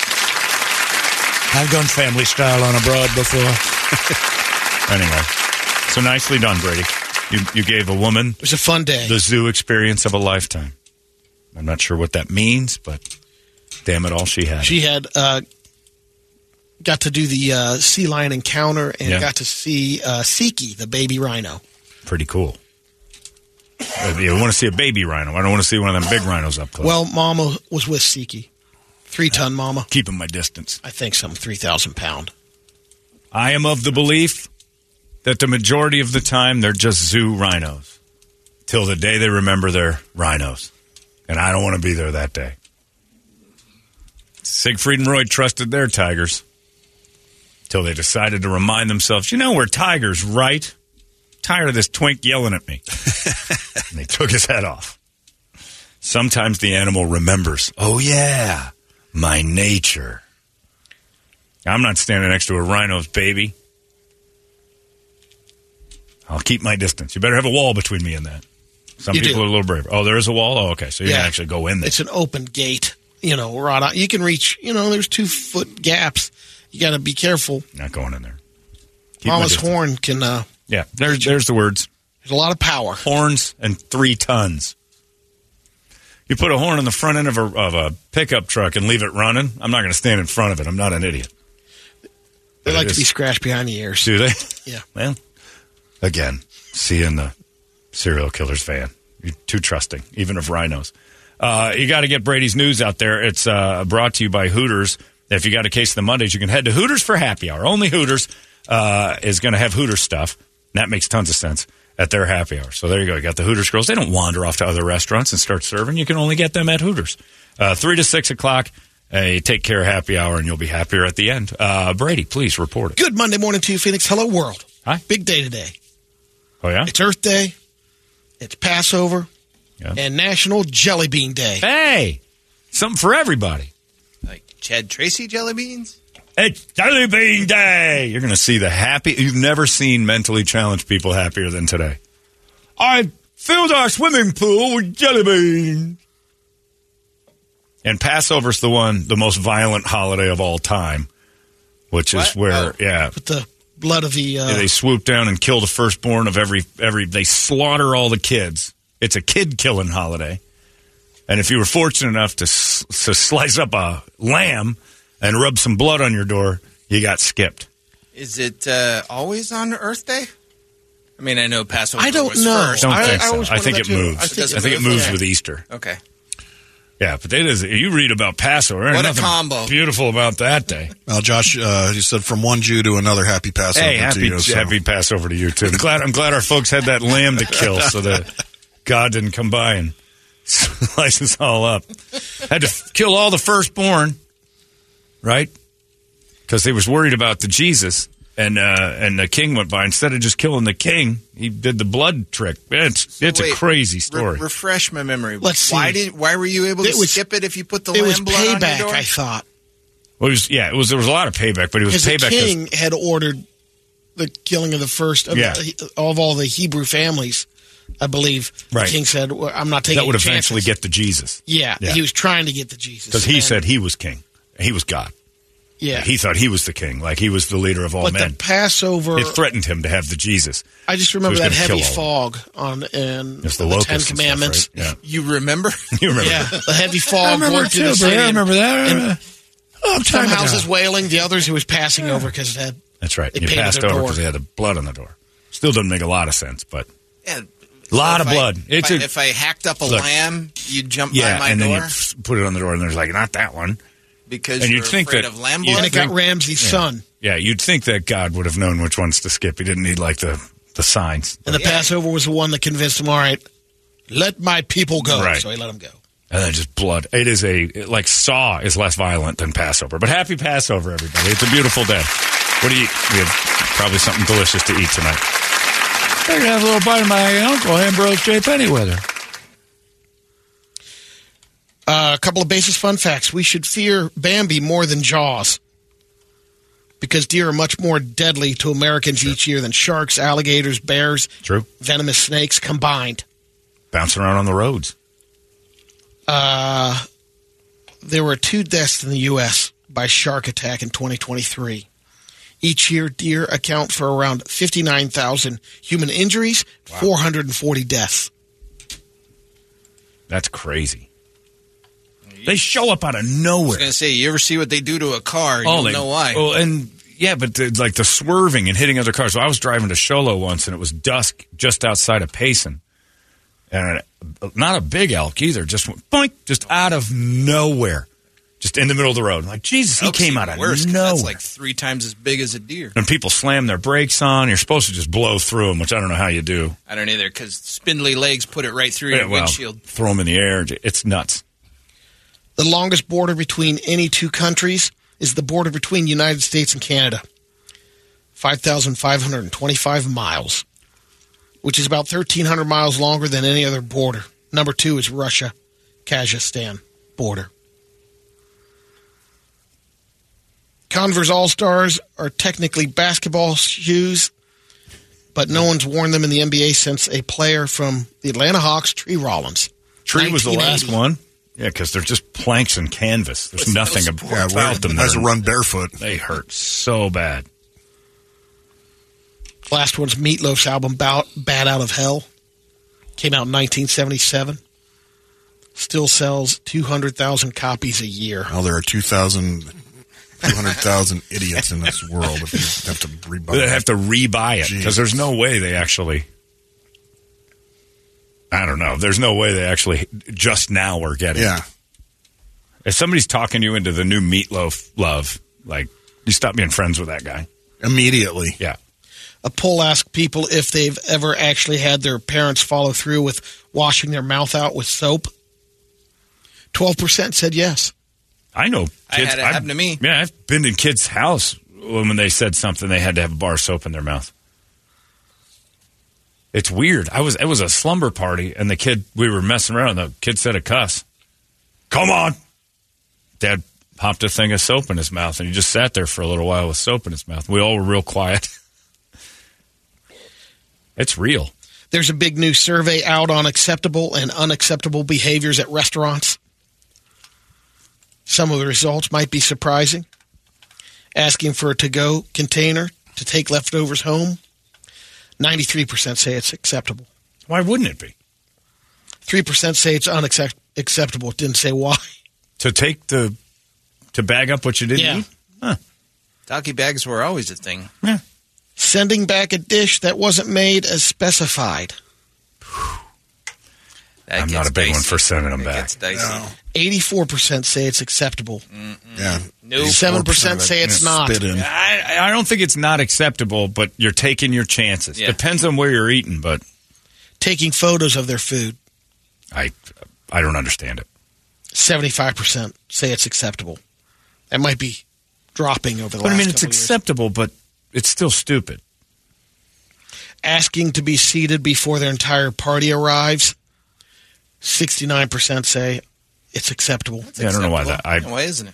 I've done family style on a broad before. Anyway, so nicely done, Brady. You you gave a woman it was a fun day. The zoo experience of a lifetime. I'm not sure what that means, but damn it, all she had. She had uh, got to do the uh, sea lion encounter and yeah. got to see uh, Siki, the baby rhino. Pretty cool. You want to see a baby rhino. I don't want to see one of them big rhinos up close. Well, Mama was with Siki. Three-ton Mama. Keeping my distance. I think some three thousand pound. I am of the belief that the majority of the time they're just zoo rhinos. Till the day they remember they're rhinos. And I don't want to be there that day. Siegfried and Roy trusted their tigers. Till they decided to remind themselves, you know, we're tigers, right? Tired of this twink yelling at me. And they took his head off. Sometimes the animal remembers, oh yeah, my nature. I'm not standing next to a rhino's baby. I'll keep my distance. You better have a wall between me and that. Some You people do. are a little braver. Oh, there is a wall? Oh, okay. So you Yeah. can actually go in there. It's an open gate, you know, right out. You can reach, you know, there's two foot gaps. You got to be careful. Not going in there. Keep my Mama's distance. horn can, uh, Yeah, there's, there's the words. there's a lot of power. Horns and three tons. You put a horn on the front end of a, of a pickup truck and leave it running, I'm not going to stand in front of it. I'm not an idiot. They But like it to be is- scratched behind the ears. Do they? Yeah. Well, again, seeing the serial killer's van. You're too trusting, even of rhinos. Uh, you got to get Brady's News out there. It's uh, brought to you by Hooters. If you got a case of the Mondays, you can head to Hooters for happy hour. Only Hooters uh, is going to have Hooters stuff. That makes tons of sense at their happy hour. So there you go. You got the Hooters girls. They don't wander off to other restaurants and start serving. You can only get them at Hooters. Uh, three to six o'clock, uh, you take care of happy hour, and you'll be happier at the end. Uh, Brady, please report it. Good Monday morning to you, Phoenix. Hello, world. Hi. Big day today. Oh, yeah? It's Earth Day. It's Passover. Yeah. And National Jelly Bean Day. Hey, something for everybody. Like Chad Tracy jelly beans? It's Jelly Bean Day. You're going to see the happy. You've never seen mentally challenged people happier than today. I filled our swimming pool with jelly beans. And Passover's the one, the most violent holiday of all time, which is What? where, Oh. yeah, With the blood of the... Uh, they swoop down and kill the firstborn of every every. They slaughter all the kids. It's a kid killing holiday. And if you were fortunate enough to, s- to slice up a lamb and rub some blood on your door, you got skipped. Is it uh, always on Earth Day? I mean, I know Passover I don't was know. first. Don't I- think I so. always I wondered think that it too. moves. I I think think, it it moves? moves Okay. with Easter. Okay. Yeah, but it is. You read about Passover. There's What a nothing combo. beautiful about that day. Well, Josh, uh, you said from one Jew to another, happy Passover Hey, to happy, you. So. happy Passover to you too. I'm glad. I'm glad our folks had that lamb to kill, so that God didn't come by and slice us all up. Had to f- kill all the firstborn, right? Because they was worried about the Jesus, and uh, and the king went by. Instead of just killing the king, he did the blood trick. It's it's Wait, a crazy re- story. refresh my memory. Let's Why see. did? Why were you able to It was- skip it if you put the it lamb was blood on payback, your door? I thought. Well, it was, yeah, it was. There was a lot of payback, but it was Because the payback. 'cause- king had ordered the killing of the first of, Yeah. the, of all the Hebrew families, I believe. Right. The king said, well, I'm not taking that would any eventually chances. get the Jesus. Yeah, Yeah. he was trying to get the Jesus. Because he And- said he was king. He was God. yeah. He thought he was the king, like he was the leader of all but men. the Passover, It threatened him to have the Jesus. I just remember He was that gonna heavy kill all fog on and It's the, the Ten locusts and stuff, Commandments. right? You remember? Yeah. You remember? Yeah, the heavy fog going through the city. and that. Oh, Some houses wailing, the others who was passing over because it had. That's right. They You painted passed their over door. because they had the blood on the door. Still doesn't make a lot of sense, but Yeah. a lot if of I- blood. If, It's I, a- if I hacked up a Look. lamb, you'd jump yeah, by my and then door you f- put it on the door, and there's like, not that one. because and you're you'd think afraid that- of lamb you'd blood. And it got think- Ramsey's Yeah. son. Yeah, you'd think that God would have known which ones to skip. He didn't need like the the signs. And the Yeah. Passover was the one that convinced him, all right, let my people go. Right. So he let them go. And then just blood. It is a, like, Saw is less violent than Passover. But happy Passover, everybody. It's a beautiful day. What do you eat? We have probably something delicious to eat tonight. I'm gonna have a little bite of my Uncle Ambrose J. Pennyweather. Uh, a couple of basis fun facts. We should fear Bambi more than Jaws because deer are much more deadly to Americans each year than sharks, alligators, bears, True. venomous snakes combined. Bouncing around on the roads. Uh, there were two deaths in the U S by shark attack in twenty twenty-three. Each year, deer account for around fifty-nine thousand human injuries, four hundred forty deaths. That's crazy. They show up out of I was nowhere. going to say, you ever see what they do to a car? You Oh, don't they- know why. Well, and yeah, but the, like the swerving and hitting other cars. So I was driving to Sholo once, and it was dusk just outside of Payson, and not a big elk either. Just went boink, just out of nowhere, just in the middle of the road. I'm like, Jesus, he Elk's came even out of worse, 'cause nowhere. That's like three times as big as a deer. And people slam their brakes on. You're supposed to just blow through them, which I don't know how you do. I don't either because spindly legs put it right through Yeah, your well, windshield. throw them in the air. It's nuts. The longest border between any two countries is the border between the United States and Canada. five thousand five hundred twenty-five miles, which is about thirteen hundred miles longer than any other border. Number two is Russia-Kazakhstan border. Converse All-Stars are technically basketball shoes, but no one's worn them in the N B A since a player from the Atlanta Hawks, Tree Rollins. Tree was the last nineteen eighty. one. Yeah, because they're just planks and canvas. There's nothing about, Yeah, about them. has to They're- run barefoot. They hurt so bad. Last one's Meatloaf's album, Bout- Bad Out of Hell. Came out in nineteen seventy-seven. Still sells two hundred thousand copies a year. Oh, there are two thousand, two hundred thousand idiots in this world if you have to rebuy They it. have to rebuy it Jeez. because there's no way they actually. I don't know. There's no way they actually just now are getting Yeah. it. If somebody's talking you into the new Meatloaf love, like, you stop being friends with that guy. Immediately. Yeah. A poll asked people if they've ever actually had their parents follow through with washing their mouth out with soap. twelve percent said yes. I know kids. I had it I've- happen to me. Yeah, I've been in kids' house when they said something, they had to have a bar of soap in their mouth. It's weird. I was it was a slumber party, and the kid, we were messing around, and the kid said a cuss. Come on. Dad popped a thing of soap in his mouth, and he just sat there for a little while with soap in his mouth. We all were real quiet. It's real. There's a big new survey out on acceptable and unacceptable behaviors at restaurants. Some of the results might be surprising. Asking for a to-go container to take leftovers home. ninety-three percent say it's acceptable. Why wouldn't it be? three percent say it's unacceptable. It didn't say why. To take the, to bag up what you didn't Yeah. eat? Huh. Doggy bags were always a thing. Yeah. Sending back a dish that wasn't made as specified. That I'm gets not a big dicey. one for sending them It back. gets dicey. eighty-four percent say it's acceptable. Yeah. Nope. seven percent say it's not. Spit in. I, I don't think it's not acceptable, but you're taking your chances. Yeah. Depends on where you're eating, but Taking photos of their food. I I don't understand it. seventy-five percent say it's acceptable. That might be dropping over the But last I mean, it's couple of years. acceptable, but it's still stupid. Asking to be seated before their entire party arrives. sixty-nine percent say it's acceptable. Yeah, I don't know why that. I, Why isn't it?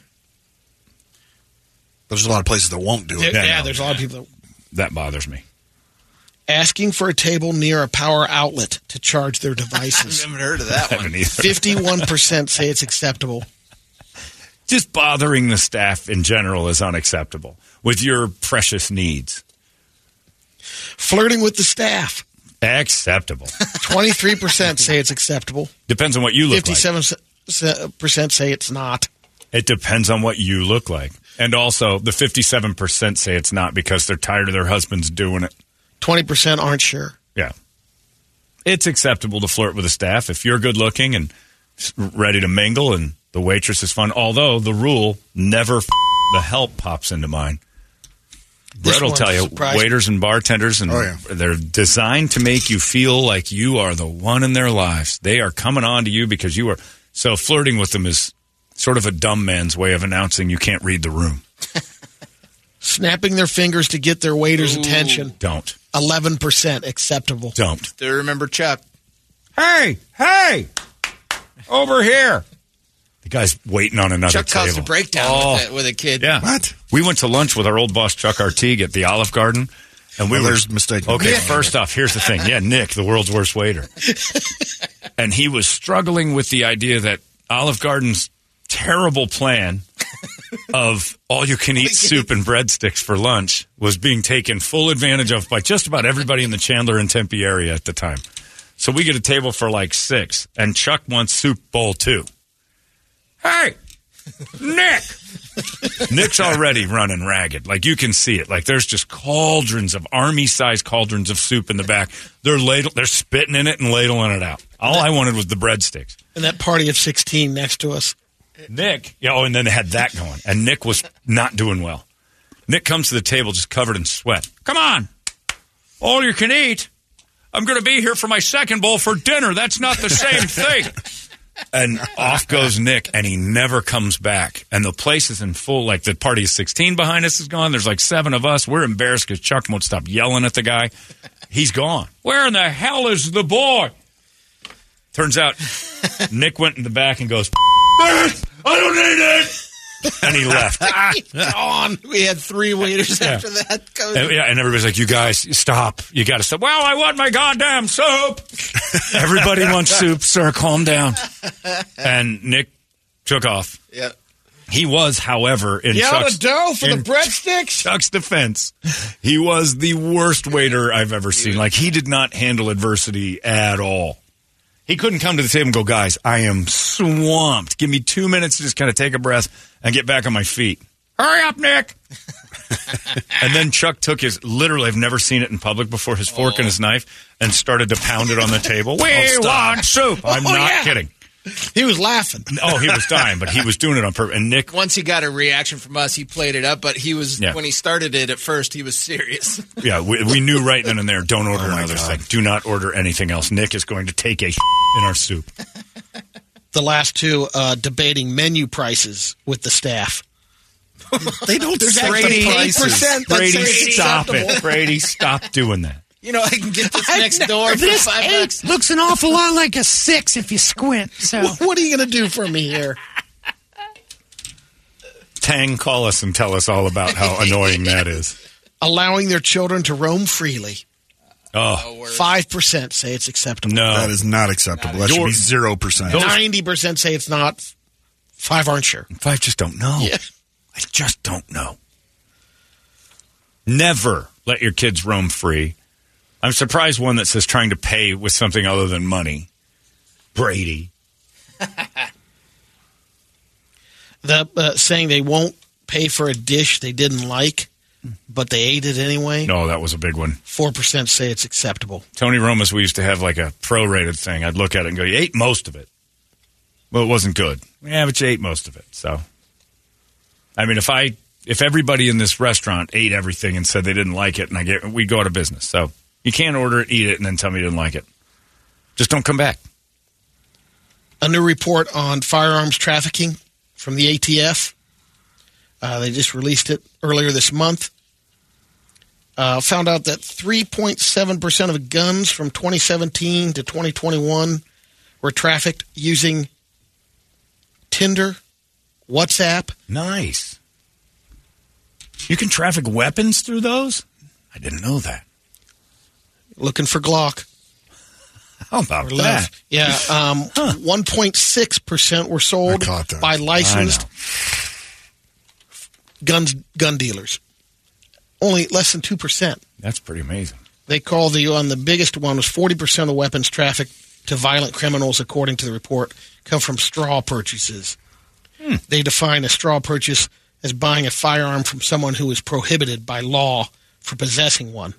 There's a lot of places that won't do it. Yeah, Yeah, no. there's a lot of people that that bothers me. asking for a table near a power outlet to charge their I've devices. never heard of that I one. haven't either. fifty-one percent say it's acceptable. Just bothering the staff in general is unacceptable with your precious needs. Flirting with the staff. Acceptable. twenty-three percent say it's acceptable. Depends on what you look like. fifty-seven percent say it's not. It depends on what you look like. And also, the fifty-seven percent say it's not because they're tired of their husbands doing it. twenty percent aren't sure. Yeah. It's acceptable to flirt with the staff if you're good looking and s- ready to mingle and the waitress is fun. Although the rule, never f- the help pops into mind. This Brett will one's tell you, surprising. waiters and bartenders, and Oh, yeah. they're designed to make you feel like you are the one in their lives. They are coming on to you because you are. So flirting with them is sort of a dumb man's way of announcing you can't read the room. Snapping their fingers to get their waiter's attention. Don't. eleven percent acceptable. Don't. Do you remember Chuck? Hey, hey, over here. The guy's waiting on another Chuck table. caused a breakdown Oh, with, a, with a kid. yeah. What? We went to lunch with our old boss, Chuck Artigue, at the Olive Garden. And we Well, were, there's mistaken. Okay, Yeah. first off, here's the thing. Yeah, Nick, the world's worst waiter. And he was struggling with the idea that Olive Garden's terrible plan of all-you-can-eat soup and breadsticks for lunch was being taken full advantage of by just about everybody in the Chandler and Tempe area at the time. So we get a table for like six, and Chuck wants soup bowl two. Hey, Nick! Nick's already running ragged. Like, you can see it. Like, there's just cauldrons of, army-sized cauldrons of soup in the back. They're ladle, they're spitting in it and ladling it out. All I wanted was the breadsticks. And that party of sixteen next to us. Nick, yeah, oh, and then they had that going. And Nick was not doing well. Nick comes to the table just covered in sweat. Come on. All you can eat. I'm going to be here for my second bowl for dinner. That's not the same thing. And off goes Nick, and he never comes back. And the place is in full, like the party of sixteen behind us is gone. There's like seven of us. We're embarrassed because Chuck won't stop yelling at the guy. He's gone. Where in the hell is the boy? Turns out Nick went in the back and goes, I don't need it. And he left. Gone. We had three waiters after that. And, yeah, and everybody's like, you guys, stop. You got to stop. Well, I want my goddamn soup. Everybody wants soup, sir. Calm down. And Nick took off. Yeah. He was, however, in You out Chuck's, of dough for the in breadsticks? Chuck's defense, he was the worst waiter I've ever seen. Like, he did not handle adversity at all. He couldn't come to the table and go, guys, I am swamped. Give me two minutes to just kind of take a breath and get back on my feet. Hurry up, Nick. And then Chuck took his, literally, I've never seen it in public before, his fork oh. and his knife, and started to pound it on the table. We oh, want soup. I'm oh, not yeah. kidding. He was laughing. Oh, he was dying, but he was doing it on purpose. And Nick, once he got a reaction from us, he played it up. But he was yeah. when he started it at first, he was serious. Yeah, we, we knew right then and there. Don't order oh another thing. Do not order anything else. Nick is going to take a in our soup. The last two uh, debating menu prices with the staff. They don't. There's set actually the eight percent. Brady, Brady stop it. Brady, stop doing that. You know, I can get this next door for This five eight bucks. looks an awful lot like a six if you squint. So What are you going to do for me here? Tang, call us and tell us all about how annoying that is. Allowing their children to roam freely. Oh, Five percent say it's acceptable. no. That is not acceptable. That should be zero percent. Ninety percent say it's not. Five aren't sure. Five just don't know. Yeah. I just don't know. Never let your kids roam free. I'm surprised one that says trying to pay with something other than money. Brady. The uh, saying they won't pay for a dish they didn't like, but they ate it anyway. No, that was a big one. Four percent say it's acceptable. Tony Romas, we used to have like a prorated thing. I'd look at it and go, you ate most of it. Well, it wasn't good. Yeah, but you ate most of it. So, I mean, if I if everybody in this restaurant ate everything and said they didn't like it, and I get, we'd go out of business. So you can't order it, eat it, and then tell me you didn't like it. Just don't come back. A new report on firearms trafficking from the A T F. Uh, they just released it earlier this month. Uh, found out that three point seven percent of guns from twenty seventeen to twenty twenty-one were trafficked using Tinder, WhatsApp. Nice. You can traffic weapons through those? I didn't know that. Looking for Glock. How about Or that? Lev. Yeah, um, Huh. one point six percent were sold I caught that. by licensed guns gun dealers. Only less than two percent. That's pretty amazing. They call the one the biggest one was forty percent of weapons trafficked to violent criminals, according to the report, come from straw purchases. Hmm. They define a straw purchase as buying a firearm from someone who is prohibited by law for possessing one.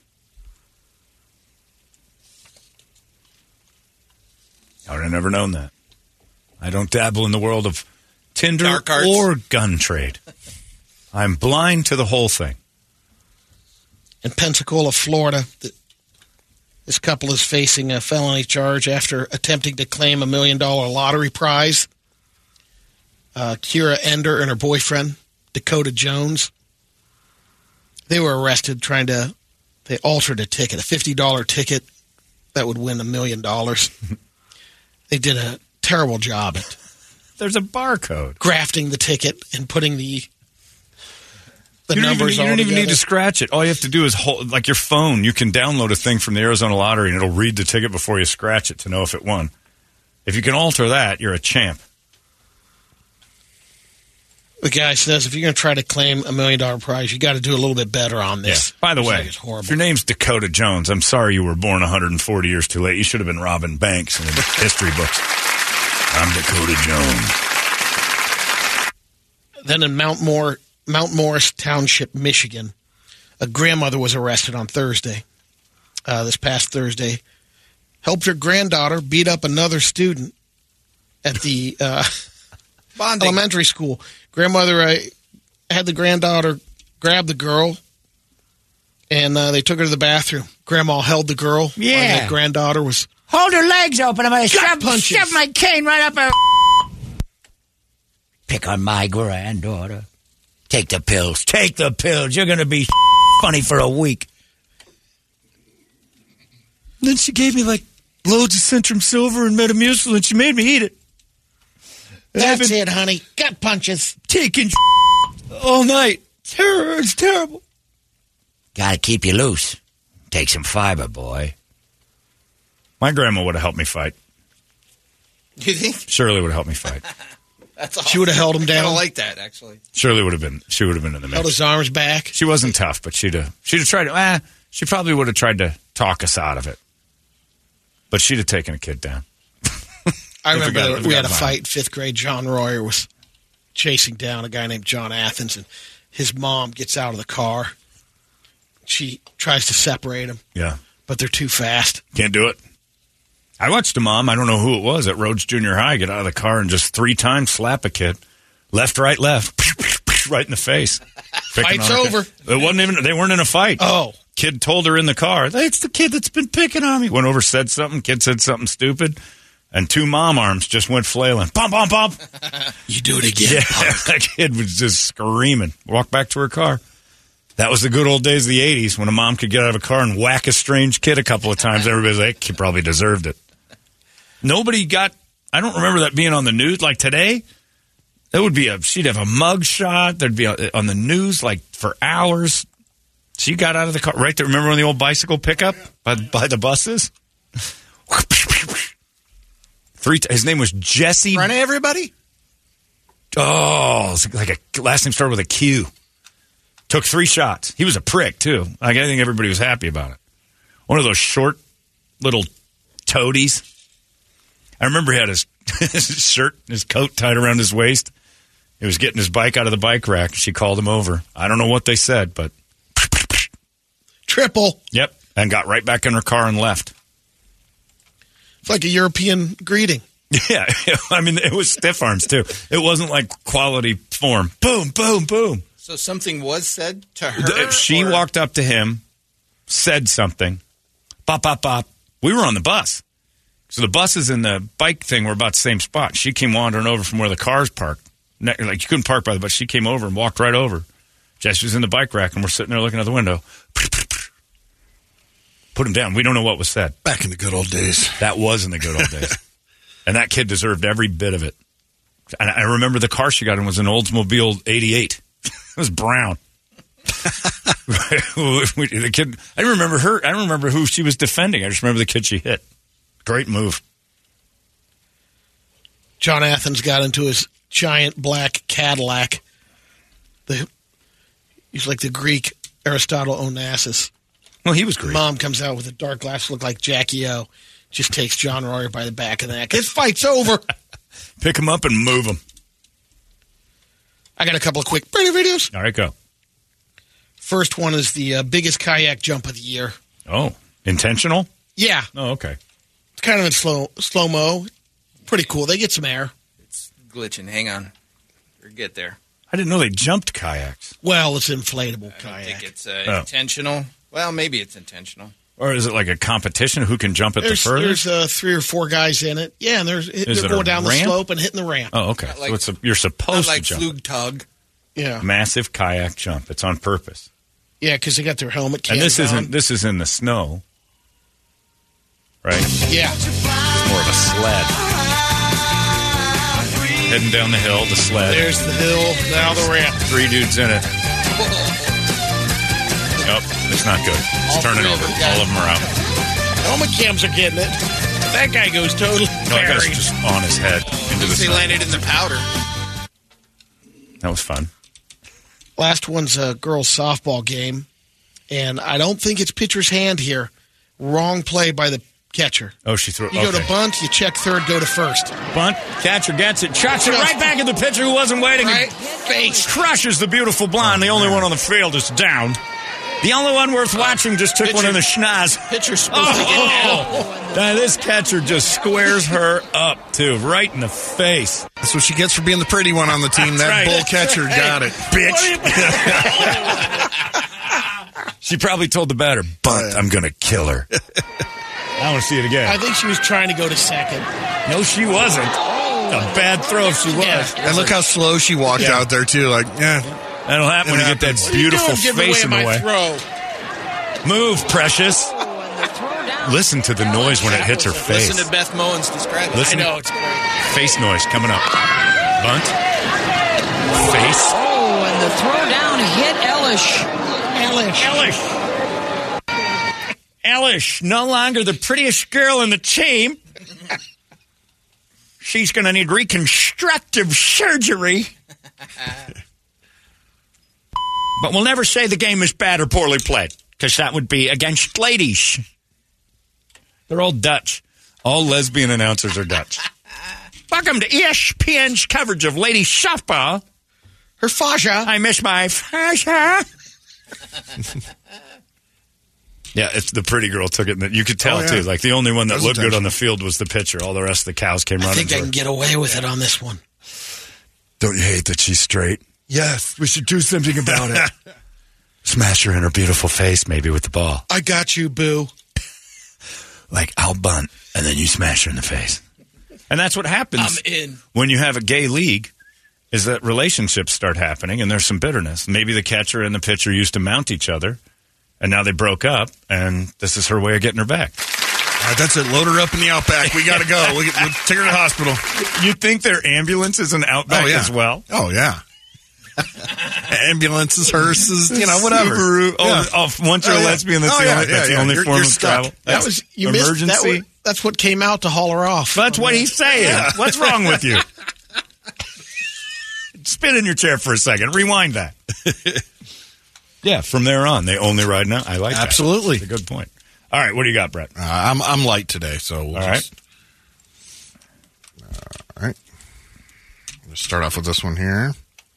I would have never known that. I don't dabble in the world of Tinder Dark arts. or gun trade. I'm blind to the whole thing. In Pensacola, Florida, th- this couple is facing a felony charge after attempting to claim a million dollar lottery prize. Uh, Kira Ender and her boyfriend, Dakota Jones, they were arrested trying to, they altered a ticket, a fifty dollar ticket that would win a million dollars. They did a terrible job at There's a barcode. grafting the ticket and putting the the You don't, even, numbers you all don't even need together. to scratch it. All you have to do is hold, like your phone. You can download a thing from the Arizona Lottery, and it'll read the ticket before you scratch it to know if it won. If you can alter that, you're a champ. The guy says if you're going to try to claim a million dollar prize, you got to do a little bit better on this. Yeah. By the It's way, like it's horrible. if your name's Dakota Jones, I'm sorry you were born one hundred forty years too late. You should have been robbing banks in the history books. I'm Dakota Jones. Then in Mount Moore, Mount Morris Township, Michigan, a grandmother was arrested on Thursday, uh, this past Thursday, helped her granddaughter beat up another student at the uh, elementary school. Grandmother uh, had the granddaughter grab the girl, and uh, they took her to the bathroom. Grandma held the girl. Yeah. While the granddaughter was hold her legs open. I'm going to Gut shove, punches. shove my cane right up her. Pick on my granddaughter. Take the pills. Take the pills. You're going to be funny for a week. Then she gave me like loads of Centrum Silver and Metamucil, and she made me eat it. And I've That's been it, honey. Gut punches. taking all night. Terror, it's terrible. Gotta keep you loose. Take some fiber, boy. My grandma would have helped me fight. You think? Shirley would have helped me fight. That's awesome. She would have held him I down. don't like that, actually. Shirley would have been. She would have been in the Held mix. his arms back. She wasn't tough, but she'd have. She'd have tried to. Eh, she probably would have tried to talk us out of it. But she'd have taken a kid down. I If we remember got- that if we we had got a violent. fight in fifth grade. John Royer was chasing down a guy named John Athens, and his mom gets out of the car. She tries to separate him, Yeah, but they're too fast. can't do it. I watched a mom. I don't know who it was at Rhodes Junior High get out of the car and just three times slap a kid, left, right, left, right in the face. Picking Fight's on her kid. over. It wasn't even. They weren't in a fight. Oh, Kid told her in the car, "It's the kid that's been picking on me." Went over, said something. Kid said something stupid, and two mom arms just went flailing. Bump, bump, bump. you do it again. Yeah, that kid was just screaming. Walked back to her car. That was the good old days of the eighties when a mom could get out of a car and whack a strange kid a couple of times. Everybody's like, he probably deserved it. Nobody got, I don't remember that being on the news. Like today, there would be a, she'd have a mug shot. There'd be a, on the news like for hours. She got out of the car, right there. Remember on the old bicycle pickup by, by the buses? Three. T- his name was Jesse. Front of everybody? Oh, it was like a last name started with a Q. Took three shots. He was a prick too. Like I think everybody was happy about it. One of those short little toadies. I remember he had his, his shirt, his coat tied around his waist. He was getting his bike out of the bike rack. She called him over. I don't know what they said, but Triple. yep, and got right back in her car and left. It's like a European greeting. Yeah, I mean it was stiff arms too. It wasn't like quality form. Boom, boom, boom. So something was said to her? She or- walked up to him, said something. Bop, bop, bop. We were on the bus. So the buses and the bike thing were about the same spot. She came wandering over from where the cars parked. Ne- Like you couldn't park by the bus. She came over and walked right over. Jess was in the bike rack and we're sitting there looking out the window. Put him down. We don't know what was said. Back in the good old days. That was in the good old days. And that kid deserved every bit of it. And I remember the car she got in was an Oldsmobile eighty-eight. It was brown. The kid, I don't remember her. I don't remember who she was defending. I just remember the kid she hit. Great move. John Athens got into his giant black Cadillac. The he's like the Greek Aristotle Onassis. Well, he was great. Mom comes out with a dark glass, look like Jackie O. Just takes John Royer by the back of the neck. This fight's over. Pick him up and move him. I got a couple of quick Brady videos. All right, go. First one is the uh, biggest kayak jump of the year. Oh, intentional? Yeah, Oh, okay. it's kind of in slow slow mo. Pretty cool. They get some air. It's glitching. Hang on. Or get there. I didn't know they jumped kayaks. Well, it's inflatable I kayak. don't think it's uh, Oh. intentional. Well, maybe it's intentional. Or is it like a competition? Who can jump it There's, the furthest? there's uh, three or four guys in it. Yeah, and there's Is they're it a going down the ramp? slope and hitting the ramp. Oh, okay. Not like- so it's a, you're Not supposed like to jump. Flugtag. Yeah, Massive kayak jump. It's on purpose. yeah, because they got their helmet And cans this on. isn't. This is in the snow, right? Yeah, It's more of a sled. Heading down the hill, the sled. there's the hill, now the ramp. Three dudes in it. Nope, it's not good. It's All turning three of over. them got All of them are out. Helmet cams are getting it. That guy goes totally No, that guy's buried. just on his head into the They snow. landed in the powder. That was fun. Last one's a girls' softball game, and I don't think it's pitcher's hand here. Wrong play by the catcher. Oh, she threw. You okay. go to bunt, you check third, go to first. bunt. Catcher gets it. Shots it right back at the pitcher who wasn't waiting. Right face. Crushes the beautiful blonde. The only one on the field is down. The only one worth watching just took one in the schnoz. Pitcher's supposed to get out. Oh, now this catcher just squares her up, too, right in the face. That's what she gets for being the pretty one on the team. That's That right. bull catcher got it. Bitch. She probably told the batter, bunt, I'm going to kill her. I want to see it again. I think she was trying to go to second. No, she wasn't. A bad throw if she was. Yeah. And look how slow she walked Yeah. out there, too. Like, yeah. That'll happen when you get that What are you beautiful doing, giving face in away the my way. throw? Move, precious. Listen to the noise when it hits her face. Listen to Beth Mowens describe it. Listen. I know, it's great. Face noise coming up. Bunt. Face. and the throw down hit Elish. Elish. Elish. Elish, no longer the prettiest girl in the team. She's going to need reconstructive surgery. But we'll never say the game is bad or poorly played, because that would be against ladies. They're all Dutch. All lesbian announcers are Dutch. Welcome to E S P N's coverage of ladies softball. Her fascia. I miss my fascia. Yeah, it's the pretty girl took it. You could tell, Oh, yeah. too. Like, the only one that That's looked good attention. on the field was the pitcher. All the rest of the cows came I running. think I to can her. get away with it on this one. Don't you hate that she's straight? Yes, we should do something about it. Smash her in her beautiful face, maybe, with the ball. I got you, boo. Like, I'll bunt, and then you smash her in the face. And that's what happens I'm in. when you have a gay league, is that relationships start happening, and there's some bitterness. Maybe the catcher and the pitcher used to mount each other, and now they broke up, and this is her way of getting her back. All right, that's it. Load her up in the Outback. We got to go. We, we'll take her to the hospital. You think their ambulance is an Outback Oh, yeah. as well? Oh, yeah. Ambulances, hearses, you know, whatever. Subaru. Oh, Yeah. oh, once you're Oh, a yeah. lesbian, that's Oh, the yeah, only, yeah, that's the yeah. only You're- form you're of stuck. travel. That That's was you missed that. emergency. Was, that's what came out to haul her off. That's what he's saying. What's wrong with you? Spin in your chair for a second. Rewind that. Yeah, from there on, they only ride now. I like that. Absolutely. That's a good point. All right, what do you got, Brett? Uh, I'm I'm light today, so we'll All right. just, all right. Let's start off with this one here.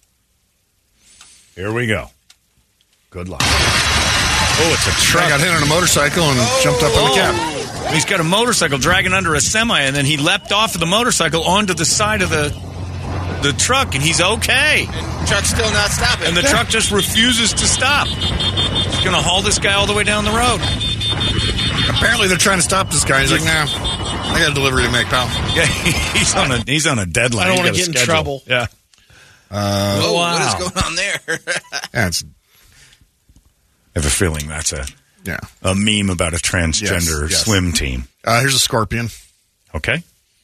Here we go. Good luck. Oh, it's a truck. I got hit on a motorcycle and jumped up on the cab. He's got a motorcycle dragging under a semi, and then he leapt off of the motorcycle onto the side of the the truck, and he's okay. And truck's still not stopping. And the truck just refuses to stop. He's going to haul this guy all the way down the road. Apparently, they're trying to stop this guy. He's like, "Nah, I got a delivery to make, pal." Yeah, he's on a he's on a deadline. I don't He's wanna got a get in schedule. trouble. Yeah. Uh, Whoa, wow. what is going on there? yeah, it's I have a feeling that's a yeah. a meme about a transgender Yes, yes. swim team. Uh, here's a scorpion. Okay.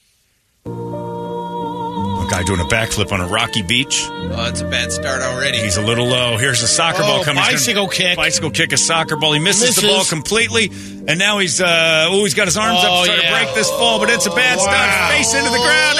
A guy doing a backflip on a rocky beach. Oh, it's a bad start already. He's a little low. Here's a soccer Oh, ball coming. He's bicycle gonna- kick. Bicycle kick, a soccer ball. He misses, the Misses. ball completely, and now he's uh oh, he's got his arms Oh, up trying yeah. to break this fall, but it's a bad Wow. start. Face into the ground.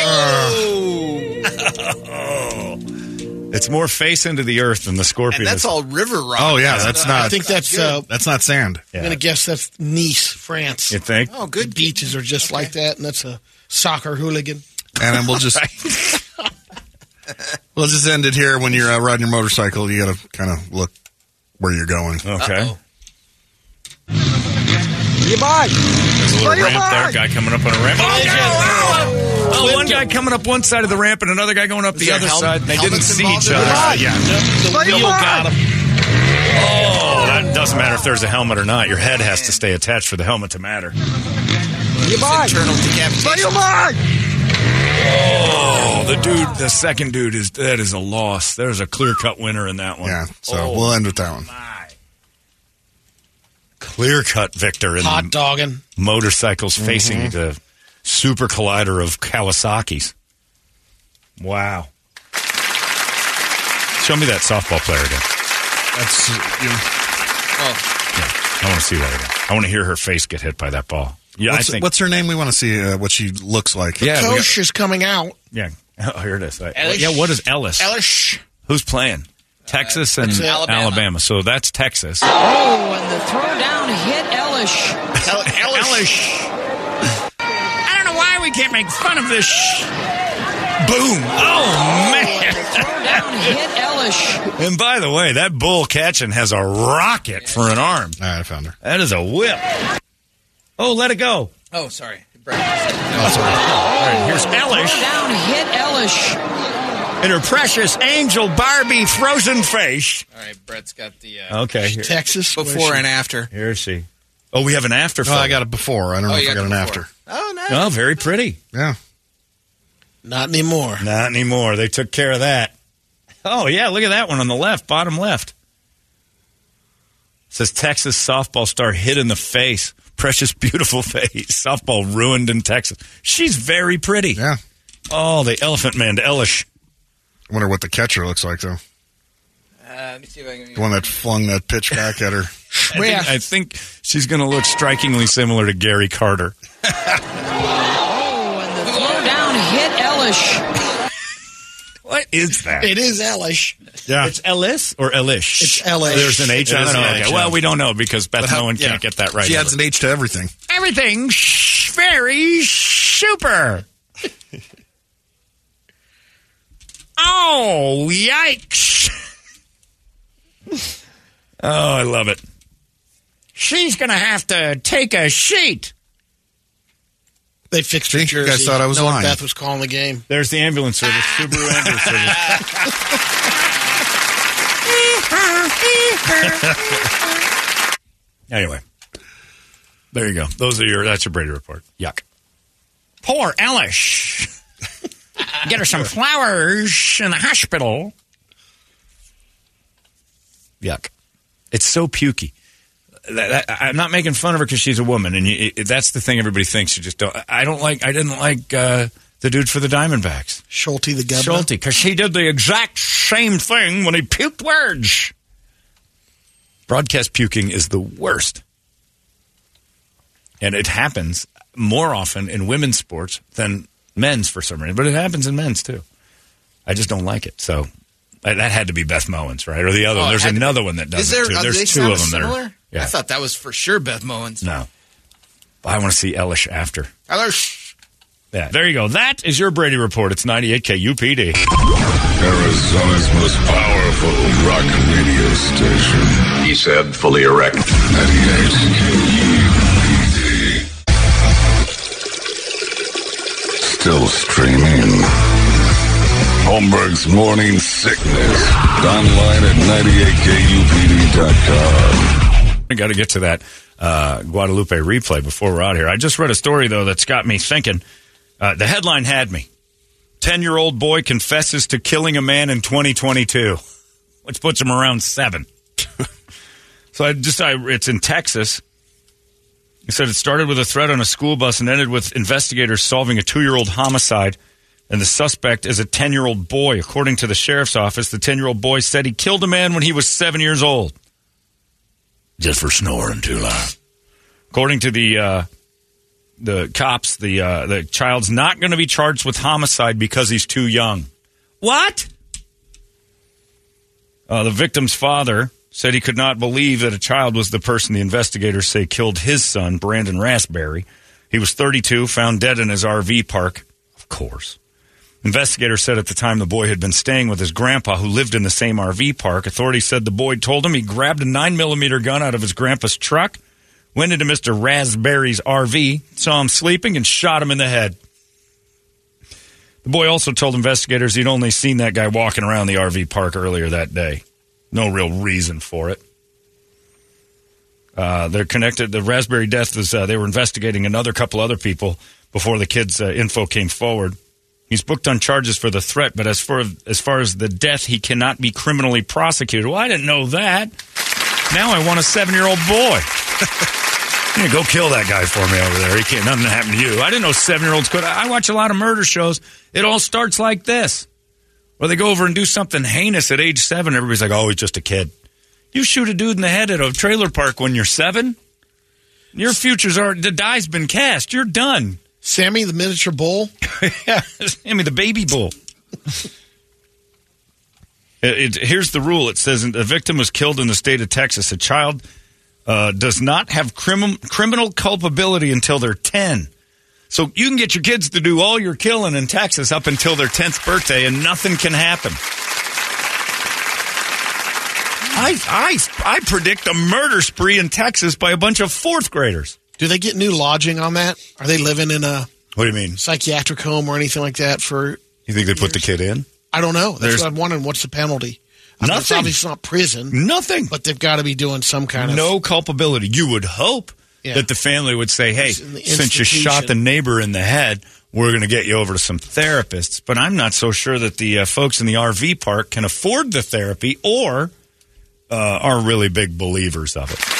Hey! Oh. It's more face into the earth than the scorpion. and that's is. all river rock. Oh yeah, that's I not. think that's. Uh, That's not sand. Yeah. I'm gonna guess that's Nice, France. You think? Oh, The good. beaches are just like that, and that's a soccer hooligan. And then we'll just we'll just end it here. When you're uh, riding your motorcycle, you got to kind of look where you're going. Okay. Uh-oh. There's a little ramp there. Guy coming up on a ramp. Oh, no! Oh, one guy coming up one side of the ramp and another guy going up the there other hel- side. They didn't helmets see involved each in other. this? Uh, yeah. The wheel got him. Oh, that doesn't matter if there's a helmet or not. Your head has to stay attached for the helmet to matter. Internal decapitation. Oh, the dude, the second dude is that is a loss. There's a clear cut winner in that one. Yeah, so Oh, we'll end with that one. my. Clear cut victor in Hot the dogging. motorcycles facing the super collider of Kawasaki's. Wow. Show me that softball player again. That's you know, Oh, I want to see that again. I want to hear her face get hit by that ball. Yeah, what's, I think. what's her name? We want to see uh, what she looks like. yeah, we got- Kosh is coming out. yeah. Oh, here it is. I- Ellis. Yeah, what is Ellis? Elish. Who's playing? Texas and Texas, Alabama. Alabama. So that's Texas. Oh, and the throw down hit Elish. Ellis. I don't know why we can't make fun of this. Boom. Oh, man. Throw down hit Elish. And by the way, that bull catching has a rocket for an arm. All right, I found her. That is a whip. Oh, let it go. oh, sorry. Brett. Oh, sorry. All right, here's Throw Ellis down hit Elish. and her precious angel Barbie frozen face. All right, Brett's got the uh, Okay, here, Texas. Where's before she? and after. here is she. Oh, we have an after Oh, photo. I got it before. I don't know Oh, if you I got got an the after. before. Oh, nice. Oh, very pretty. Yeah. Not anymore. Not anymore. They took care of that. Oh, yeah, look at that one on the left, bottom left. It says Texas softball star hit in the face. Precious, beautiful face. Softball ruined in Texas. She's very pretty. Yeah. Oh, the elephant man to Elish. I wonder what the catcher looks like, though. let me see if I can. The one that flung that pitch back at her. I, think, I think she's going to look strikingly similar to Gary Carter. Oh, and the throw down hit Elish. What is that? It is Elish. Yeah. It's Ellis or Elish? It's Elish. There's an H. It I is don't know. an Okay. H, Well, yeah. we don't know because Beth But how- Moen yeah. can't get that right. She adds an H to everything. Everything sh- very super. Oh, yikes. Oh, I love it. She's going to have to take a sheet. They fixed her See? jersey. You guys thought I was knowing lying. Beth was calling the game. There's the ambulance service, Subaru ambulance service. Anyway, there you go. Those are your. That's your Brady report. Yuck. Poor Elish. Get her some flowers in the hospital. Yuck. It's so pukey. That, that, I'm not making fun of her because she's a woman, and you, it, that's the thing everybody thinks. You just don't. I don't like. I didn't like uh, the dude for the Diamondbacks, Schulte the governor. Schulte, because he did the exact same thing when he puked words. Broadcast puking is the worst, and it happens more often in women's sports than men's for some reason, but it happens in men's too. I just don't like it. So uh, that had to be Beth Moen's, right, or the other. Oh, one. There's had to another be. one that does Is there, it too. are There's they two sound of them similar? that are. Yeah. I thought that was for sure Beth Moen's. No. I want to see Elish after. Elish. Yeah, there you go. That is your Brady Report. It's ninety-eight K U P D. Arizona's most powerful rock radio station. He said, fully erect. ninety-eight K U P D. Still streaming. Holmberg's Morning Sickness. Online at ninety-eight K U P D dot com. We got to get to that uh, Guadalupe replay before we're out here. I just read a story, though, that's got me thinking. Uh, the headline had me. ten-year-old boy confesses to killing a man in twenty twenty-two, which puts him around seven. So I just, I, it's in Texas. He said it started with a threat on a school bus and ended with investigators solving a two-year-old homicide. And the suspect is a ten-year-old boy. According to the sheriff's office, the ten-year-old boy said he killed a man when he was seven years old. Just for snoring too loud. According to the uh, the cops, the uh, the child's not going to be charged with homicide because he's too young. What? Uh, the victim's father said he could not believe that a child was the person the investigators say killed his son, Brandon Raspberry. He was thirty-two, found dead in his R V park. Of course. Investigators said at the time the boy had been staying with his grandpa, who lived in the same R V park. Authorities said the boy told him he grabbed a nine millimeter gun out of his grandpa's truck, went into Mister Raspberry's R V, saw him sleeping, and shot him in the head. The boy also told investigators he'd only seen that guy walking around the R V park earlier that day. No real reason for it. Uh, they're connected. The Raspberry death was, uh, they were investigating another couple other people before the kid's uh, info came forward. He's booked on charges for the threat, but as far as far as the death, he cannot be criminally prosecuted. Well, I didn't know that. Now I want a seven-year-old boy. Yeah, go kill that guy for me over there. He can't. Nothing happen to you. I didn't know seven-year-olds could. I watch a lot of murder shows. It all starts like this, where they go over and do something heinous at age seven. Everybody's like, "Oh, he's just a kid." You shoot a dude in the head at a trailer park when you're seven. Your future's already. The die's been cast. You're done. Sammy the miniature bull? Yeah, Sammy the baby bull. it, it, here's the rule. It says a victim was killed in the state of Texas. A child uh, does not have crim- criminal culpability until they're ten. So you can get your kids to do all your killing in Texas up until their tenth birthday, and nothing can happen. I, I, I predict a murder spree in Texas by a bunch of fourth graders. Do they get new lodging on that? Are they living in a What do you mean? psychiatric home or anything like that for... You think they put the kid in? I don't know. That's There's- what I'm wondering. What's the penalty? I mean, it's Nothing. obviously not prison. Nothing. But they've got to be doing some kind of... No culpability. You would hope Yeah. that the family would say, hey, It's in the since you shot the institution. neighbor in the head, we're going to get you over to some therapists. But I'm not so sure that the uh, folks in the R V park can afford the therapy or uh, are really big believers of it.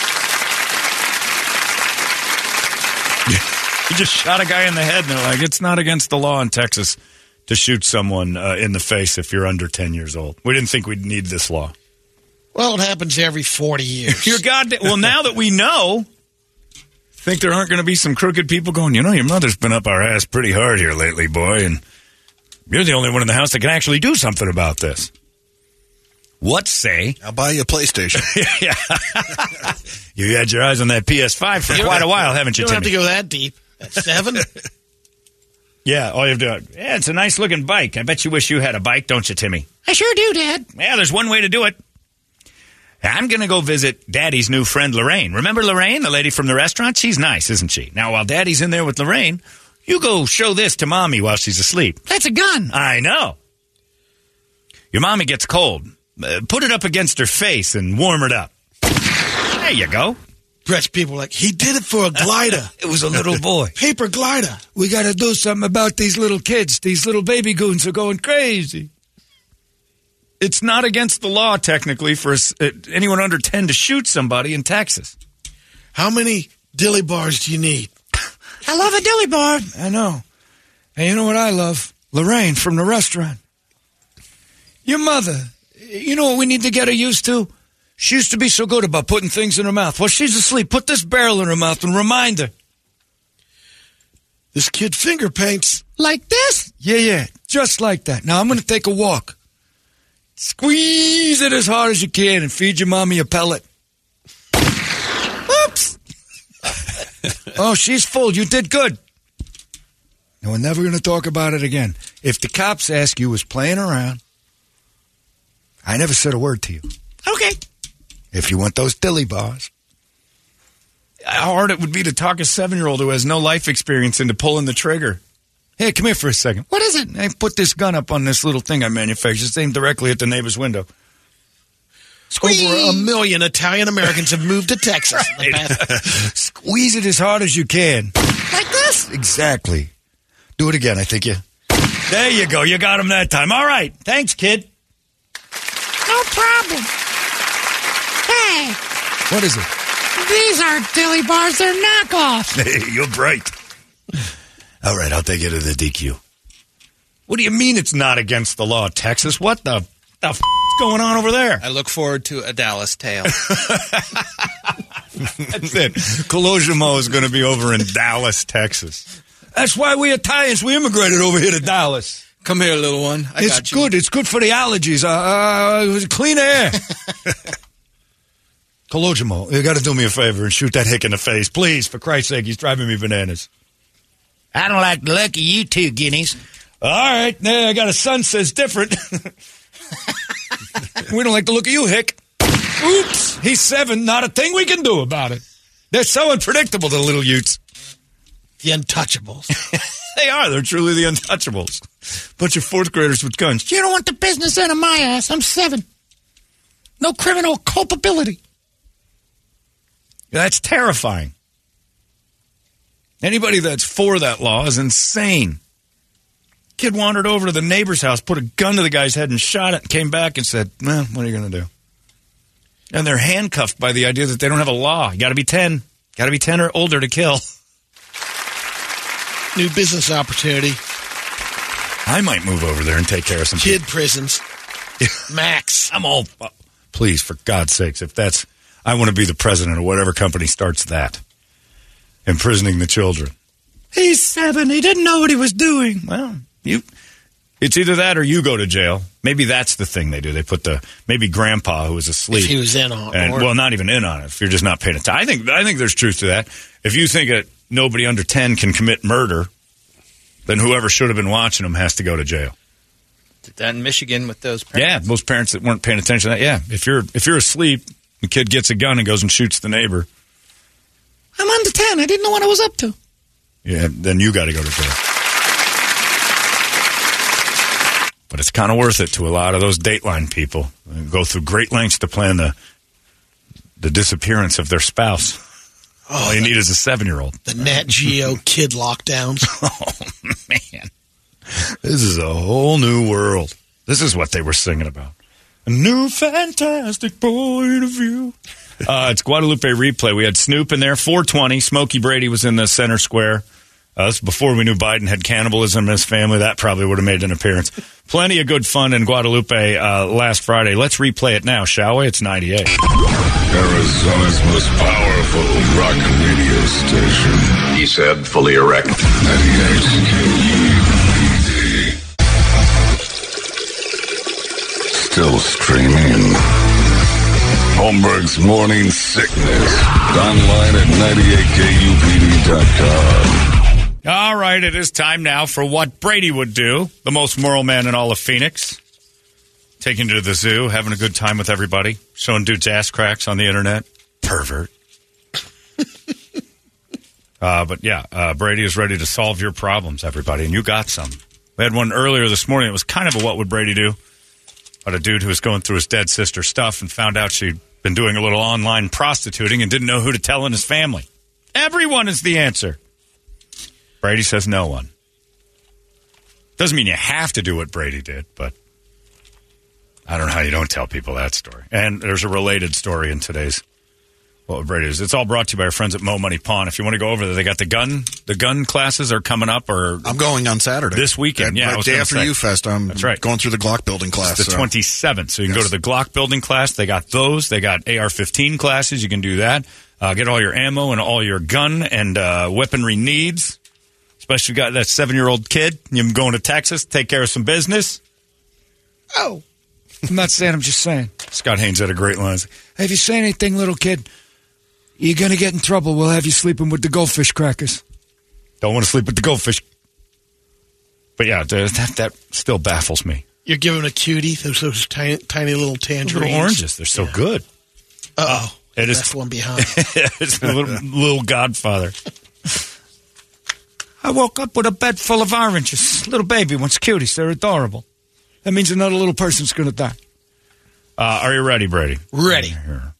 You just shot a guy in the head, and they're like, it's not against the law in Texas to shoot someone uh, in the face if you're under ten years old. We didn't think we'd need this law. Well, it happens every forty years. You're goddamn. Well, now that we know, think there aren't going to be some crooked people going, you know, your mother's been up our ass pretty hard here lately, boy, and you're the only one in the house that can actually do something about this. What say? I'll buy you a PlayStation. Yeah. You had your eyes on that P S five for quite a while, haven't you, You don't Timmy? have to go that deep. At seven? Yeah, all you have to do. Yeah, it's a nice looking bike. I bet you wish you had a bike, don't you, Timmy? I sure do, Dad. Yeah, there's one way to do it. I'm going to go visit Daddy's new friend, Lorraine. Remember Lorraine, the lady from the restaurant? She's nice, isn't she? Now, while Daddy's in there with Lorraine, you go show this to Mommy while she's asleep. That's a gun. I know. Your Mommy gets cold. Uh, put it up against her face and warm it up. There you go. Brett's people are like, he did it for a glider. It was a little boy. Paper glider. We got to do something about these little kids. These little baby goons are going crazy. It's not against the law, technically, for uh, anyone under ten to shoot somebody in Texas. How many dilly bars do you need? I love a dilly bar. I know. And you know what I love? Lorraine from the restaurant. Your mother. You know what we need to get her used to? She used to be so good about putting things in her mouth. Well, she's asleep. Put this barrel in her mouth and remind her. This kid finger paints. Like this? Yeah, yeah. Just like that. Now, I'm going to take a walk. Squeeze it as hard as you can and feed your mommy a pellet. Oops. Oh, she's full. You did good. And we're never going to talk about it again. If the cops ask you was playing around, I never said a word to you. Okay. If you want those dilly bars. How hard it would be to talk a seven-year-old who has no life experience into pulling the trigger. Hey, come here for a second. What is it? I put this gun up on this little thing I manufactured. It's aimed directly at the neighbor's window. Over a million Italian Americans have moved to Texas. in the past. Squeeze it as hard as you can. Like this? Exactly. Do it again, I think you. There you go. You got him that time. All right. Thanks, kid. No problem. Hey, What is it? these aren't dilly bars. They're knockoffs. Hey, you're bright. All right, I'll take you to the D Q. What do you mean it's not against the law, Texas? What the, the f*** is going on over there? I look forward to a Dallas tale. That's it. Colosimo is going to be over in Dallas, Texas. That's why we Italians, we immigrated over here to Dallas. Come here, little one. I It's got you. good. It's good for the allergies. Uh, uh, clean air. Colosimo, you got to do me a favor and shoot that hick in the face. Please, for Christ's sake, he's driving me bananas. I don't like the look of you two guineas. All right, now I got a son says different. We don't like the look of you, Hick. Oops, he's seven. Not a thing we can do about it. They're so unpredictable, the little Utes. The Untouchables. They are. They're truly the Untouchables. Bunch of fourth graders with guns. You don't want the business end of my ass. I'm seven. No criminal culpability. That's terrifying. Anybody that's for that law is insane. Kid wandered over to the neighbor's house, put a gun to the guy's head and shot it, and came back and said, well, what are you going to do? And they're handcuffed by the idea that they don't have a law. You got to be ten. Got to be ten or older to kill. New business opportunity. I might move over there and take care of some Kid people. prisons. Max. I'm all, please, for God's sakes, if that's, I want to be the president of whatever company starts that. Imprisoning the children. He's seven. He didn't know what he was doing. Well, you, it's either that or you go to jail. Maybe that's the thing they do. They put the, maybe grandpa who was asleep. If he was in on it. And, well, not even in on it. If you're just not paying attention. I think, I think there's truth to that. If you think that nobody under ten can commit murder, then whoever should have been watching them has to go to jail. Did that in Michigan with those parents? Yeah, most parents that weren't paying attention to that. Yeah, if you're if you're asleep, the kid gets a gun and goes and shoots the neighbor. I'm under ten. I didn't know what I was up to. Yeah, then you got to go to jail. But it's kind of worth it to a lot of those Dateline people. They go through great lengths to plan the the disappearance of their spouse. Oh, All you need is a seven-year-old. The Nat Geo kid lockdowns. Oh, man. This is a whole new world. This is what they were singing about. A new fantastic point of view. Uh, it's Guadalupe Replay. We had Snoop in there, four twenty. Smokey Brady was in the center square. Uh, this is before we knew Biden had cannibalism in his family. That probably would have made an appearance. Plenty of good fun in Guadalupe uh, last Friday. Let's replay it now, shall we? It's ninety-eight. Arizona's most powerful rock radio station. He said, fully erect. ninety-eight K U P D. Still streaming. Holmberg's Morning Sickness. Online at ninety-eight K U P D dot com. All right, it is time now for what Brady would do, the most moral man in all of Phoenix. Taking to the zoo, having a good time with everybody, showing dudes ass cracks on the internet. Pervert. uh, but yeah, uh, Brady is ready to solve your problems, everybody, and you got some. We had one earlier this morning. It was kind of a what would Brady do? About a dude who was going through his dead sister's stuff and found out she'd been doing a little online prostituting and didn't know who to tell in his family. Everyone is the answer. Brady says no one. Doesn't mean you have to do what Brady did, but I don't know how you don't tell people that story. And there's a related story in today's What Would Brady Do. It's all brought to you by our friends at Mo Money Pawn. If you want to go over there, they got the gun. The gun classes are coming up. Or I'm going on Saturday. This weekend. Yeah, yeah right, day after U-Fest. I'm That's right. going through the Glock building class. It's the so. twenty-seventh. So you can Yes. go to the Glock building class. They got those. They got A R fifteen classes. You can do that. Uh, get all your ammo and all your gun and uh, weaponry needs. Especially got that seven-year-old kid. You're going to Texas, take care of some business. Oh. I'm not saying, I'm just saying. Scott Haynes had a great line. Hey, if you say anything, little kid, you're going to get in trouble. We'll have you sleeping with the goldfish crackers. Don't want to sleep with the goldfish. But yeah, that, that still baffles me. You're giving a cutie those, those tiny, tiny little tangerines. Little oranges. They're so yeah. good. Uh-oh. Uh, it is That's one behind. It's a little, little Godfather. I woke up with a bed full of oranges. Little baby ones, cuties. They're adorable. That means another little person's going to die. Uh, are you ready, Brady? Ready. Here.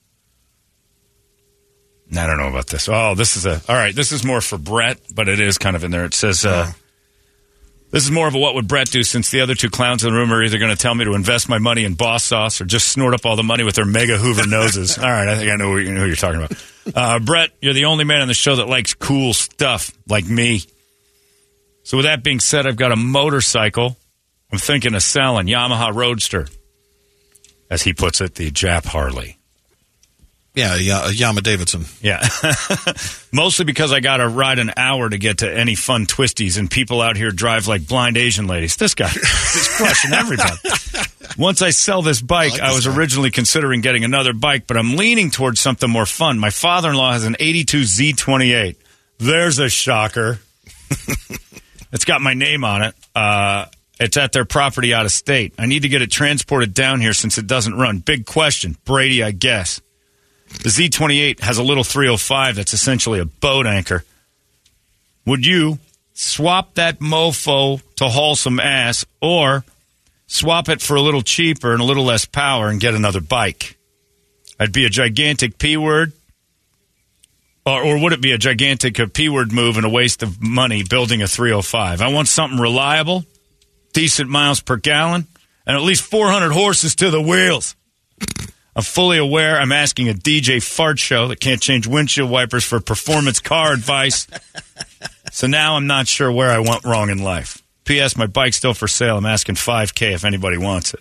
I don't know about this. Oh, this is a... All right, this is more for Brett, but it is kind of in there. It says... Uh, oh. This is more of a what would Brett do, since the other two clowns in the room are either going to tell me to invest my money in boss sauce or just snort up all the money with their mega Hoover noses. All right, I think I know who you're talking about. Uh, Brett, you're the only man on the show that likes cool stuff, like me. So with that being said, I've got a motorcycle I'm thinking of selling, Yamaha Roadster. As he puts it, the Jap Harley. Yeah, yeah, Yama Davidson. Yeah. Mostly because I got to ride an hour to get to any fun twisties, and people out here drive like blind Asian ladies. This guy is crushing everybody. Once I sell this bike, I, like I was guy. originally considering getting another bike, but I'm leaning towards something more fun. My father-in-law has an eighty-two Z twenty-eight. There's a shocker. It's got my name on it. Uh, it's at their property out of state. I need to get it transported down here since it doesn't run. Big question. Brady, I guess. The Z twenty-eight has a little three oh five that's essentially a boat anchor. Would you swap that mofo to haul some ass, or swap it for a little cheaper and a little less power and get another bike? I'd be a gigantic P-word. Or, or would it be a gigantic uh, P-word move and a waste of money building a three oh five? I want something reliable, decent miles per gallon, and at least four hundred horses to the wheels. I'm fully aware I'm asking a D J fart show that can't change windshield wipers for performance car advice. So now I'm not sure where I went wrong in life. P S. My bike's still for sale. I'm asking five K if anybody wants it.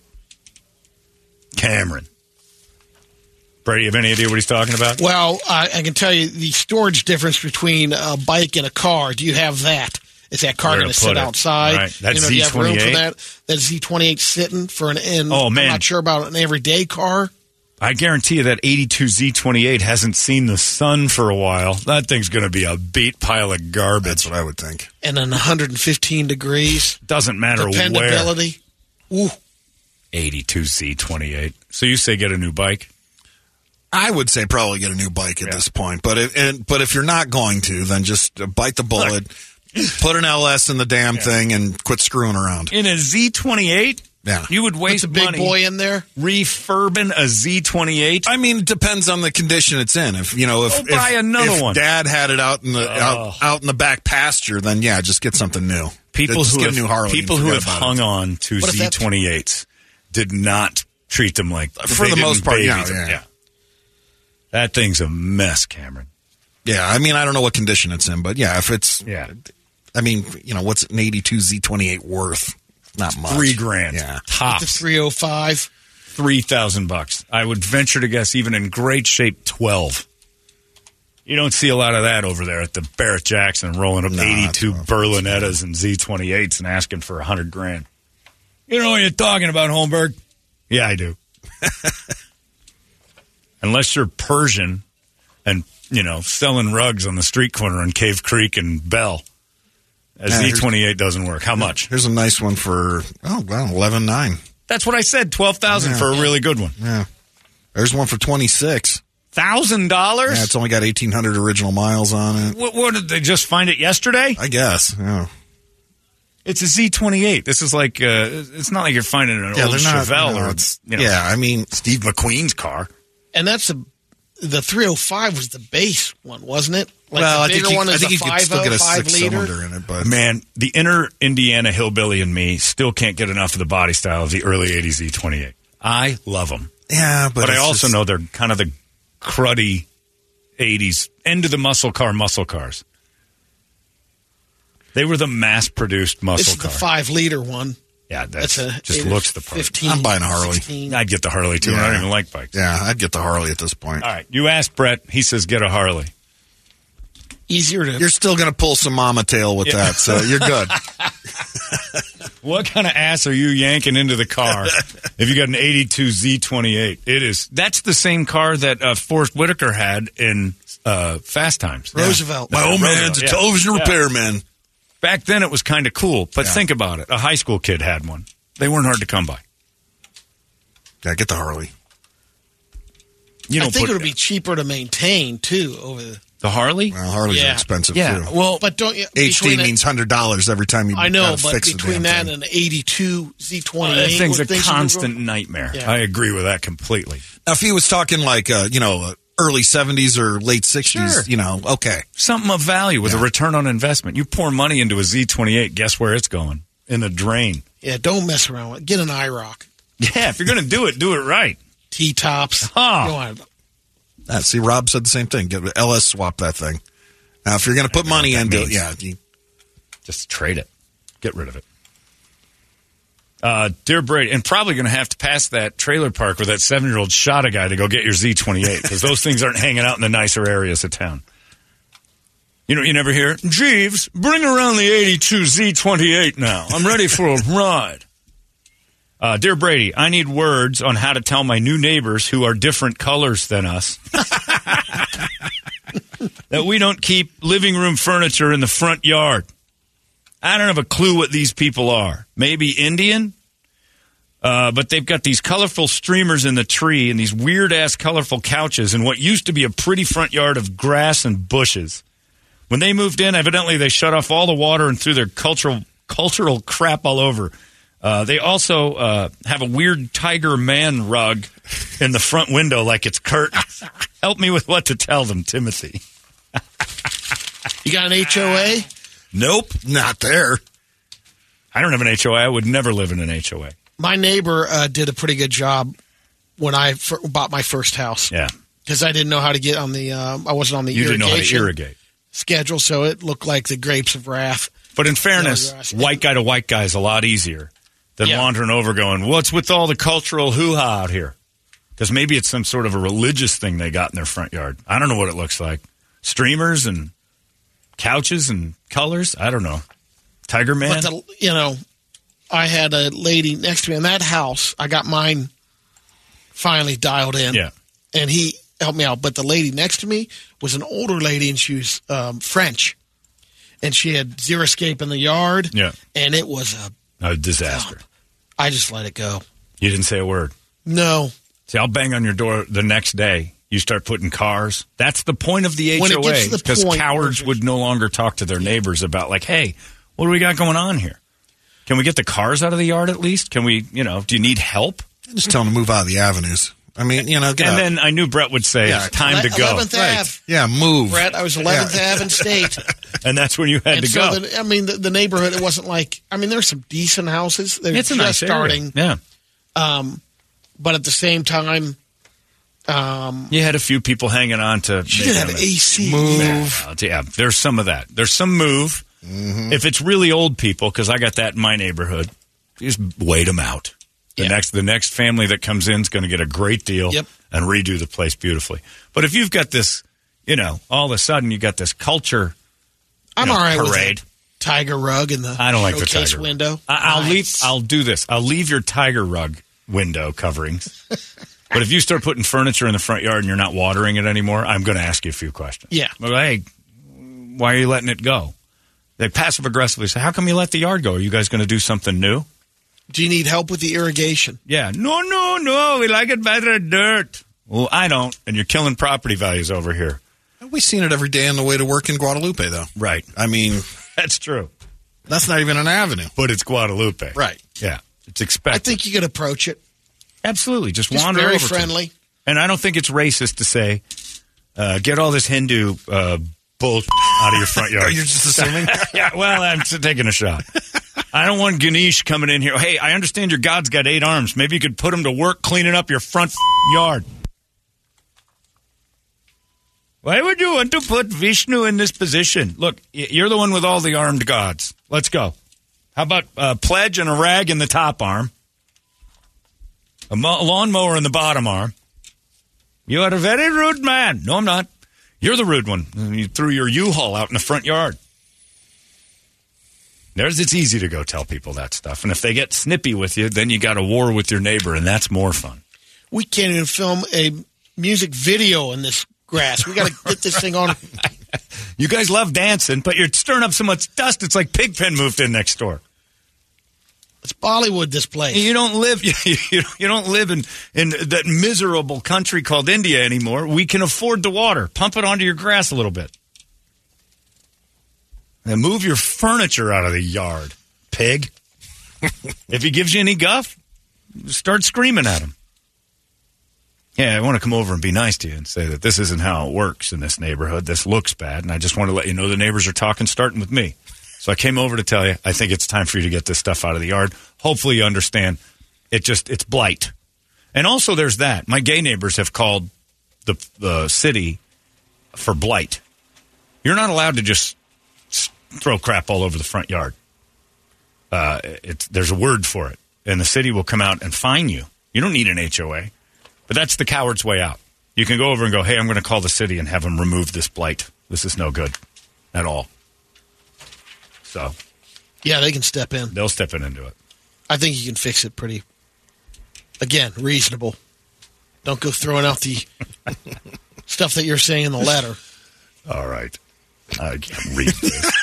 Cameron. Brady, you have any idea what he's talking about? Well, I, I can tell you the storage difference between a bike and a car. Do you have that? Is that car going to sit it? outside? Right. That you know, Z twenty-eight? Do you have room for that? That Z twenty-eight sitting for an in. Oh, man. I'm not sure about an everyday car. I guarantee you that eighty-two Z twenty-eight hasn't seen the sun for a while. That thing's going to be a beat pile of garbage. That's what I would think. And then one hundred fifteen degrees. Doesn't matter where. Dependability. Ooh. eighty-two Z twenty-eight. So you say get a new bike? I would say probably get a new bike at yeah. this point. But if, and, but if you're not going to, then just bite the bullet, put an L S in the damn yeah. thing, and quit screwing around. In a Z twenty-eight? Yeah. You would waste Put the big money boy in there? refurbing a Z twenty-eight? I mean, it depends on the condition it's in. If you know, if, Go buy if, another if one. Dad had it out in the oh. out, out in the back pasture, then yeah, just get something new. People just who get have, a new Harley. People who have hung it. on to what Z twenty-eights did not treat them like for the most part. Yeah, yeah. yeah, that thing's a mess, Cameron. Yeah, I mean, I don't know what condition it's in, but yeah, if it's, Yeah. I mean, you know, what's an eighty-two Z twenty-eight worth? Not much. Three grand. Yeah. The Tops. three oh five. Three thousand bucks. I would venture to guess, even in great shape, twelve. You don't see a lot of that over there at the Barrett Jackson, rolling up No, eighty-two that's Berlinettas and Z twenty-eights and asking for a hundred grand. You know what you're talking about, Holmberg? Yeah, I do. Unless you're Persian and, you know, selling rugs on the street corner in Cave Creek and Bell. A Yeah, Z twenty-eight doesn't work. How much? Here's a nice one for, oh, well, eleven nine. That's what I said, twelve thousand dollars Yeah. for a really good one. Yeah. There's one for twenty-six. one thousand dollars? Yeah, it's only got eighteen hundred original miles on it. What, what, did they just find it yesterday? I guess. Yeah. It's a Z twenty-eight. This is like, uh, it's not like you're finding an Yeah, old they're not, Chevelle you know, or, it's, you know, yeah, I mean, Steve McQueen's car. And that's a the three oh five was the base one, wasn't it? Like well, the I bigger think you, one I is think a you could still five get a oh, five six liter. cylinder in it, but Man, the inner Indiana hillbilly in me still can't get enough of the body style of the early eighties Z twenty-eight. I love them. yeah, but, But, I it's also just- know they're kind of the cruddy eighties, end of the muscle car muscle cars. They were the mass-produced muscle This is the car. five liter one. Yeah, that's, That's a just eight looks or the part. fifteen. I'm buying a Harley. sixteen. I'd get the Harley, too. and I Yeah. don't even like bikes. Yeah, I'd get the Harley at this point. All right, you asked Brett. He says get a Harley. Easier to. You're still going to pull some mama tail with Yeah. that, so you're good. What kind of ass are you yanking into the car if you got an eighty-two Z twenty-eight? It is. That's the same car that uh, Forrest Whitaker had in uh, Fast Times. Roosevelt. My old man's a Yeah. television Yeah. repairman. Back then, it was kind of cool. But Yeah. think about it. A high school kid had one. They weren't hard to come by. Yeah, get the Harley. You I don't think put it would be cheaper to maintain too over the. the Harley. Well, Harleys Yeah. are expensive Yeah. too. Well, But don't you? H D between that- means hundred dollars every time you. I know, gotta but fix the between damn that thing. and an eighty-two Z that twenty-eight, thing's a what things are constant going- nightmare. Yeah. I agree with that completely. Now, if he was talking like uh, you know uh, early seventies or late sixties, Sure. you know, okay, Something of value with a Yeah. return on investment. You pour money into a Z twenty-eight, guess where it's going? In the drain. Yeah, don't mess around with it. Get an IROC. Yeah, if you're going to do it, do it right. T-tops. Huh. You want- Ah, see, Rob said the same thing. Get L S swap that thing. Now, if you're going to put money what that into it, means. yeah, you, Just trade it. Get rid of it. Uh, dear Brady, and probably going to have to pass that trailer park where that seven-year-old shot a guy to go get your Z twenty-eight because those things aren't hanging out in the nicer areas of town. You know, you never hear, Jeeves, bring around the eighty-two Z twenty-eight now. I'm ready for a ride. Uh, dear Brady, I need words on how to tell my new neighbors who are different colors than us that we don't keep living room furniture in the front yard. I don't have a clue what these people are. Maybe Indian? Uh, but they've got these colorful streamers in the tree and these weird-ass colorful couches in what used to be a pretty front yard of grass and bushes. When they moved in, evidently they shut off all the water and threw their cultural cultural crap all over. Uh, they also uh, have a weird tiger man rug in the front window like it's curtains. Help me with what to tell them, Timothy. You got an H O A? Nope. not there. I don't have an H O A. I would never live in an H O A. My neighbor uh, did a pretty good job when I fir- bought my first house. Yeah. Because I didn't know how to get on the. Um, I wasn't on the You didn't know how to irrigation irrigate. schedule, so it looked like the grapes of wrath. But in fairness, grass. white guy to white guy is a lot easier than Yeah. wandering over going, what's with all the cultural hoo-ha out here? Because maybe it's some sort of a religious thing they got in their front yard. I don't know what it looks like. Streamers and couches and colors? I don't know. Tiger Man? But the, you know, I had a lady next to me in that house. I got mine finally dialed in. Yeah. And he helped me out. But the lady next to me was an older lady, and she was um, French. And she had zero escape in the yard. Yeah. And it was a. A disaster. I just let it go. You didn't say a word. No. See, I'll bang on your door the next day. You start putting cars. That's the point of the When it H O gets A. to the Because point- cowards would no longer talk to their neighbors about, like, hey, what do we got going on here? Can we get the cars out of the yard at least? Can we, you know, do you need help? Just tell them to move out of the avenues. I mean, you know, get And out. then I knew Brett would say, Yeah. it's time to go. eleventh Ave. yeah, move. Brett, I was eleventh Yeah. Ave and State. And that's when you had And to so, go. the, I mean, the, the neighborhood, it wasn't like, I mean, there's some decent houses. They're It's a just nice area. starting. Yeah. Um, but at the same time, Um, You had a few people hanging on to. She did have A C. Move. Yeah, yeah, there's some of that. There's some move. Mm-hmm. If it's really old people, because I got that in my neighborhood, you just wait them out. The Yeah. next the next family that comes in is going to get a great deal Yep. and redo the place beautifully. But if you've got this, you know, all of a sudden you got this culture I'm you know, all right parade. with the tiger rug in the I don't like the showcase tiger window. I, I'll Nice. leave. I'll do this. I'll leave your tiger rug window coverings. But if you start putting furniture in the front yard and you're not watering it anymore, I'm going to ask you a few questions. Yeah. Well, hey, why are you letting it go? They passive aggressively say, "How come you let the yard go? Are you guys going to do something new?" Do you need help with the irrigation? Yeah. No, no, no. We like it better than dirt. Well, I don't, and you're killing property values over here. We've seen it every day on the way to work in Guadalupe, though. Right. I mean, That's true. that's not even an avenue. But it's Guadalupe. Right. Yeah. It's I expected. think you could approach it. Absolutely. Just, Just wander very over to it. friendly. And I don't think it's racist to say, uh, get all this Hindu uh, bull out of your front yard. You're just assuming? Yeah, well, I'm just taking a shot. I don't want Ganesh coming in here. Hey, I understand your God's got eight arms. Maybe you could put him to work cleaning up your front yard. Why would you want to put Vishnu in this position? Look, y- you're the one with all the armed gods. Let's go. How about a pledge and a rag in the top arm? A mo- lawnmower in the bottom arm. You are a very rude man. No, I'm not. You're the rude one. You threw your U-Haul out in the front yard. There's, it's easy to go tell people that stuff. And if they get snippy with you, then you got a war with your neighbor, and that's more fun. We can't even film a music video in this grass. We got to get this thing on. You guys love dancing, but you're stirring up so much dust, it's like Pigpen moved in next door. It's Bollywood, this place. You don't live you, you, you don't live in, in that miserable country called India anymore. We can afford the water. Pump it onto your grass a little bit. And move your furniture out of the yard, pig. If he gives you any guff, start screaming at him. Yeah, I want to come over and be nice to you and say that this isn't how it works in this neighborhood. This looks bad, and I just want to let you know the neighbors are talking, starting with me. So I came over to tell you, I think it's time for you to get this stuff out of the yard. Hopefully you understand it just, it's blight. And also there's that. My gay neighbors have called the, the city for blight. You're not allowed to just throw crap all over the front yard. Uh, it's, there's a word for it. And the city will come out and fine you. You don't need an H O A. But that's the coward's way out. You can go over and go, hey, I'm going to call the city and have them remove this blight. This is no good at all. So Yeah, they can step in. they'll step in and do it. I think you can fix it pretty, again, reasonable. Don't go throwing out the stuff that you're saying in the letter. All right. I can't read this.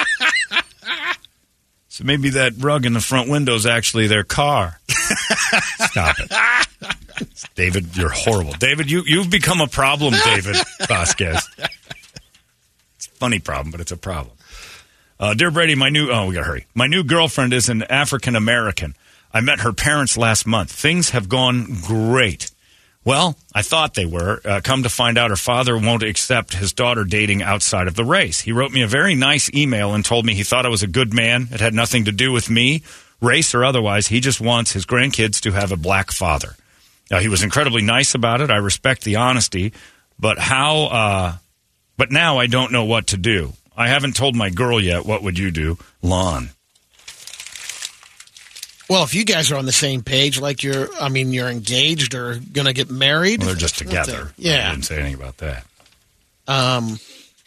So maybe that rug in the front window is actually their car. Stop it. David, you're horrible. David, you, you've become a problem, David Vasquez. It's a funny problem, but it's a problem. Uh, Dear Brady, my new, oh, we gotta hurry. My new girlfriend is an African American. I met her parents last month. Things have gone great. Well, I thought they were. Uh, come to find out, her father won't accept his daughter dating outside of the race. He wrote me a very nice email and told me he thought I was a good man. It had nothing to do with me, race or otherwise. He just wants his grandkids to have a black father. Now, he was incredibly nice about it. I respect the honesty, but how? Uh, but now I don't know what to do. I haven't told my girl yet. What would you do, Lon? Well, if you guys are on the same page, like you're, I mean, you're engaged or going to get married. Well, they're just together. I Yeah. didn't say anything about that. Um,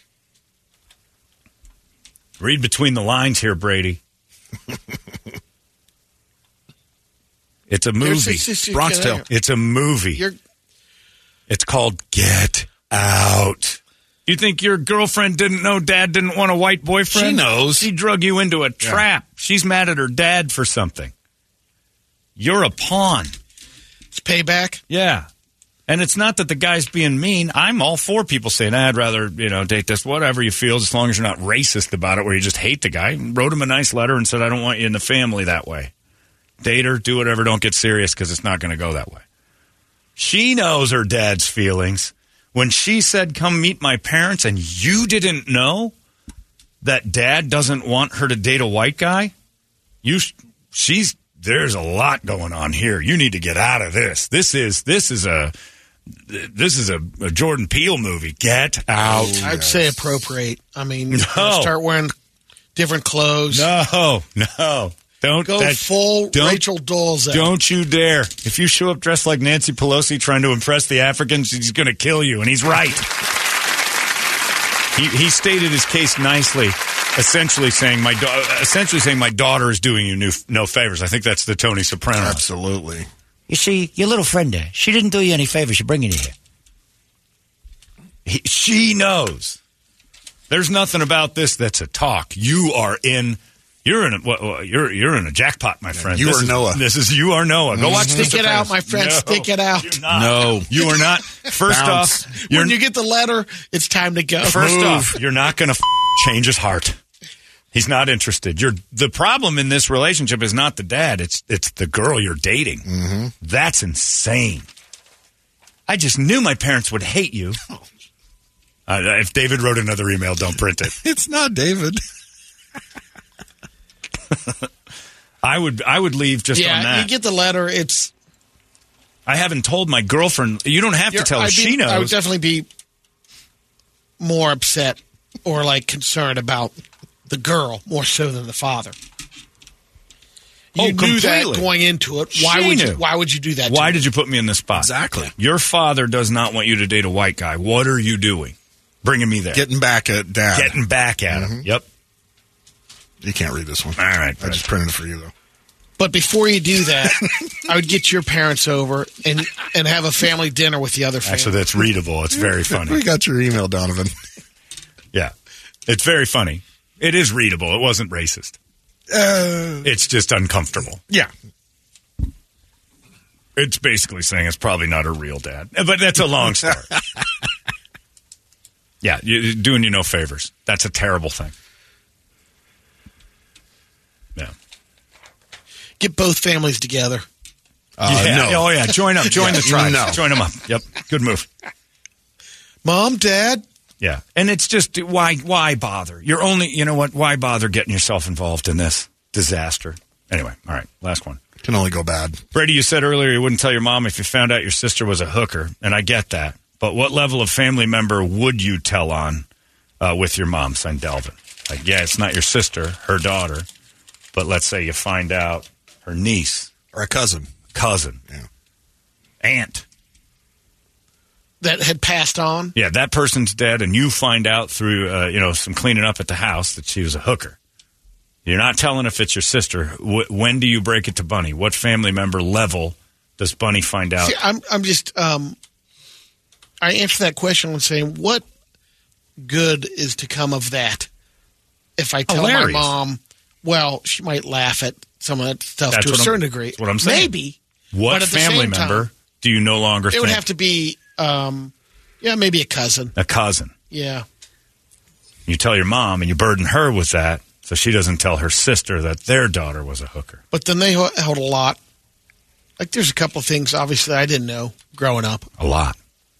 Read between the lines here, Brady. It's a movie. Here's- here's- here's- Bronx here's- Tale. It's a movie. you're, It's called Get Out. You think your girlfriend didn't know dad didn't want a white boyfriend? She knows. She drug you into a trap. She's mad at her dad for something. You're a pawn. it's payback. Yeah. And it's not that the guy's being mean. I'm all for people saying, I'd rather, you know, date this, whatever you feel, as long as you're not racist about it, where you just hate the guy. Wrote him a nice letter and said, I don't want you in the family that way. Date her, do whatever, don't get serious, because it's not going to go that way. She knows her dad's feelings. When she said, come meet my parents, and you didn't know that dad doesn't want her to date a white guy, you, she's, there's a lot going on here. You need to get out of this. This is, this is a, this is a, a Jordan Peele movie. Get out. Oh, I'd say appropriate. I mean, No. start wearing different clothes. No, no. Don't Go that, full don't, Rachel Dolezal. Don't you dare. If you show up dressed like Nancy Pelosi trying to impress the Africans, he's going to kill you, and he's right. he, he stated his case nicely, essentially saying my da- essentially saying my daughter is doing you new, no favors. I think that's the Tony Soprano. Absolutely. You see, your little friend there, she didn't do you any favors. She's bringing you here. He, she knows. There's nothing about this that's a talk. You are in... You're in a well, you're you're in a jackpot, my friend. You this are is, Noah. This is you are Noah. Go watch. Stick The it out, Sopranos. my friend. No, Stick it out. you're not. No. You are not. First Bounce. off, you're, When you get the letter, it's time to go. first Move. off, you're not going to f- change his heart. He's not interested. You're the problem in this relationship is not the dad. It's it's the girl you're dating. Mm-hmm. That's insane. I just knew my parents would hate you. Uh, if David wrote another email, don't print it. It's not David. I would I would leave just yeah, on that. you get the letter. It's I haven't told my girlfriend. You don't have to you're- tell her. I'd be- She knows. I would definitely be more upset or like concerned about the girl more so than the father. You Oh, knew that completely. going into it. Why She would knew. you? Why would you do that? to Why me? did you put me in this spot? Exactly. Your father does not want you to date a white guy. What are you doing? Bringing me there. Getting back at Dad. Getting back at Mm-hmm. him. Yep. You can't read this one. All right. I Fred. just printed it for you, though. But before you do that, I would get your parents over and and have a family dinner with the other family. Actually, that's readable. It's very We funny. got your email, Donovan. Yeah. It's very funny. It is readable. It wasn't racist. Uh, It's just uncomfortable. yeah. It's basically saying it's probably not her real dad. But that's a long story. Yeah, you're doing you no favors. That's a terrible thing. Yeah. Get both families together. Uh, yeah. no. Oh, yeah. Join up. Join the tribe. No. Join them up. Yep. Good move. Mom, Dad. Yeah. And it's just, why why bother? You're only, you know what? Why bother getting yourself involved in this disaster? Anyway, all right. Last one. Can only go bad. Brady, you said earlier you wouldn't tell your mom if you found out your sister was a hooker, and I get that. But what level of family member would you tell on uh, with your mom, Saint Delvin? Like, yeah, it's not your sister, her daughter, but let's say you find out her niece, Or a cousin. cousin, Yeah. aunt. That had passed on. Yeah, that person's dead, and you find out through uh, you know some cleaning up at the house that she was a hooker. You're not telling if it's your sister. W- when do you break it to Bunny? What family member level does Bunny find out? See, I'm I'm just um, I answer that question with saying what good is to come of that if I tell Hilarious. my mom. Well, she might laugh at some of that stuff That's to a what I'm- certain degree. that's what I'm saying. Maybe. What but at the family same time, member do you no longer It think? would have to be, um, yeah, maybe a cousin. A cousin. Yeah. You tell your mom and you burden her with that so she doesn't tell her sister that their daughter was a hooker. But then they ho- held a lot. Like, there's a couple of things, obviously, I didn't know growing up. A lot.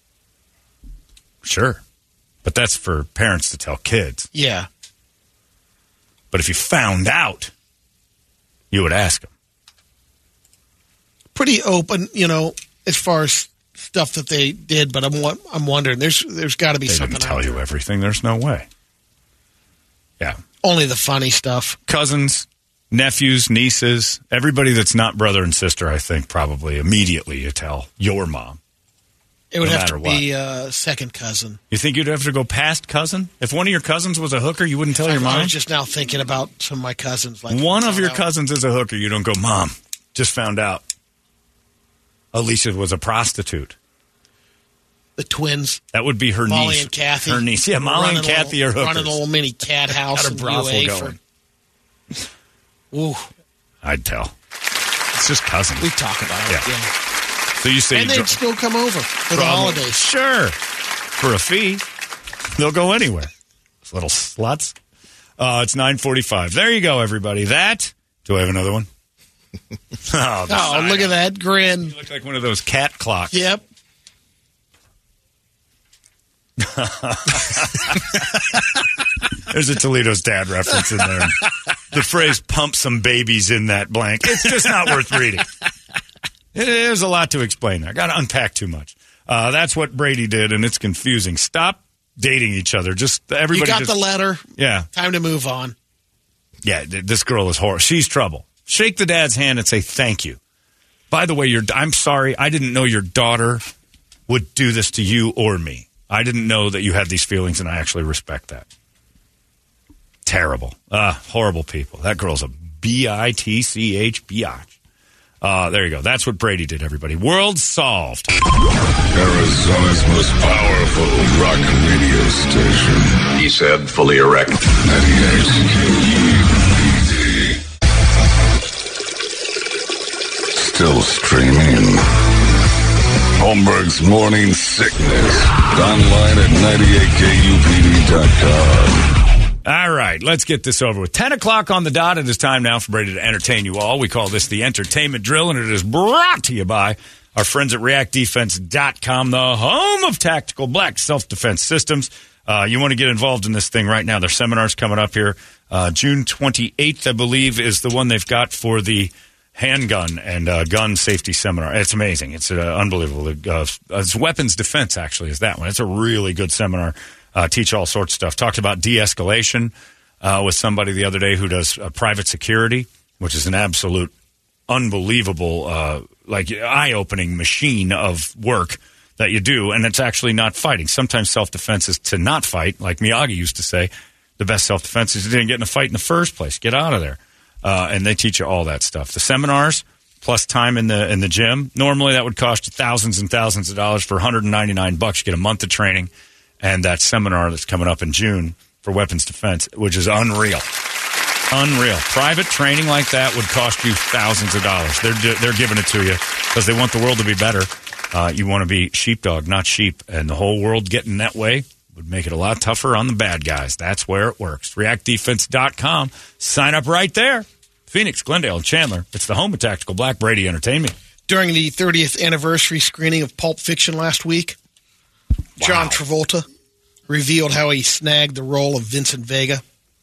Sure. But that's for parents to tell kids. Yeah. But if you found out, you would ask them. Pretty open, you know, as far as stuff that they did, but I'm wa- I'm wondering, there's there's got to be They something didn't tell out you there. everything. There's no way. Yeah. Only the funny stuff. Cousins, nephews, nieces, everybody that's not brother and sister, I think, probably immediately you tell your mom. It would No have to matter be a second cousin. You think you'd have to go past cousin? If one of your cousins was a hooker, you wouldn't tell your I mom? was just now thinking about some of my cousins. Like One of your out. cousins is a hooker. You don't go, Mom, just found out Alicia was a prostitute. The twins, That would be her Molly niece. and Kathy. Her niece. Yeah, Molly Running and a little- Kathy are hookers. Running a little mini cat house Got a in brothel U A going. for. Ooh, I'd tell. It's just cousins. we talk about it. Yeah. Yeah. So you say And you they'd dro- still come over for the Problem- holidays. Sure. For a fee. They'll go anywhere. Those little sluts. Uh, it's nine forty-five. There you go, everybody. That. Do I have another one? oh, the Oh, sign. look at that grin. You look like one of those cat clocks. Yep. There's a Toledo's Dad reference in there. The phrase pump some babies in that blank. It's just not worth reading. There's a lot to explain there. Got to unpack too much. Uh, that's what Brady did, and it's confusing. Stop dating each other. Just everybody. You got just, the letter. Yeah. Time to move on. Yeah, th- this girl is horrible. She's trouble. Shake the dad's hand and say thank you. By the way, your I'm sorry. I didn't know your daughter would do this to you or me. I didn't know that you had these feelings, and I actually respect that. Terrible. Uh, horrible people. That girl's a B I T C H biatch. Uh, there you go. That's what Brady did, everybody. World solved. Arizona's most powerful rock radio station. He said, fully erect. ninety-eight K U P D. Still streaming. Holmberg's Morning Sickness. Online at ninety-eight K U P D dot com. All right, let's get this over with. ten o'clock on the dot. It is time now for Brady to entertain you all. We call this the Entertainment Drill, and it is brought to you by our friends at react defense dot com, the home of tactical black self-defense systems. Uh, you want to get involved in this thing right now. Their seminar's coming up here. Uh, June twenty-eighth, I believe, is the one they've got for the handgun and uh, gun safety seminar. It's amazing. It's uh, unbelievable. Uh, it's weapons defense, actually, is that one. It's a really good seminar. Uh, teach all sorts of stuff. Talked about de-escalation uh, with somebody the other day who does uh, private security, which is an absolute unbelievable, uh, like eye-opening machine of work that you do, and it's actually not fighting. Sometimes self-defense is to not fight. Like Miyagi used to say, the best self-defense is you didn't get in a fight in the first place. Get out of there. Uh, and they teach you all that stuff. The seminars plus time in the in the gym. Normally that would cost you thousands and thousands of dollars. For one hundred ninety-nine bucks. You get a month of training. And that seminar that's coming up in June for weapons defense, which is unreal. Unreal. Private training like that would cost you thousands of dollars. They're they're giving it to you because they want the world to be better. Uh, you want to be sheepdog, not sheep. And the whole world getting that way would make it a lot tougher on the bad guys. That's where it works. react defense dot com. Sign up right there. Phoenix, Glendale, and Chandler. It's the home of Tactical Black. Brady Entertainment. During the thirtieth anniversary screening of Pulp Fiction last week, wow. John Travolta revealed how he snagged the role of Vincent Vega.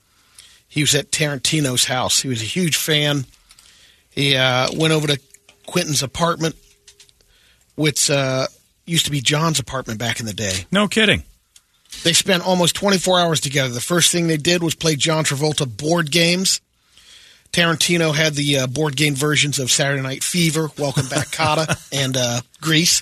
He was at Tarantino's house. He was a huge fan. He uh, went over to Quentin's apartment, which uh, used to be John's apartment back in the day. No kidding. They spent almost twenty-four hours together. The first thing they did was play John Travolta board games. Tarantino had the uh, board game versions of Saturday Night Fever, Welcome Back, Kotter, and uh, Grease.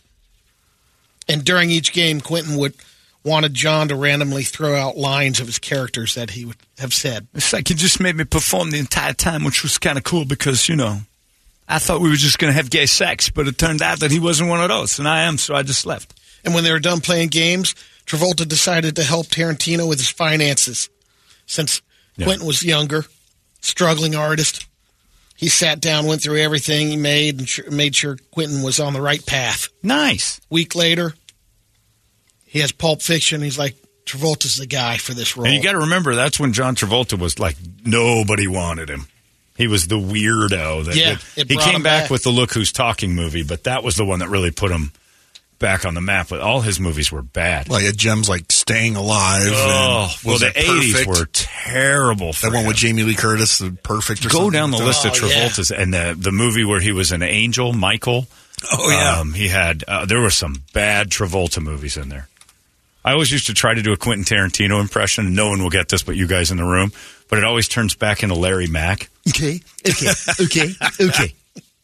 And during each game, Quentin would wanted John to randomly throw out lines of his characters that he would have said. It's like he just made me perform the entire time, which was kind of cool because, you know, I thought we were just going to have gay sex, but it turned out that he wasn't one of those, and I am, so I just left. And when they were done playing games, Travolta decided to help Tarantino with his finances. Since yeah. Quentin was younger, struggling artist, he sat down, went through everything he made, and sh- made sure Quentin was on the right path. Nice. Week later, he has Pulp Fiction. He's like, Travolta's the guy for this role. And you got to remember, that's when John Travolta was like, nobody wanted him. He was the weirdo. That, yeah, that, he came back, back with the Look Who's Talking movie, but that was the one that really put him back on the map. But all his movies were bad. Well, he had gems like Staying Alive. Oh, and well, the eighties Perfect? were terrible for That one him. with Jamie Lee Curtis, the Perfect or Go something. down the like list Oh, of Travolta's, yeah. and the, the movie where he was an angel, Michael. Oh, yeah. Um, he had, uh, there were some bad Travolta movies in there. I always used to try to do a Quentin Tarantino impression. No one will get this but you guys in the room. But it always turns back into Larry Mack. Okay, okay, okay, okay.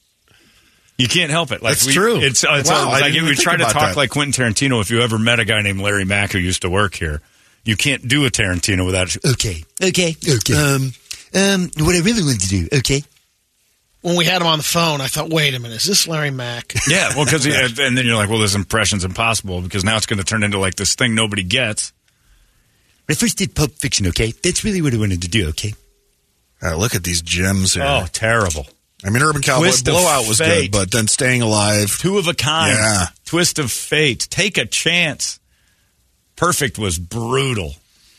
You can't help it. Like That's we, true. It's, uh, it's Wow, uh, I like didn't if even we think try to about talk that. like Quentin Tarantino. If you ever met a guy named Larry Mack who used to work here, you can't do a Tarantino without. Okay, okay, okay. Um, um, what I really wanted to do, okay. When we had him on the phone, I thought, wait a minute, is this Larry Mack? Yeah, well, because and then you're like, well, this impression's impossible because now it's going to turn into like this thing nobody gets. When I first did Pulp Fiction, okay, that's really what I wanted to do, okay. Uh, look at these gems here. Oh, terrible. I mean, Urban Cowboy Twist of Blowout was Fate. good, but then Staying Alive. Two of a kind. Yeah. Twist of Fate. Take a chance. Perfect was brutal.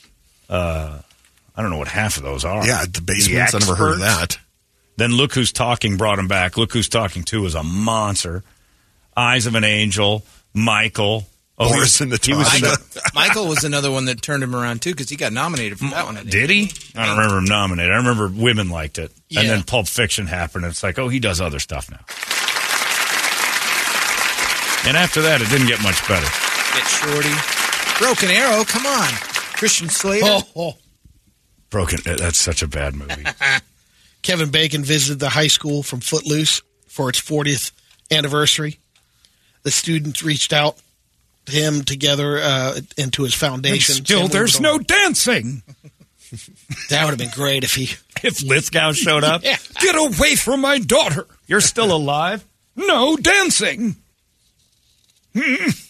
Uh, I don't know what half of those are. Yeah, the Basements. I never heard of that. Then Look Who's Talking brought him back. Look Who's Talking two was a monster. Eyes of an Angel. Michael. Oh, Boris he, in the he was in Michael, the, Michael was another one that turned him around, too, because he got nominated for that one. I think. Did he? I don't remember him nominated. I remember women liked it. Yeah. And then Pulp Fiction happened, and it's like, oh, he does other stuff now. And after that, it didn't get much better. Get Shorty. Broken Arrow, come on. Christian Slater. Oh, oh. Broken, that's such a bad movie. Kevin Bacon visited the high school from Footloose for its fortieth anniversary. The students reached out to him together uh, into his foundation. And still, there's no dancing. That would have been great if he... If Lithgow showed up. Yeah. Get away from my daughter. You're still alive? No dancing. Mm.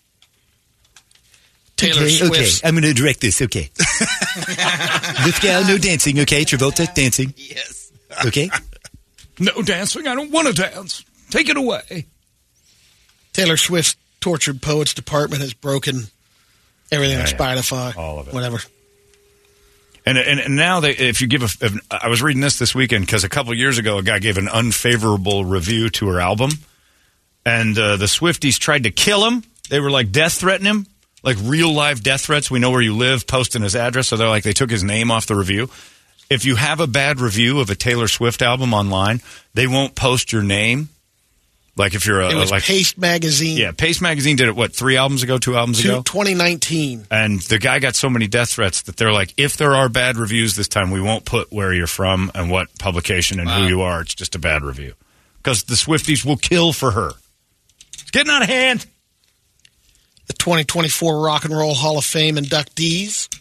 Taylor okay, Swift's... okay, I'm going to direct this, okay. Lithgow, no dancing, okay? Travolta, dancing. Yes. Okay? No dancing. I don't want to dance. Take it away. Taylor Swift's Tortured Poets Department has broken everything Yeah, on yeah. Spotify. All of it. Whatever. And, and and now they, if you give a, I was reading this this weekend because a couple years ago a guy gave an unfavorable review to her album, and uh, the Swifties tried to kill him. They were like death threatening him, like real live death threats. We know where you live, posting his address. So they're like they took his name off the review. If you have a bad review of a Taylor Swift album online, they won't post your name. Like if you're a It was like Paste Magazine. yeah, Paste Magazine did it what three albums ago, two albums ago. twenty nineteen. And the guy got so many death threats that they're like, if there are bad reviews this time, we won't put where you're from and what publication and who you are. It's just a bad review. Because the Swifties will kill for her. It's getting out of hand. The twenty twenty-four Rock and Roll Hall of Fame inductees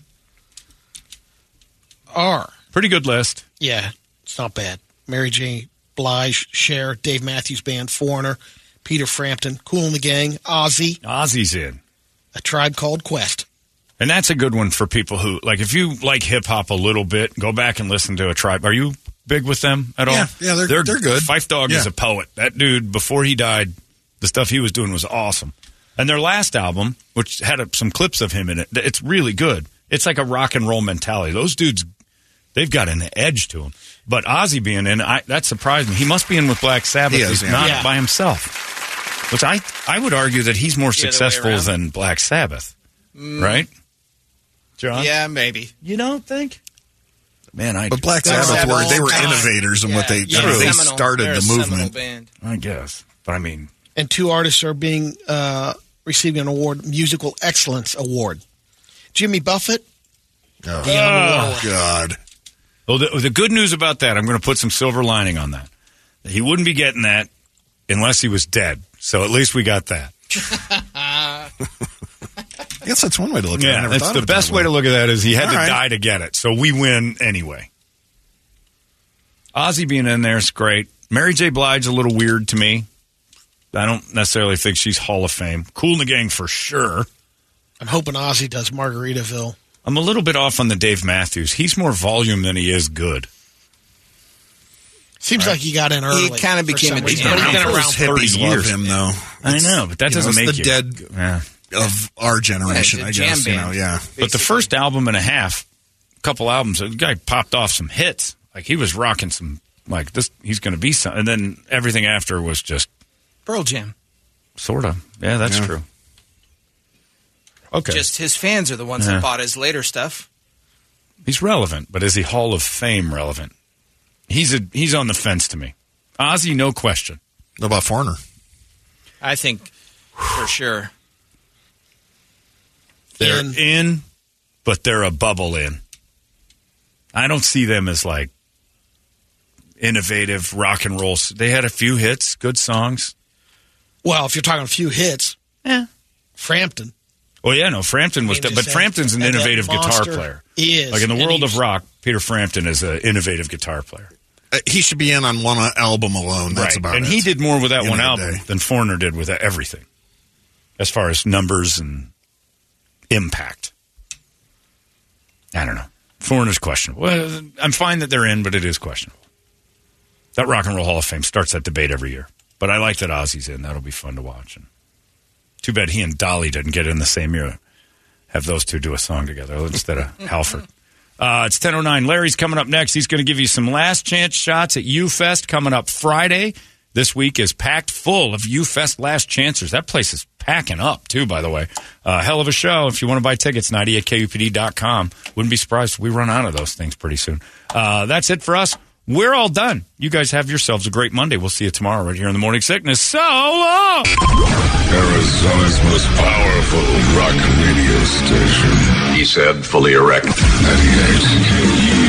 are... Pretty good list. Yeah, it's not bad. Mary J. Blige, Cher, Dave Matthews Band, Foreigner, Peter Frampton, Kool and the Gang, Ozzy, Ozzy's in. A Tribe Called Quest. And that's a good one for people who, like, if you like hip-hop a little bit, go back and listen to A Tribe. Are you big with them at all? Yeah, yeah, they're- they're good. Phife Dawg Yeah. is a poet. That dude, before he died, the stuff he was doing was awesome. And their last album, which had a, some clips of him in it, it's really good. It's like a rock and roll mentality. Those dudes, they've got an edge to them. But Ozzy being in, I, that surprised me. He must be in with Black Sabbath. He is, He's yeah. not Yeah. by himself. Which I, I would argue that he's more The other way successful around. than Black Sabbath. Right? John? Yeah, maybe. You don't think? Man, I But Black Black Sabbath Sabbath were they all were time. innovators in what they Yeah, they seminal. started They're a the seminal movement. band. I guess. But I mean, And two artists are being uh, receiving an award, Musical Excellence Award. Jimmy Buffett. Oh, Dionne Warwick. God. well, the, the good news about that, I'm going to put some silver lining on that. He wouldn't be getting that unless he was dead. So at least we got that. I guess that's one way to look at it. I Yeah, never that's thought the of it best that way to look at that is he had All to right. die to get it. So we win anyway. Ozzy being in there is great. Mary J. Blige a little weird to me. I don't necessarily think she's Hall of Fame. Kool and the Gang for sure. I'm hoping Ozzy does Margaritaville. I'm a little bit off on the Dave Matthews. He's more volume than he is good. Seems like he got in early. kinda for became some a reason. champ. But he's been Those around for hippies thirty love years. him though. I know, but that You know, doesn't it's make the you. dead Yeah. of our generation, Yeah, I it's a guess. jam You know, band. yeah. But the first album and a half, couple albums, the guy popped off some hits. Like he was rocking some, like this, he's going to be some. And then everything after was just Pearl Jam. sort of. Yeah, that's Yeah. true. Okay. Just his fans are the ones Yeah. that bought his later stuff. He's relevant, but is he Hall of Fame relevant? He's a he's on the fence to me. Ozzy, no question. What about Foreigner? I think for sure. They're In. in, but they're a bubble in. I don't see them as like innovative rock and roll. They had a few hits, good songs. Well, if you're talking a few hits, Yeah. Frampton. Well, yeah, no, Frampton was, I mean, but just Frampton's an that- that innovative guitar monster player. is. Like in the And world he's- of rock, Peter Frampton is an innovative guitar player. Uh, he should be in on one uh, album alone. That's right. about and it. he did more with that End one of the album day. than Foreigner did with everything, as far as numbers and impact. I don't know. Foreigner's questionable. Well, I'm fine that they're in, but it is questionable. That Rock and Roll Hall of Fame starts that debate every year. But I like that Ozzy's in. That'll be fun to watch. And too bad he and Dolly didn't get in the same year. Have those two do a song together instead of Halford. Uh, it's ten oh nine. Larry's coming up next. He's going to give you some last chance shots at U-Fest coming up Friday. This week is packed full of U-Fest last chancers. That place is packing up, too, by the way. Uh, hell of a show. If you want to buy tickets, ninety-eight K U P D dot com. Wouldn't be surprised if we run out of those things pretty soon. Uh, that's it for us. we're all done. You guys have yourselves a great Monday. We'll see you tomorrow right here in the Morning Sickness. So long! Arizona's most powerful rock radio station. He said, fully erect. ninety-eight K U